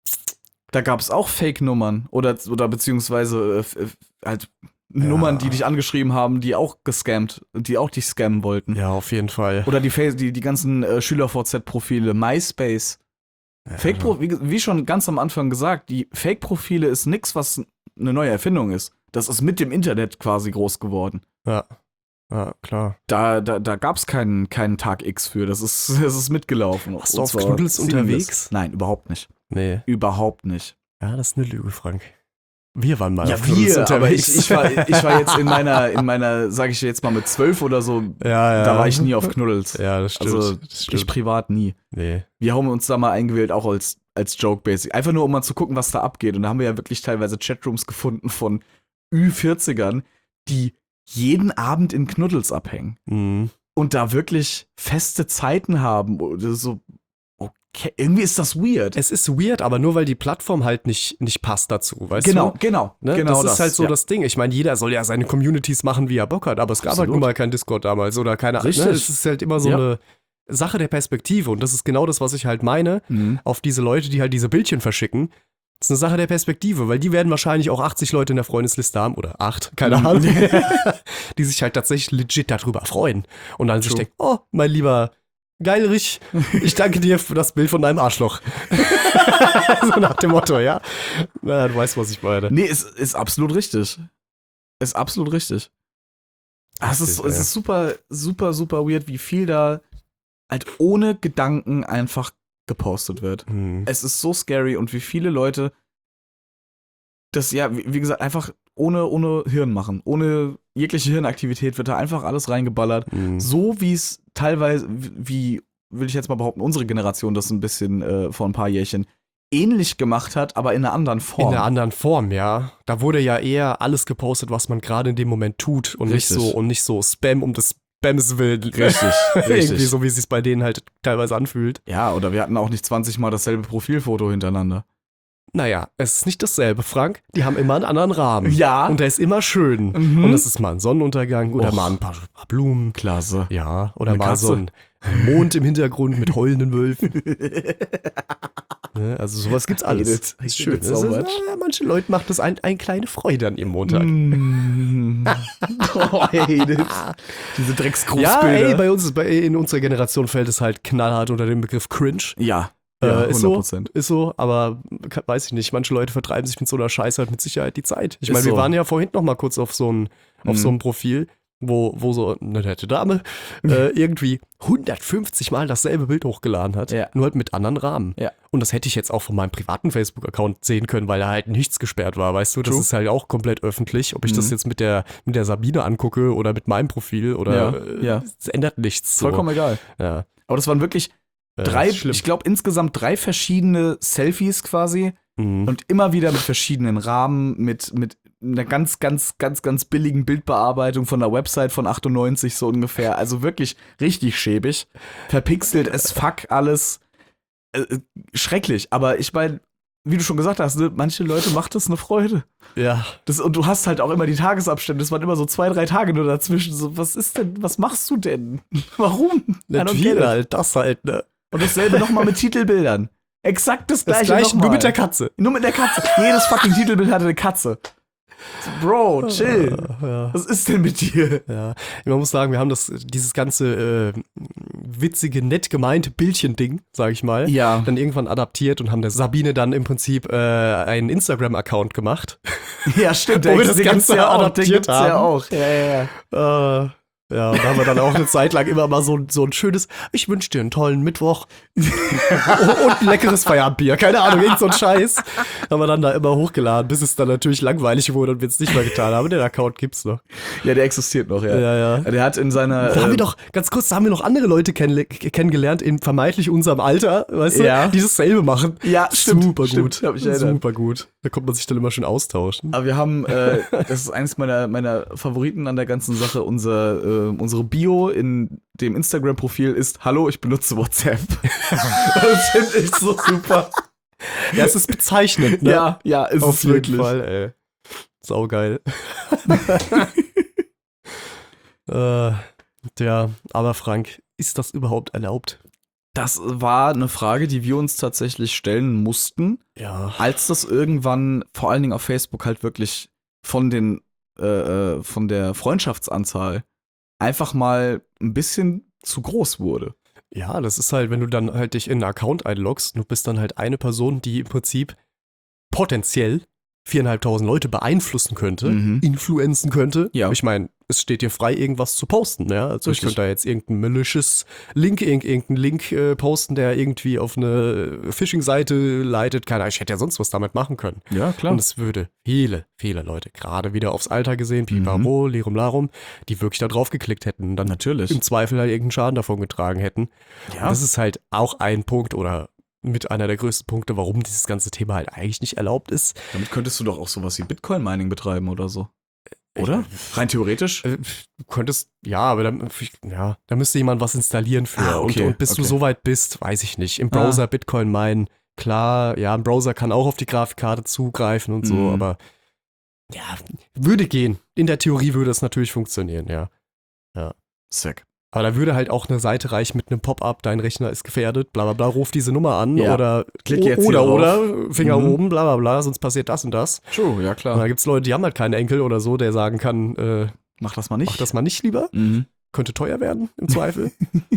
Da gab es auch Fake-Nummern oder, oder beziehungsweise äh, f- f- halt Nummern, die dich angeschrieben haben, die auch gescammt, die auch dich scammen wollten. Ja, auf jeden Fall. Oder die, Fa- die, die ganzen äh, SchülerVZ-Profile, MySpace. Fake Pro wie, wie schon ganz am Anfang gesagt, die Fake-Profile ist nix, was eine neue Erfindung ist. Das ist mit dem Internet quasi groß geworden. Ja, ja, klar. Da, da, da gab es keinen, keinen Tag X für. Das ist, das ist mitgelaufen. Warst du Und auf zwar Knuddels seamless. unterwegs? Nein, überhaupt nicht. Nee. Überhaupt nicht. Ja, das ist eine Lüge, Frank. Wir waren mal Ja, auf Knuddels wir, aber ich, unterwegs. ich, war, ich war jetzt in meiner, in meiner, sag ich jetzt mal mit zwölf oder so, ja, ja. da war ich nie auf Knuddels. Ja, das stimmt. Also das ich stimmt. privat nie. Nee. Wir haben uns da mal eingewählt, auch als, als Joke-Basic. Einfach nur, um mal zu gucken, was da abgeht. Und da haben wir ja wirklich teilweise Chatrooms gefunden von Ü vierzigern, die jeden Abend in Knuddels abhängen. Mhm. Und da wirklich feste Zeiten haben. Oder so, okay, irgendwie ist das weird. Es ist weird, aber nur weil die Plattform halt nicht, nicht passt dazu, weißt Genau, du? genau, Ne? genau. das ist halt so ja. das Ding. Ich meine, jeder soll ja seine Communities machen, wie er Bock hat, aber es gab Absolut. halt nun mal kein Discord damals oder keine Ahnung. Richtig. Ne? Es ist halt immer so Ja. eine, Sache der Perspektive und das ist genau das, was ich halt meine, Mhm. auf diese Leute, die halt diese Bildchen verschicken. Das ist eine Sache der Perspektive, weil die werden wahrscheinlich auch achtzig Leute in der Freundesliste haben oder acht, keine Ahnung, die sich halt tatsächlich legit darüber freuen und dann sich True. denken, oh, mein lieber Geilrich, ich danke dir für das Bild von deinem Arschloch. So nach dem Motto, ja. Na, du weißt, was ich meine. Nee, es ist absolut richtig. Ist absolut richtig. Ah, Es ist, Richtig, es ja. ist super, super, super weird, wie viel da halt ohne Gedanken einfach gepostet wird. Hm. Es ist so scary und wie viele Leute das, ja, wie, wie gesagt, einfach ohne, ohne Hirn machen. Ohne jegliche Hirnaktivität wird da einfach alles reingeballert. Hm. So wie es teilweise, wie, will ich jetzt mal behaupten, unsere Generation das ein bisschen äh, vor ein paar Jährchen ähnlich gemacht hat, aber in einer anderen Form. In einer anderen Form, ja. Da wurde ja eher alles gepostet, was man gerade in dem Moment tut und nicht Richtig. so und nicht so Spam um des Spams willen. Richtig, Irgendwie richtig. so, wie es sich bei denen halt teilweise anfühlt. Ja, oder wir hatten auch nicht zwanzig Mal dasselbe Profilfoto hintereinander. Naja, es ist nicht dasselbe, Frank. Die haben immer einen anderen Rahmen. Ja. Und der ist immer schön. Mhm. Und es ist mal ein Sonneuntergang oder Och. mal ein paar, paar Blumen. Klasse. Ja, oder Eine mal Katze. so ein Mond im Hintergrund mit heulenden Wölfen. Ne, also sowas gibt's alles. hate it. I Das ist hate schön. it so Das ist, much. äh, manche Leute macht das ein, ein kleine Freude an ihrem Montag. Mm. Oh, I hate it. Diese Ja, Drecksgrußbilder. ey, bei uns, bei, in unserer Generation fällt es halt knallhart unter dem Begriff Cringe. Ja, ja, äh, ist hundert so, Prozent. ist so, aber ka- weiß ich nicht, manche Leute vertreiben sich mit so einer Scheiße halt mit Sicherheit die Zeit. Ich Ist meine, wir so. waren ja vorhin noch mal kurz auf so ein, auf Mhm. so einem Profil, wo, wo so eine nette Dame äh, irgendwie hundertfünfzig Mal dasselbe Bild hochgeladen hat, Ja. nur halt mit anderen Rahmen. Ja. Und das hätte ich jetzt auch von meinem privaten Facebook-Account sehen können, weil da halt nichts gesperrt war, weißt du? Das True. ist halt auch komplett öffentlich. Ob ich das Mhm. jetzt mit der, mit der Sabine angucke oder mit meinem Profil oder Ja, äh, ja. es ändert nichts. So. Vollkommen egal. Ja. Aber das waren wirklich Äh, drei, ist schlimm. ich glaube insgesamt drei verschiedene Selfies quasi Mhm. und immer wieder mit verschiedenen Rahmen, mit, mit einer ganz, ganz, ganz, ganz billigen Bildbearbeitung von der Website von achtundneunzig so ungefähr. Also wirklich richtig schäbig. Verpixelt as fuck alles. Äh, äh, schrecklich. Aber ich meine, wie du schon gesagt hast, ne, manche Leute macht das eine Freude. Ja. Das, und du hast halt auch immer die Tagesabstände. Das waren immer so zwei, drei Tage nur dazwischen. So, was ist denn, was machst du denn? Warum? I don't Nicht get viel it. halt, das halt, ne? Und dasselbe nochmal mit Titelbildern. Exakt das Das gleiche, gleiche, nochmal. nur mit der Katze. Nur mit der Katze. Jedes fucking Titelbild hatte eine Katze. So, Bro, chill. Ja, Was ist denn mit dir? ja. Man muss sagen, wir haben das, dieses ganze äh, witzige, nett gemeinte Bildchen-Ding, sag ich mal, Ja. dann irgendwann adaptiert und haben der Sabine dann im Prinzip äh, einen Instagram-Account gemacht. Ja, stimmt. Wo wir das den Ganze gibt's ja auch. Den adaptiert gibt's ja haben. auch. Ja, ja, ja. Äh, ja, und da haben wir dann auch eine Zeit lang immer mal so, so ein schönes, ich wünsche dir einen tollen Mittwoch und ein leckeres Feierabendbier, keine Ahnung, irgend so ein Scheiß. Haben wir dann da immer hochgeladen, bis es dann natürlich langweilig wurde und wir es nicht mehr getan haben. Den Account gibt's noch. Ja, der existiert noch, ja. Ja, ja. Der hat in seiner. Da haben wir äh, doch, ganz kurz, da haben wir noch andere Leute kennenle- kennengelernt in vermeintlich unserem Alter, weißt du, Ja. die dasselbe machen. Ja, stimmt, Super stimmt, gut. hab ich erinnert. Super gut. Da kommt man sich dann immer schön austauschen. Aber wir haben, äh, das ist eines meiner, meiner Favoriten an der ganzen Sache, unser, äh, unsere Bio in dem Instagram-Profil ist, hallo, ich benutze WhatsApp. Das finde ich so super. Ja, es ist bezeichnend, ne? Ja, ja, ist Auf es jeden wirklich. Fall, ey. Saugeil. äh, ja, aber Frank, ist das überhaupt erlaubt? Das war eine Frage, die wir uns tatsächlich stellen mussten, Ja. als das irgendwann, vor allen Dingen auf Facebook, halt wirklich von den, äh, äh, von der Freundschaftsanzahl einfach mal ein bisschen zu groß wurde. Ja, das ist halt, wenn du dann halt dich in einen Account einloggst, du bist dann halt eine Person, die im Prinzip potenziell viereinhalbtausend Leute beeinflussen könnte, Mhm. influenzen könnte. Ja. Ich meine, es steht dir frei, irgendwas zu posten, ja. Also ich Richtig. könnte da jetzt irgendein malicious Link, irg- irgendeinen Link äh, posten, der irgendwie auf eine Phishing-Seite leitet. Keine Ahnung, ich hätte ja sonst was damit machen können. Ja, klar. Und es würde viele, viele Leute, gerade wieder aufs Alter gesehen, Piparo, Lirum Larum, die wirklich da drauf geklickt hätten und dann Natürlich. im Zweifel halt irgendeinen Schaden davon getragen hätten. Ja. Das ist halt auch ein Punkt oder mit einer der größten Punkte, warum dieses ganze Thema halt eigentlich nicht erlaubt ist. Damit könntest du doch auch sowas wie Bitcoin-Mining betreiben oder so. Oder? Rein theoretisch? Äh, Du könntest, ja, aber dann, ja, da müsste jemand was installieren für. Ah, okay, und, und bis du okay. so weit bist, weiß ich nicht. Im Browser Ah. Bitcoin meinen, klar, ja, ein Browser kann auch auf die Grafikkarte zugreifen und so, Mhm. aber ja, würde gehen. In der Theorie würde es natürlich funktionieren, ja. Sick. Aber da würde halt auch eine Seite reichen mit einem Pop-up, dein Rechner ist gefährdet, bla bla bla, ruf diese Nummer an Ja. oder Klick jetzt oder, hier oder, Finger Mhm. oben, bla bla bla, sonst passiert das und das. True, ja Und klar. da gibt's Leute, die haben halt keinen Enkel oder so, der sagen kann, äh, Mach das mal nicht. mach das mal nicht lieber, Mhm. könnte teuer werden im Zweifel.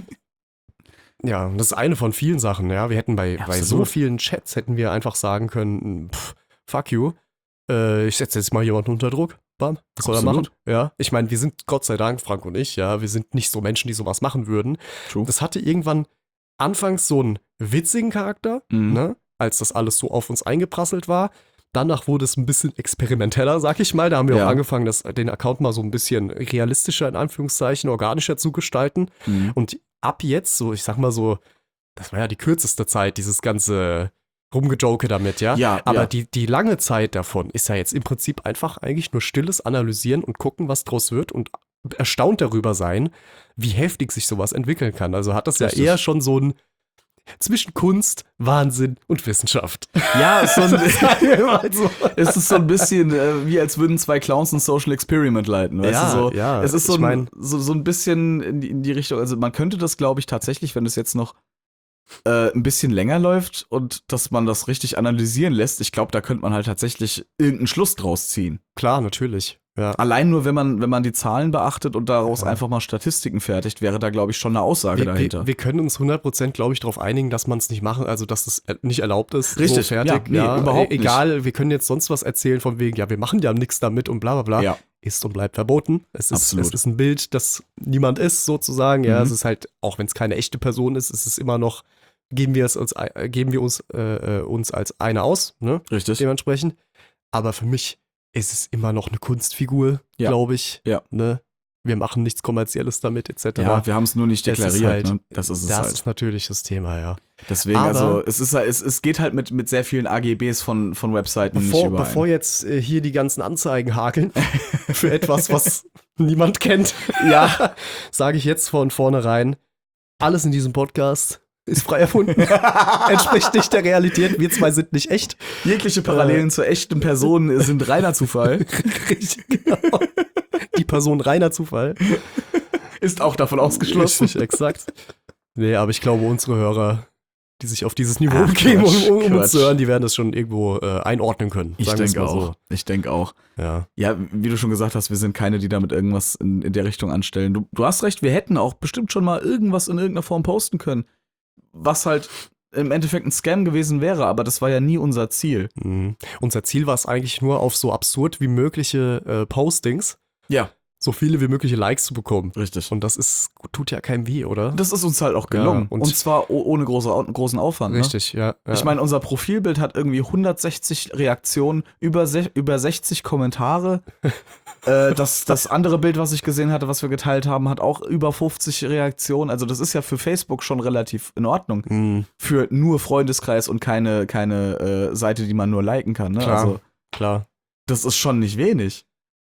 Ja, und das ist eine von vielen Sachen, ja. Wir hätten bei, Ja, bei so absolut. vielen Chats hätten wir einfach sagen können, pff, fuck you, äh, ich setze jetzt mal jemanden unter Druck. Bam, was soll er machen? Absolut. Ja, ich meine, wir sind Gott sei Dank, Frank und ich, ja, wir sind nicht so Menschen, die sowas machen würden. True. Das hatte irgendwann anfangs so einen witzigen Charakter, Mhm. ne, als das alles so auf uns eingeprasselt war. Danach wurde es ein bisschen experimenteller, sag ich mal. Da haben wir Ja. auch angefangen, das, den Account mal so ein bisschen realistischer, in Anführungszeichen, organischer zu gestalten. Mhm. Und ab jetzt, so, ich sag mal so, das war ja die kürzeste Zeit, dieses ganze Rumgejoke damit, ja. Ja, Aber ja. Die, die lange Zeit davon ist ja jetzt im Prinzip einfach eigentlich nur stilles Analysieren und gucken, was draus wird und erstaunt darüber sein, wie heftig sich sowas entwickeln kann. Also hat das ja Richtig. eher schon so ein zwischen Kunst, Wahnsinn und Wissenschaft. Ja, ist so ein, Sagen wir mal so. es ist so ein bisschen äh, wie als würden zwei Clowns ein Social Experiment leiten, weißt Ja, du so. ja, Es ist so, ich ein, mein- so, so ein bisschen in die, in die Richtung, also man könnte das, glaube ich, tatsächlich, wenn es jetzt noch äh, ein bisschen länger läuft und dass man das richtig analysieren lässt, ich glaube, da könnte man halt tatsächlich irgendeinen Schluss draus ziehen. Klar, natürlich. Ja. Allein nur, wenn man, wenn man die Zahlen beachtet und daraus Ja. einfach mal Statistiken fertigt, wäre da, glaube ich, schon eine Aussage Wir, dahinter. wir, wir können uns hundert Prozent, glaube ich, darauf einigen, dass man es nicht machen, also dass es nicht erlaubt ist. Richtig, so fertig. ja, nee, überhaupt e- Egal, wir können jetzt sonst was erzählen von wegen, ja, wir machen ja nichts damit und bla bla bla. Ja. Ist und bleibt verboten. Es ist, Absolut. es ist ein Bild, das niemand ist, sozusagen. Ja, Mhm. es ist halt, auch wenn es keine echte Person ist, ist es immer noch, geben wir es uns, äh, geben wir uns, äh, äh, uns als eine aus, ne? Richtig. Dementsprechend. Aber für mich ist es immer noch eine Kunstfigur, Ja. glaube ich. Ja. Ne? Wir machen nichts Kommerzielles damit, et cetera. Ja, wir haben es nur nicht Das ist deklariert. halt- ne? Das ist es das halt. ist natürlich das Thema, ja. Deswegen, Aber- also es ist halt- es, es geht halt mit, mit sehr vielen A G Bs von, von Webseiten nicht Bevor, überein. bevor jetzt äh, hier die ganzen Anzeigen hakeln für etwas, was niemand kennt, ja, sage ich jetzt von vornherein, alles in diesem Podcast ist frei erfunden, entspricht nicht der Realität, wir zwei sind nicht echt. Jegliche Parallelen Äh. zur echten Person sind reiner Zufall. Richtig, genau. Die Person reiner Zufall. Ist auch davon ausgeschlossen. Richtig, exakt. Nee, aber ich glaube, unsere Hörer, die sich auf dieses Niveau Ach, begeben, um, Quatsch, um uns Quatsch. zu hören, die werden das schon irgendwo äh, einordnen können. Ich sagen wir es denke mal auch. Ich denke auch. So. Ja. Ja, wie du schon gesagt hast, wir sind keine, die damit irgendwas in, in der Richtung anstellen. Du, du hast recht, wir hätten auch bestimmt schon mal irgendwas in irgendeiner Form posten können, was halt im Endeffekt ein Scam gewesen wäre, aber das war ja nie unser Ziel. Mhm. Unser Ziel war es eigentlich nur, auf so absurd wie mögliche äh, Postings Ja, so viele wie mögliche Likes zu bekommen. richtig. Und das ist, tut ja keinem weh, oder? Das ist uns halt auch gelungen. Ja, und- und, zwar oh, ohne große, großen Aufwand. Ne? Richtig, ja. ja. Ich meine, unser Profilbild hat irgendwie hundertsechzig Reaktionen, über, se- über sechzig Kommentare. äh, das, das andere Bild, was ich gesehen hatte, was wir geteilt haben, hat auch über fünfzig Reaktionen. Also das ist ja für Facebook schon relativ in Ordnung. Mhm, Für nur Freundeskreis und keine, keine äh, Seite, die man nur liken kann. Ne? Klar. Also klar. das ist schon nicht wenig.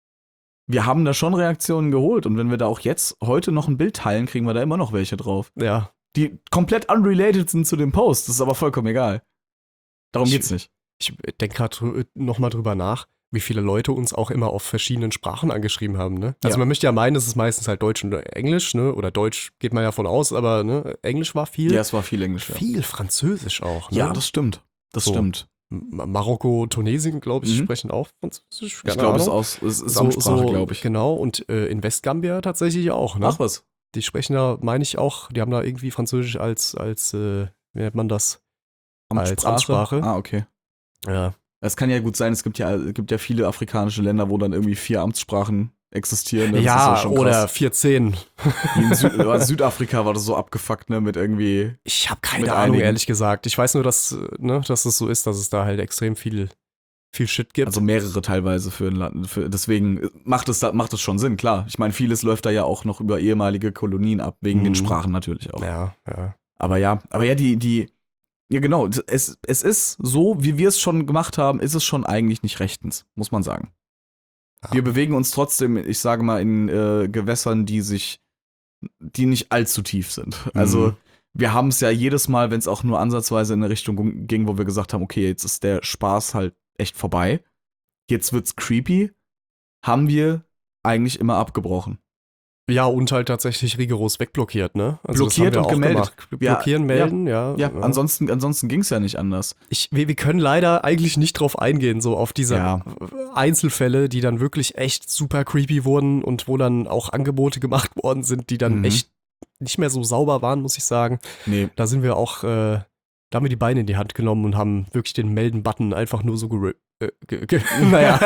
Wir haben da schon Reaktionen geholt und wenn wir da auch jetzt heute noch ein Bild teilen, kriegen wir da immer noch welche drauf. Ja. Die komplett unrelated sind zu dem Post. Das ist aber vollkommen egal. Darum Ich- geht's nicht. Ich denke gerade nochmal drüber nach, wie viele Leute uns auch immer auf verschiedenen Sprachen angeschrieben haben, ne? Also Ja. man möchte ja meinen, es ist meistens halt Deutsch und Englisch, ne? Oder Deutsch geht man ja von aus, aber ne? Englisch war viel. Ja, es war viel Englisch. Ja, Viel Französisch auch, ne? ja das stimmt. Das So. stimmt. M- Marokko, Tunesien, glaube ich, Mhm. sprechen auch Französisch. Ich keine glaube, es ist, Ahnung. aus, es ist so, Amtssprache, so, glaube ich. Genau, und äh, in Westgambia tatsächlich auch, ne? Ach was. Die sprechen da, meine ich auch, die haben da irgendwie Französisch als, als äh, wie nennt man das? Als Amtssprache. Ah, okay. Ja. Es kann ja gut sein, es gibt ja, es gibt ja viele afrikanische Länder, wo dann irgendwie vier Amtssprachen existieren. Das ist Ja, schon oder krass. vierzehn. Wie in Süd war Südafrika war das so abgefuckt, ne, mit irgendwie. Ich habe keine Mit Ahnung, einigen. ehrlich gesagt. Ich weiß nur, dass, äh, ne, dass es so ist, dass es da halt extrem viel, viel Shit gibt. Also mehrere teilweise für ein Land. Für, deswegen macht es, macht es schon Sinn, klar. Ich meine, vieles läuft da ja auch noch über ehemalige Kolonien ab, wegen den Mhm. Sprachen natürlich auch. ja, ja. Aber ja, aber ja, die, die, ja genau, es, es ist so, wie wir es schon gemacht haben, ist es schon eigentlich nicht rechtens, muss man sagen. Ja. Wir bewegen uns trotzdem, ich sage mal, in äh, Gewässern, die sich, die nicht allzu tief sind. Also Mhm. wir haben es ja jedes Mal, wenn es auch nur ansatzweise in eine Richtung ging, wo wir gesagt haben, okay, jetzt ist der Spaß halt echt vorbei. Jetzt wird's creepy, haben wir eigentlich immer abgebrochen. Ja, und halt tatsächlich rigoros wegblockiert, ne? Also das Blockiert haben wir und auch gemeldet. gemacht. Ja, Blockieren, melden, ja. Ja, ansonsten, ansonsten ging es ja nicht anders. Ich, wir, wir können leider eigentlich nicht drauf eingehen, so auf diese Ja. Einzelfälle, die dann wirklich echt super creepy wurden und wo dann auch Angebote gemacht worden sind, die dann Mhm. echt nicht mehr so sauber waren, muss ich sagen. Nee. Da sind wir auch, äh, da haben wir die Beine in die Hand genommen und haben wirklich den Melden-Button einfach nur so gerö- äh, ge ge naja.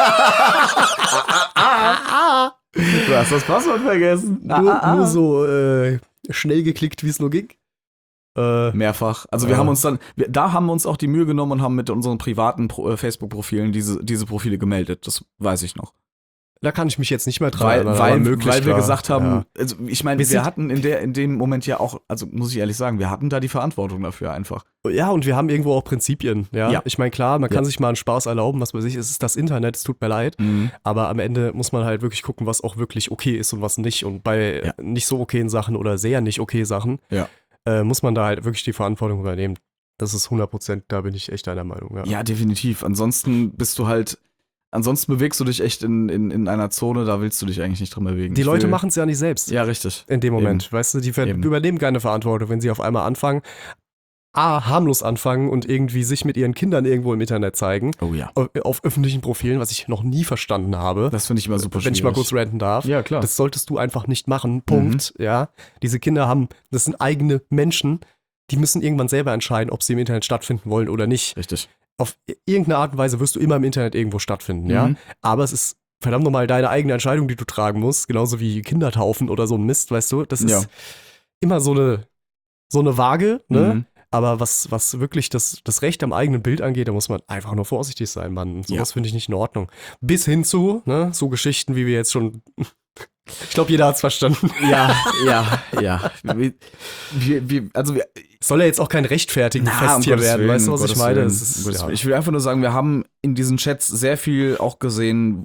Du hast das Passwort vergessen. nur, nur so äh, schnell geklickt, wie es nur ging. Äh, Mehrfach. Also wir Ja. haben uns dann, wir, da haben wir uns auch die Mühe genommen und haben mit unseren privaten Pro, äh, Facebook-Profilen diese, diese Profile gemeldet. Das weiß ich noch. da kann ich mich jetzt nicht mehr dran Weil, erinnern, weil, aber möglich weil wir war. gesagt haben, Ja. also ich meine, Wir wir, sind- hatten in, der, in dem Moment ja auch, also muss ich ehrlich sagen, wir hatten da die Verantwortung dafür einfach. Ja, und wir haben irgendwo auch Prinzipien, ja. Ja. Ich meine, klar, man kann Ja. sich mal einen Spaß erlauben, was weiß ich, es ist das Internet, es tut mir leid, aber am Ende muss man halt wirklich gucken, was auch wirklich okay ist und was nicht. Und bei Ja. nicht so okayen Sachen oder sehr nicht okay Sachen, Ja. äh, muss man da halt wirklich die Verantwortung übernehmen. Das ist hundert Prozent, da bin ich echt deiner Meinung, ja. Ja, definitiv. Ansonsten bist du halt, ansonsten bewegst du dich echt in, in, in einer Zone, da willst du dich eigentlich nicht drin bewegen. Die Ich Leute will- machen es ja nicht selbst Ja, richtig. in dem Moment, weißt du, die ver- Eben. übernehmen keine Verantwortung, wenn sie auf einmal anfangen, A, harmlos anfangen und irgendwie sich mit ihren Kindern irgendwo im Internet zeigen, Oh ja. auf, auf öffentlichen Profilen, was ich noch nie verstanden habe. Das finde ich immer super schwierig. Wenn ich mal kurz ranten darf. Ja, klar. Das solltest du einfach nicht machen. Punkt. Ja. Diese Kinder haben, das sind eigene Menschen, die müssen irgendwann selber entscheiden, ob sie im Internet stattfinden wollen oder nicht. Richtig. Auf irgendeine Art und Weise wirst du immer im Internet irgendwo stattfinden, ja. Mhm. Aber es ist verdammt nochmal deine eigene Entscheidung, die du tragen musst, genauso wie Kinder taufen oder so ein Mist, weißt du. Das ist Ja. immer so eine, so eine Waage, ne? Mhm. Aber was, was wirklich das, das Recht am eigenen Bild angeht, da muss man einfach nur vorsichtig sein, Mann. Und sowas Ja. finde ich nicht in Ordnung. Bis hin zu, ne, so Geschichten, wie wir jetzt schon. Ich glaube, jeder hat's verstanden. Ja, ja, ja. Wir, wir, wir, also wir, Soll ja jetzt auch kein rechtfertigen Na, Fest um hier Gottes werden, Willen, weißt du, um was ich Gottes meine? Willen, Das ist, um Gottes ja. Willen. Ich will einfach nur sagen, wir haben in diesen Chats sehr viel auch gesehen,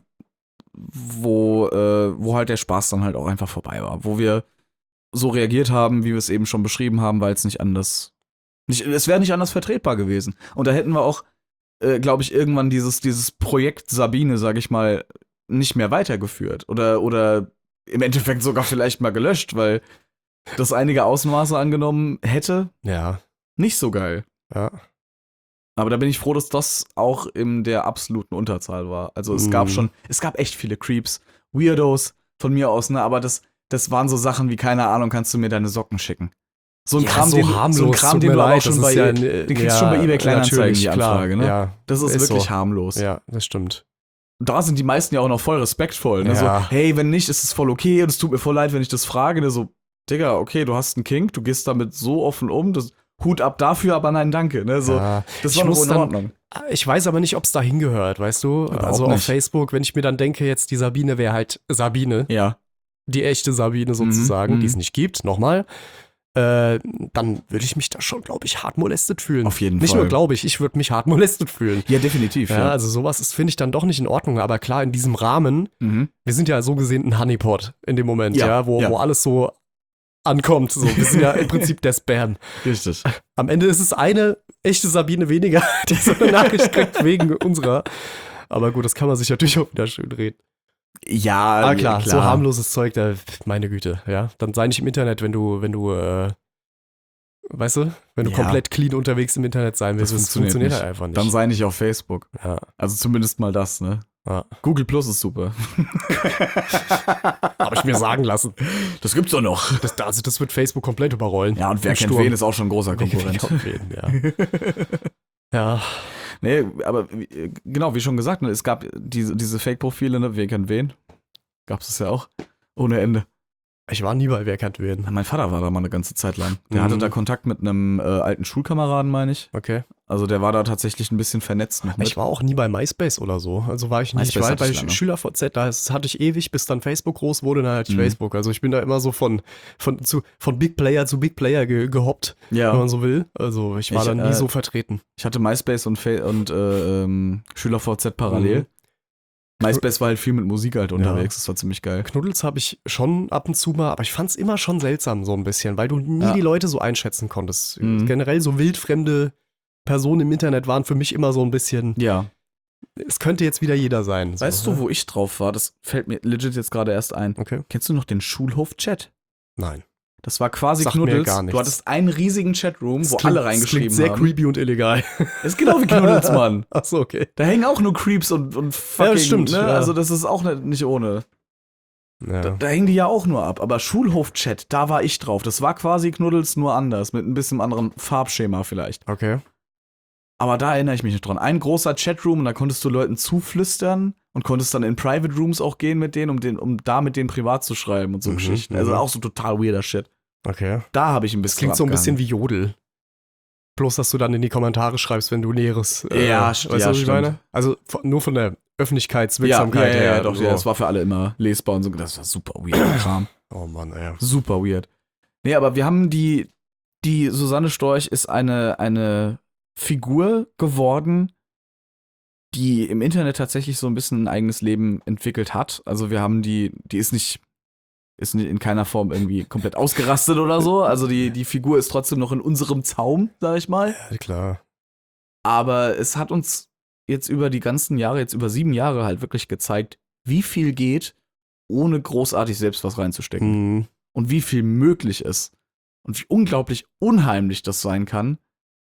wo, äh, wo halt der Spaß dann halt auch einfach vorbei war. Wo wir so reagiert haben, wie wir es eben schon beschrieben haben, weil es nicht anders, nicht, es wäre nicht anders vertretbar gewesen. Und da hätten wir auch, äh, glaube ich, irgendwann dieses, dieses Projekt Sabine, sag ich mal, nicht mehr weitergeführt. Oder, oder im Endeffekt sogar vielleicht mal gelöscht, weil das einige Ausmaße angenommen hätte. Ja, Nicht so geil. ja. Aber da bin ich froh, dass das auch in der absoluten Unterzahl war. Also es Mhm. gab schon, es gab echt viele Creeps, Weirdos von mir aus, ne? Aber das, das waren so Sachen wie, keine Ahnung, kannst du mir deine Socken schicken? So ein Ja, Kram, so den, du- harmlos, so ein Kram, tut den mir du aber auch leid, schon das bei, ist ja, den kriegst du schon bei eBay Kleinanzeigen, natürlich, die Anfrage, klar, ne? Ja, Das ist, ist wirklich so. harmlos. Ja, das stimmt. Da sind die meisten ja auch noch voll respektvoll, ne? Ja. So, hey, wenn nicht, ist es voll okay und es tut mir voll leid, wenn ich das frage, ne? So, Digga, okay, du hast einen Kink, du gehst damit so offen um, das, Hut ab dafür, aber nein, danke, ne? So, Ja, das ich war noch muss in dann- Ordnung. Ich weiß aber nicht, ob es da hingehört, weißt du? Überhaupt also auf nicht. Facebook, wenn ich mir dann denke, jetzt die Sabine wäre halt Sabine, Ja. die echte Sabine sozusagen, Mhm, die es mhm. nicht gibt, nochmal, äh, dann würde ich mich da schon, glaube ich, hart molestet fühlen. Auf jeden Nicht Fall. nur glaube ich, ich würde mich hart molestet fühlen. Ja, definitiv, Ja, ja. also sowas ist, finde ich, dann doch nicht in Ordnung. Aber klar, in diesem Rahmen, Mhm. wir sind ja so gesehen ein Honeypot in dem Moment, ja, Ja, wo, ja. wo alles so ankommt. So. Wir sind ja im Prinzip der Spam. Richtig. Am Ende ist es eine echte Sabine weniger, die so eine Nachricht kriegt wegen unserer. Aber gut, das kann man sich natürlich auch wieder schön reden. Ja, Ah, klar, klar. so harmloses Zeug, da, meine Güte, ja. Dann sei nicht im Internet, wenn du, wenn du, äh, weißt du, wenn du Ja. komplett clean unterwegs im Internet sein willst, Das das funktioniert, funktioniert halt nicht. einfach nicht. Dann sei nicht auf Facebook. ja, Also zumindest mal das, ne? ja. Google Plus ist super. Habe ich mir sagen lassen. Das gibt's doch noch. Das, also das wird Facebook komplett überrollen. Ja, und wer Im kennt Sturm. wen, ist auch schon ein großer Wer kennt Konkurrent. wen, ja. ja. Nee, aber äh, genau, wie schon gesagt, ne, es gab diese, diese Fake-Profile, ne, wer kennt wen. Gab's es ja auch. Ohne Ende. Ich war nie bei Wer kennt wen. Mein Vater war da mal eine ganze Zeit lang. Der Mhm. hatte da Kontakt mit einem äh, alten Schulkameraden, meine ich. Okay. Also der war da tatsächlich ein bisschen vernetzt noch mit. Ich war auch nie bei MySpace oder so. Also war ich nicht. MySpace ich war halt hatte bei ich lange. SchülerVZ, da ist- hatte ich ewig, bis dann Facebook groß wurde, dann hatte ich Mhm. Facebook. Also ich bin da immer so von, von, zu, von Big Player zu Big Player ge, gehoppt, wenn Ja, man so will. Also ich war Ich, da nie äh, so vertreten. ich hatte MySpace und, Fa und äh, ähm, SchülerVZ parallel. Mhm. MySpace war halt viel mit Musik halt unterwegs, das war ziemlich geil. Knuddels habe ich schon ab und zu mal, aber ich fand es immer schon seltsam so ein bisschen, weil du nie Ja. die Leute so einschätzen konntest. Mhm. Generell so wildfremde Personen im Internet waren für mich immer so ein bisschen, Ja, es könnte jetzt wieder jeder sein. So, Weißt ne? du, wo ich drauf war? Das fällt mir legit jetzt gerade erst ein. Okay. Kennst du noch den Schulhof-Chat? Nein. Das war quasi Sagt mir Knuddels. gar nichts. Du hattest einen riesigen Chatroom, Das wo klingt- alle reingeschrieben das klingt sehr haben. creepy und illegal. Das ist genau wie Knuddels, Mann. Achso, okay. Da hängen auch nur Creeps und, und fucking, das stimmt, ne? ja. Also das ist auch nicht, nicht ohne. Ja. Da, da hängen die ja auch nur ab. Aber Schulhof-Chat, da war ich drauf. Das war quasi Knuddels nur anders, mit ein bisschen anderem Farbschema vielleicht. Okay. Aber da erinnere ich mich noch dran. Ein großer Chatroom und da konntest du Leuten zuflüstern und konntest dann in Private Rooms auch gehen mit denen, um, den, um da mit denen privat zu schreiben und so Mhm, Geschichten. Also mhm. auch so total weirder Shit. Okay. Da habe ich ein Das bisschen klingt so ein bisschen abgehangen. wie Jodel. Bloß, dass du dann in die Kommentare schreibst, wenn du Näheres. Äh, Ja, weißt st- du, ja, was ich stimmt. meine? Also von, nur von der Ja, Öffentlichkeitswirksamkeit ja, ja, her. ja, doch, so. ja, das war für alle immer lesbar und so. Das war super weird Kram. Oh Mann, ey. Super weird. Nee, aber wir haben die, die Susanne Storch ist eine, eine Figur geworden, die im Internet tatsächlich so ein bisschen ein eigenes Leben entwickelt hat. Also wir haben die, die ist nicht, ist nicht in keiner Form irgendwie komplett ausgerastet oder so. Also die, die Figur ist trotzdem noch in unserem Zaum, sag ich mal. Ja, klar. Aber es hat uns jetzt über die ganzen Jahre, jetzt über sieben Jahre halt wirklich gezeigt, wie viel geht, ohne großartig selbst was reinzustecken. Mhm. Und wie viel möglich ist. Und wie unglaublich unheimlich das sein kann,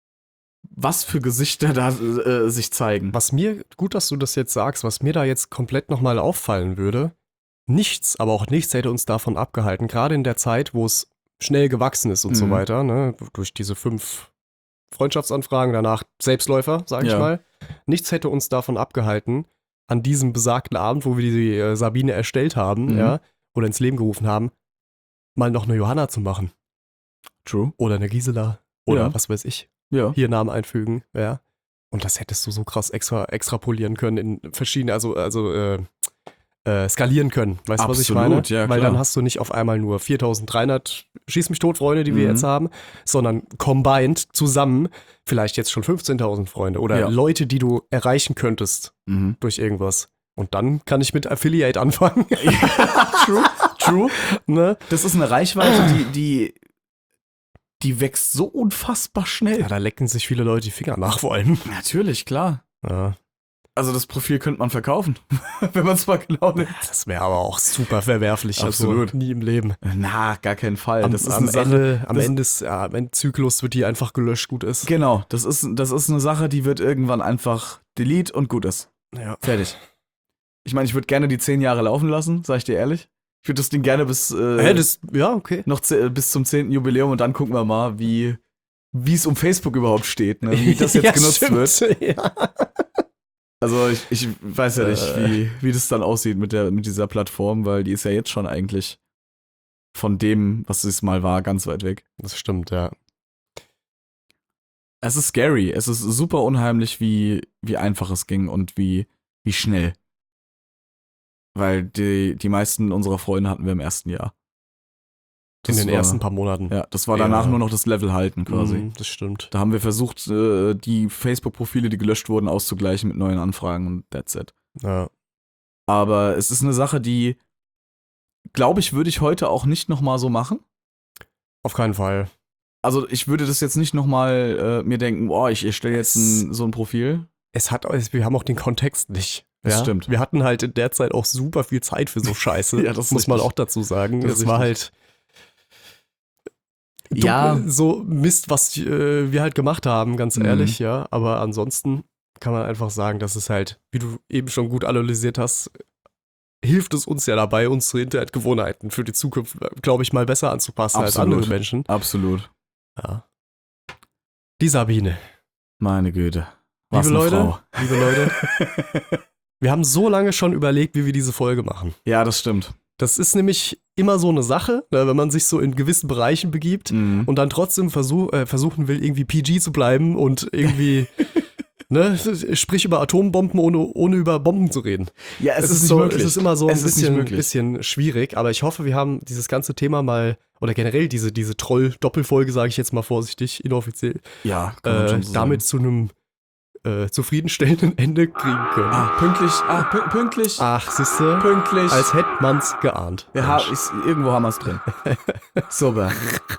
was für Gesichter da äh, sich zeigen. Was mir, gut, dass du das jetzt sagst, was mir da jetzt komplett nochmal auffallen würde, nichts, aber auch nichts hätte uns davon abgehalten, gerade in der Zeit, wo es schnell gewachsen ist und so Mhm. weiter, ne, durch diese fünf Freundschaftsanfragen, danach Selbstläufer, sag ich Ja. mal. Nichts hätte uns davon abgehalten, an diesem besagten Abend, wo wir die äh, Sabine erstellt haben, Mhm. ja, oder ins Leben gerufen haben, mal noch eine Johanna zu machen. True. Oder eine Gisela. Oder Ja. was weiß ich. Ja. Hier Namen einfügen, ja. Und das hättest du so krass extra extrapolieren können in verschiedene, also, also äh, äh, skalieren können. Weißt du, was ich Absolut, meine? ja, Weil klar. dann hast du nicht auf einmal nur viertausenddreihundert Schieß mich tot Freunde, die wir Mhm. jetzt haben, sondern combined zusammen vielleicht jetzt schon fünfzehntausend Freunde oder Ja. Leute, die du erreichen könntest Mhm. durch irgendwas. Und dann kann ich mit Affiliate anfangen. True. True. Ne? Das ist eine Reichweite, die, die, die wächst so unfassbar schnell. Ja, da lecken sich viele Leute die Finger nach vor allem. Natürlich, klar. Ja. Also das Profil könnte man verkaufen, wenn man es mal genau nimmt. Das wäre aber auch super verwerflich. Absolut. Also nie im Leben. Na, gar keinen Fall. Am, das ist am, eine Sache. Ende, am das- Ende des ja, am Endzyklus wird die einfach gelöscht, gut ist. Genau, das ist, das ist eine Sache, die wird irgendwann einfach delete und gut ist. Ja. Fertig. Ich meine, ich würde gerne die zehn Jahre laufen lassen, sag ich dir ehrlich. Ich würde das Ding gerne bis, äh, Hä, das, ja, okay. noch ze- bis zum zehnten Jubiläum und dann gucken wir mal, wie wie es um Facebook überhaupt steht, ne? Wie das jetzt Ja, genutzt stimmt. wird. Ja. Also ich, ich weiß ja nicht, Äh. wie, wie das dann aussieht mit, der, mit dieser Plattform, weil die ist ja jetzt schon eigentlich von dem, was es mal war, ganz weit weg. Das stimmt, ja. Es ist scary. Es ist super unheimlich, wie, wie einfach es ging und wie, wie schnell. Weil die, die meisten unserer Freunde hatten wir im ersten Jahr. In Das den war- ersten paar Monaten. Ja, das war danach Ja. nur noch das Level halten quasi. Mhm, das stimmt. Da haben wir versucht, äh, die Facebook-Profile, die gelöscht wurden, auszugleichen mit neuen Anfragen und that's it. Ja. Aber es ist eine Sache, die, glaube ich, würde ich heute auch nicht nochmal so machen. Auf keinen Fall. Also ich würde das jetzt nicht nochmal äh, mir denken, boah, ich erstelle jetzt ein, so ein Profil. Es hat, es- wir haben auch den Kontext nicht. Das ja? stimmt. Wir hatten halt in der Zeit auch super viel Zeit für so Scheiße. Ja, das ist muss man richtig. auch dazu sagen. Das Es ist war richtig. halt dumm, Ja. so Mist, was äh, wir halt gemacht haben, ganz Mhm. ehrlich, ja. Aber ansonsten kann man einfach sagen, dass es halt, wie du eben schon gut analysiert hast, hilft es uns ja dabei, unsere Internetgewohnheiten für die Zukunft, glaube ich, mal besser anzupassen als Absolut. andere Menschen. Absolut. Ja. Die Sabine. Meine Güte. Was Liebe eine Leute, Frau. liebe Leute, wir haben so lange schon überlegt, wie wir diese Folge machen. Ja, das stimmt. Das ist nämlich immer so eine Sache, ne, wenn man sich so in gewissen Bereichen begibt Mhm. und dann trotzdem versuch, äh, versuchen will, irgendwie P G zu bleiben und irgendwie, ne, sprich über Atombomben, ohne, ohne über Bomben zu reden. Ja, Es, ist, so, es ist immer so ein Es ist nicht bisschen, möglich. bisschen schwierig, aber ich hoffe, wir haben dieses ganze Thema mal, oder generell diese, diese Troll-Doppelfolge, sage ich jetzt mal vorsichtig, inoffiziell, Ja, kann man äh, schon so damit zu einem äh, zufriedenstellenden Ende kriegen können. sagen. Ah, pünktlich. Ah, pü pünktlich. Ach, siehste, Pünktlich. als hätte man's geahnt. Wir ha Mensch. ist, irgendwo haben wir es drin. Super.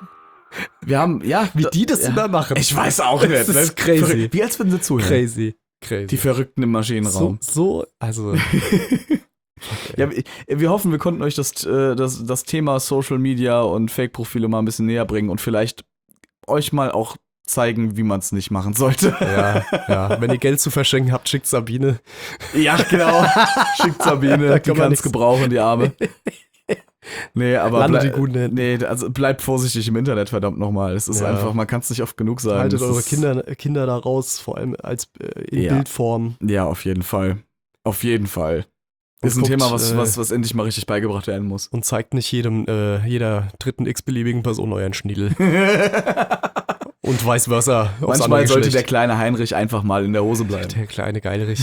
Wir haben, ja. Wie da- die das ja. immer machen. Ich weiß auch nicht. Das ist ne? crazy. Verrückt. Wie als würden sie zuhören. Crazy. Crazy. Die Verrückten im Maschinenraum. So, so also. Ja, wir- wir hoffen, wir konnten euch das, äh, das, das Thema Social Media und Fake-Profile mal ein bisschen näher bringen und vielleicht euch mal auch zeigen, wie man es nicht machen sollte. Ja, ja. Wenn ihr Geld zu verschenken habt, schickt Sabine. Ja, genau. Schickt Sabine, Da die kann man kann es nix- gebrauchen, die Arme. Nee, aber Landet blei- die guten Händen. nee, also bleibt vorsichtig im Internet, verdammt nochmal. Es ist Ja. einfach, man kann es nicht oft genug sagen. Haltet Es eure ist- Kinder, Kinder da raus, vor allem als äh, in Ja. Bildform. Ja, auf jeden Fall. Auf jeden Fall. Und Ist ein guckt, Thema, was, äh, was, was endlich mal richtig beigebracht werden muss. Und zeigt nicht jedem, äh, jeder dritten x-beliebigen Person euren Schniedel. Und vice versa. aufs andere Manchmal sollte der Geschlecht. kleine Heinrich einfach mal in der Hose bleiben. Der kleine Geilerich.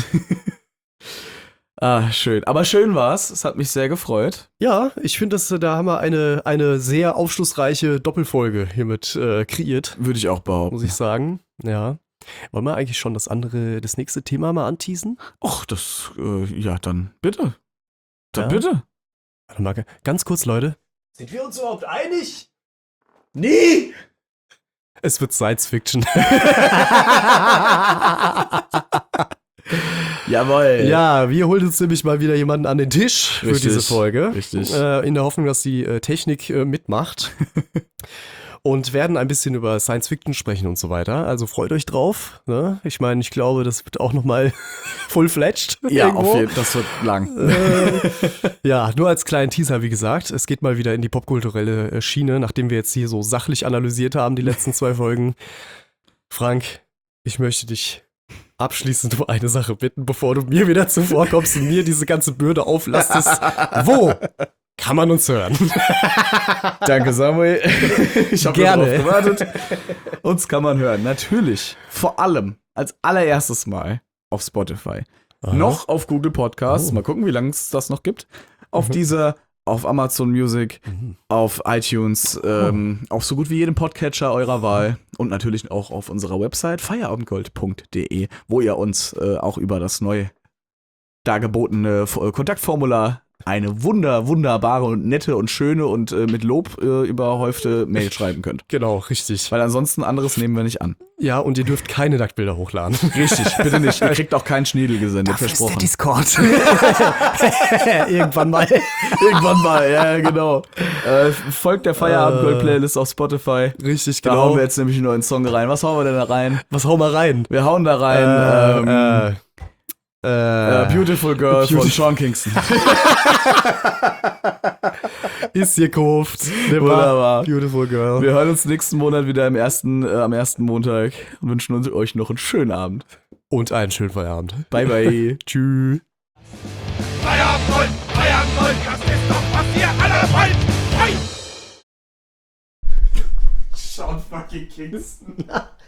Ah, schön. Aber schön war's. Es hat mich sehr gefreut. Ja, ich finde, dass äh, da haben wir eine, eine sehr aufschlussreiche Doppelfolge hiermit äh, kreiert, Würde ich auch behaupten. muss ich sagen. Ja. Wollen wir eigentlich schon das andere, das nächste Thema mal anteasen? Och, das, äh, ja, dann bitte. Dann Ja? bitte. Warte mal, ganz kurz, Leute. Sind wir uns überhaupt einig? Nie! Es wird Science Fiction. Jawohl. Ja, wir holen uns nämlich mal wieder jemanden an den Tisch für Richtig, diese Folge. richtig. Äh, in der Hoffnung, dass die äh, Technik äh, mitmacht. Und werden ein bisschen über Science Fiction sprechen und so weiter. Also freut euch drauf. Ne? Ich meine, ich glaube, das wird auch nochmal full-fledged. Ja, irgendwo. auf jeden Fall. Das wird lang. Äh, ja, nur als kleinen Teaser, wie gesagt. Es geht mal wieder in die popkulturelle äh, Schiene, nachdem wir jetzt hier so sachlich analysiert haben, die letzten zwei Folgen. Frank, ich möchte dich abschließend um eine Sache bitten, bevor du mir wieder zuvorkommst und mir diese ganze Bürde auflastest. Wo kann man uns hören? Danke, Samuel. Ich habe Gerne. darauf gewartet. Uns kann man hören. Natürlich. Vor allem als allererstes Mal auf Spotify. Noch auf Google Podcasts. Oh. Mal gucken, wie lange es das noch gibt. Auf Mhm. dieser, auf Amazon Music, Mhm. auf iTunes, ähm, auf so gut wie jedem Podcatcher eurer Wahl und natürlich auch auf unserer Website feierabendgold punkt de, wo ihr uns äh, auch über das neu dargebotene F- äh, Kontaktformular eine wunder, wunderbare und nette und schöne und äh, mit Lob äh, überhäufte Mail schreiben könnt. Genau, richtig. Weil ansonsten anderes nehmen wir nicht an. Ja, und ihr dürft keine Nacktbilder hochladen. Richtig, bitte nicht. Ihr kriegt auch keinen Schniedel gesendet, versprochen. Discord. Irgendwann mal. Irgendwann mal, ja, genau. Äh, folgt der Feierabend-Gold-Playlist auf Spotify. Richtig, Da genau. hauen wir jetzt nämlich einen neuen Song rein. Was hauen wir denn da rein? Was hau mal rein? Wir hauen da rein ähm, äh, äh, äh, Beautiful Girl Beautiful- von Sean Kingston. ist gekauft. Wunderbar. Beautiful Girl. Wir hören uns nächsten Monat wieder im ersten, äh, am ersten Montag und wünschen uns, euch noch einen schönen Abend. Und einen schönen Feierabend. Bye, bye. Tschüss. Feierabend, Gold, Feierabend, Gold, das ist doch, was ihr alle wollt! Hey! Sean fucking Kingston.